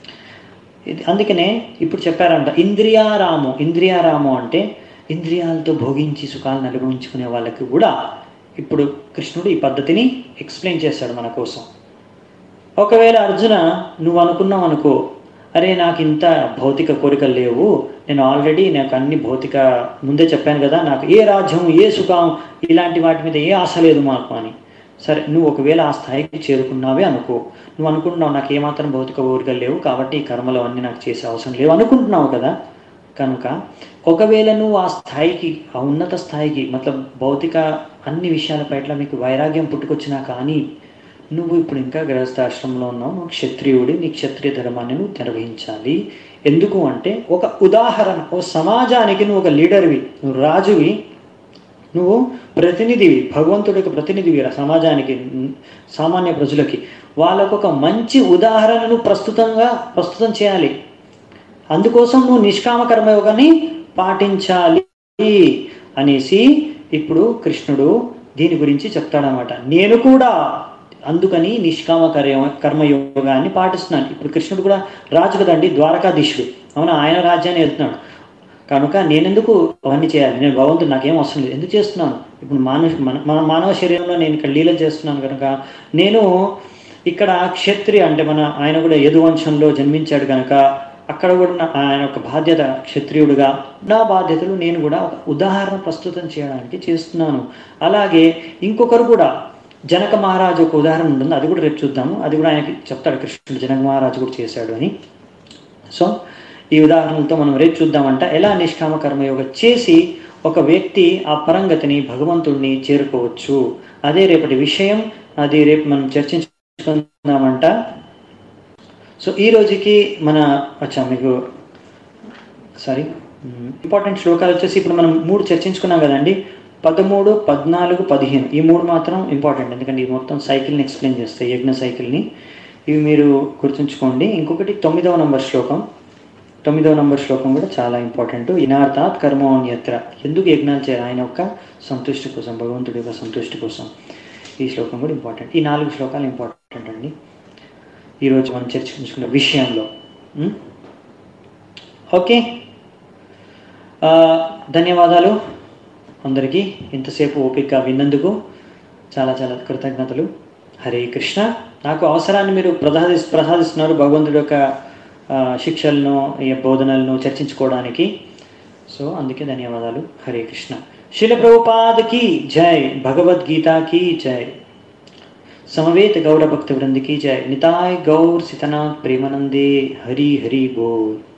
అందుకనే ఇప్పుడు చెప్పారంట ఇంద్రియారామం అంటే ఇంద్రియాలతో భోగించి సుఖాలను అనుభవించుకునే వాళ్ళకి కూడా ఇప్పుడు కృష్ణుడు ఈ పద్ధతిని ఎక్స్ప్లెయిన్ చేశాడు మన కోసం. ఒకవేళ అర్జున నువ్వు అనుకున్నావు అనుకో, అరే నాకు ఇంత భౌతిక కోరికలు లేవు, నేను ఆల్రెడీ నాకు అన్ని భౌతిక, ముందే చెప్పాను కదా, నాకు ఏ రాజ్యం ఏ సుఖం ఇలాంటి వాటి మీద ఏ ఆశ లేదు మాకు అని. సరే, నువ్వు ఒకవేళ ఆ స్థాయికి చేరుకున్నావే అనుకో, నువ్వు అనుకుంటున్నావు నాకు ఏమాత్రం భౌతిక కోరికలు లేవు కాబట్టి ఈ కర్మలు అన్నీ నాకు చేసే అవసరం లేవు అనుకుంటున్నావు కదా. కనుక ఒకవేళ నువ్వు ఆ స్థాయికి, ఆ ఉన్నత స్థాయికి, భౌతిక అన్ని విషయాల పట్ల మీకు వైరాగ్యం పుట్టుకొచ్చినా కానీ నువ్వు ఇప్పుడు ఇంకా గృహస్థాశ్రమంలో ఉన్నావు, నువ్వు క్షత్రియుడి, నీ క్షత్రియ ధర్మాన్ని నువ్వు నిర్వహించాలి. ఎందుకు అంటే ఒక ఉదాహరణ, ఓ సమాజానికి నువ్వు ఒక లీడర్వి, నువ్వు రాజువి, నువ్వు ప్రతినిధివి, భగవంతుడి యొక్క ప్రతినిధివి సమాజానికి, సామాన్య ప్రజలకి. వాళ్ళకు ఒక మంచి ఉదాహరణను ప్రస్తుతం చేయాలి. అందుకోసం నువ్వు నిష్కామ కర్మయోగాన్ని పాటించాలి అనేసి ఇప్పుడు కృష్ణుడు దీని గురించి చెప్తాడనమాట. నేను కూడా అందుకని నిష్కామ కర్మయోగాన్ని పాటిస్తున్నాను. ఇప్పుడు కృష్ణుడు కూడా రాజు కదండి, ద్వారకాధీశుడు, అవునా, ఆయన రాజ్యాన్ని వెళ్తున్నాడు. కనుక నేనెందుకు అవన్నీ చేయాలి, నేను భగవంతుడు నాకేం అవసరం లేదు, ఎందుకు చేస్తున్నాను? ఇప్పుడు మన మానవ శరీరంలో నేను ఇక్కడ లీలలు చేస్తున్నాను కనుక, నేను ఇక్కడ క్షత్రియ అంటే ఆయన కూడా యదువంశంలో జన్మించాడు కనుక అక్కడ కూడా ఆయన ఒక బాధ్యత, క్షత్రియుడిగా నా బాధ్యతలు నేను కూడా ఒక ఉదాహరణ ప్రస్తుతం చేయడానికి చేస్తున్నాను. అలాగే ఇంకొకరు కూడా, జనక మహారాజు ఒక ఉదాహరణ ఉంటుంది, అది కూడా రేపు చూద్దాము. అది కూడా ఆయనకి చెప్తాడు కృష్ణుడు, జనక మహారాజు కూడా చేశాడు అని. సో ఈ ఉదాహరణలతో మనం రేపు చూద్దామంట ఎలా నిష్కామ కర్మయోగ చేసి ఒక వ్యక్తి ఆ పరంగతిని, భగవంతుడిని చేరుకోవచ్చు. అదే రేపటి విషయం, అది రేపు మనం చర్చించుకుందామంట. సో ఈ రోజుకి మీకు ఇంపార్టెంట్ శ్లోకాలు వచ్చేసి ఇప్పుడు మనం 3 చర్చించుకున్నాం కదండి, 13, 14, 15. ఈ 3 మాత్రం ఇంపార్టెంట్, ఎందుకంటే ఇది మొత్తం సైకిల్ని ఎక్స్ప్లెయిన్ చేస్తాయి, యజ్ఞ సైకిల్ని. ఇవి మీరు గుర్తుంచుకోండి. ఇంకొకటి 9వ నంబర్ శ్లోకం. 9వ నంబర్ శ్లోకం కూడా చాలా ఇంపార్టెంట్. ఇనార్థాత్ కర్మోన్యత్ర, ఎందుకు యజ్ఞాలు చేయాలి? ఆయన యొక్క సంతుష్టి కోసం, భగవంతుడి యొక్క సంతుష్టి కోసం. ఈ శ్లోకం కూడా ఇంపార్టెంట్. ఈ 4 శ్లోకాలు ఇంపార్టెంట్ అండి ఈరోజు మనం చర్చించుకున్న విషయంలో. ఓకే, ధన్యవాదాలు అందరికీ. ఇంతసేపు ఓపికగా విన్నందుకు చాలా చాలా కృతజ్ఞతలు. హరే కృష్ణ. నాకు అవసరాన్ని మీరు ప్రసాదిస్తున్నారు, భగవంతుడి యొక్క శిక్షలను ఈ బోధనలను చర్చించుకోవడానికి. సో అందుకే ధన్యవాదాలు. హరే కృష్ణ. శిల ప్రభుపాదకి జై, భగవద్గీతకి జై, సమవేత గౌడ భక్త వృందకి జై, నితాయ్ గౌర్ సితనాథ్ ప్రేమానందే, హరి హరి బోల్.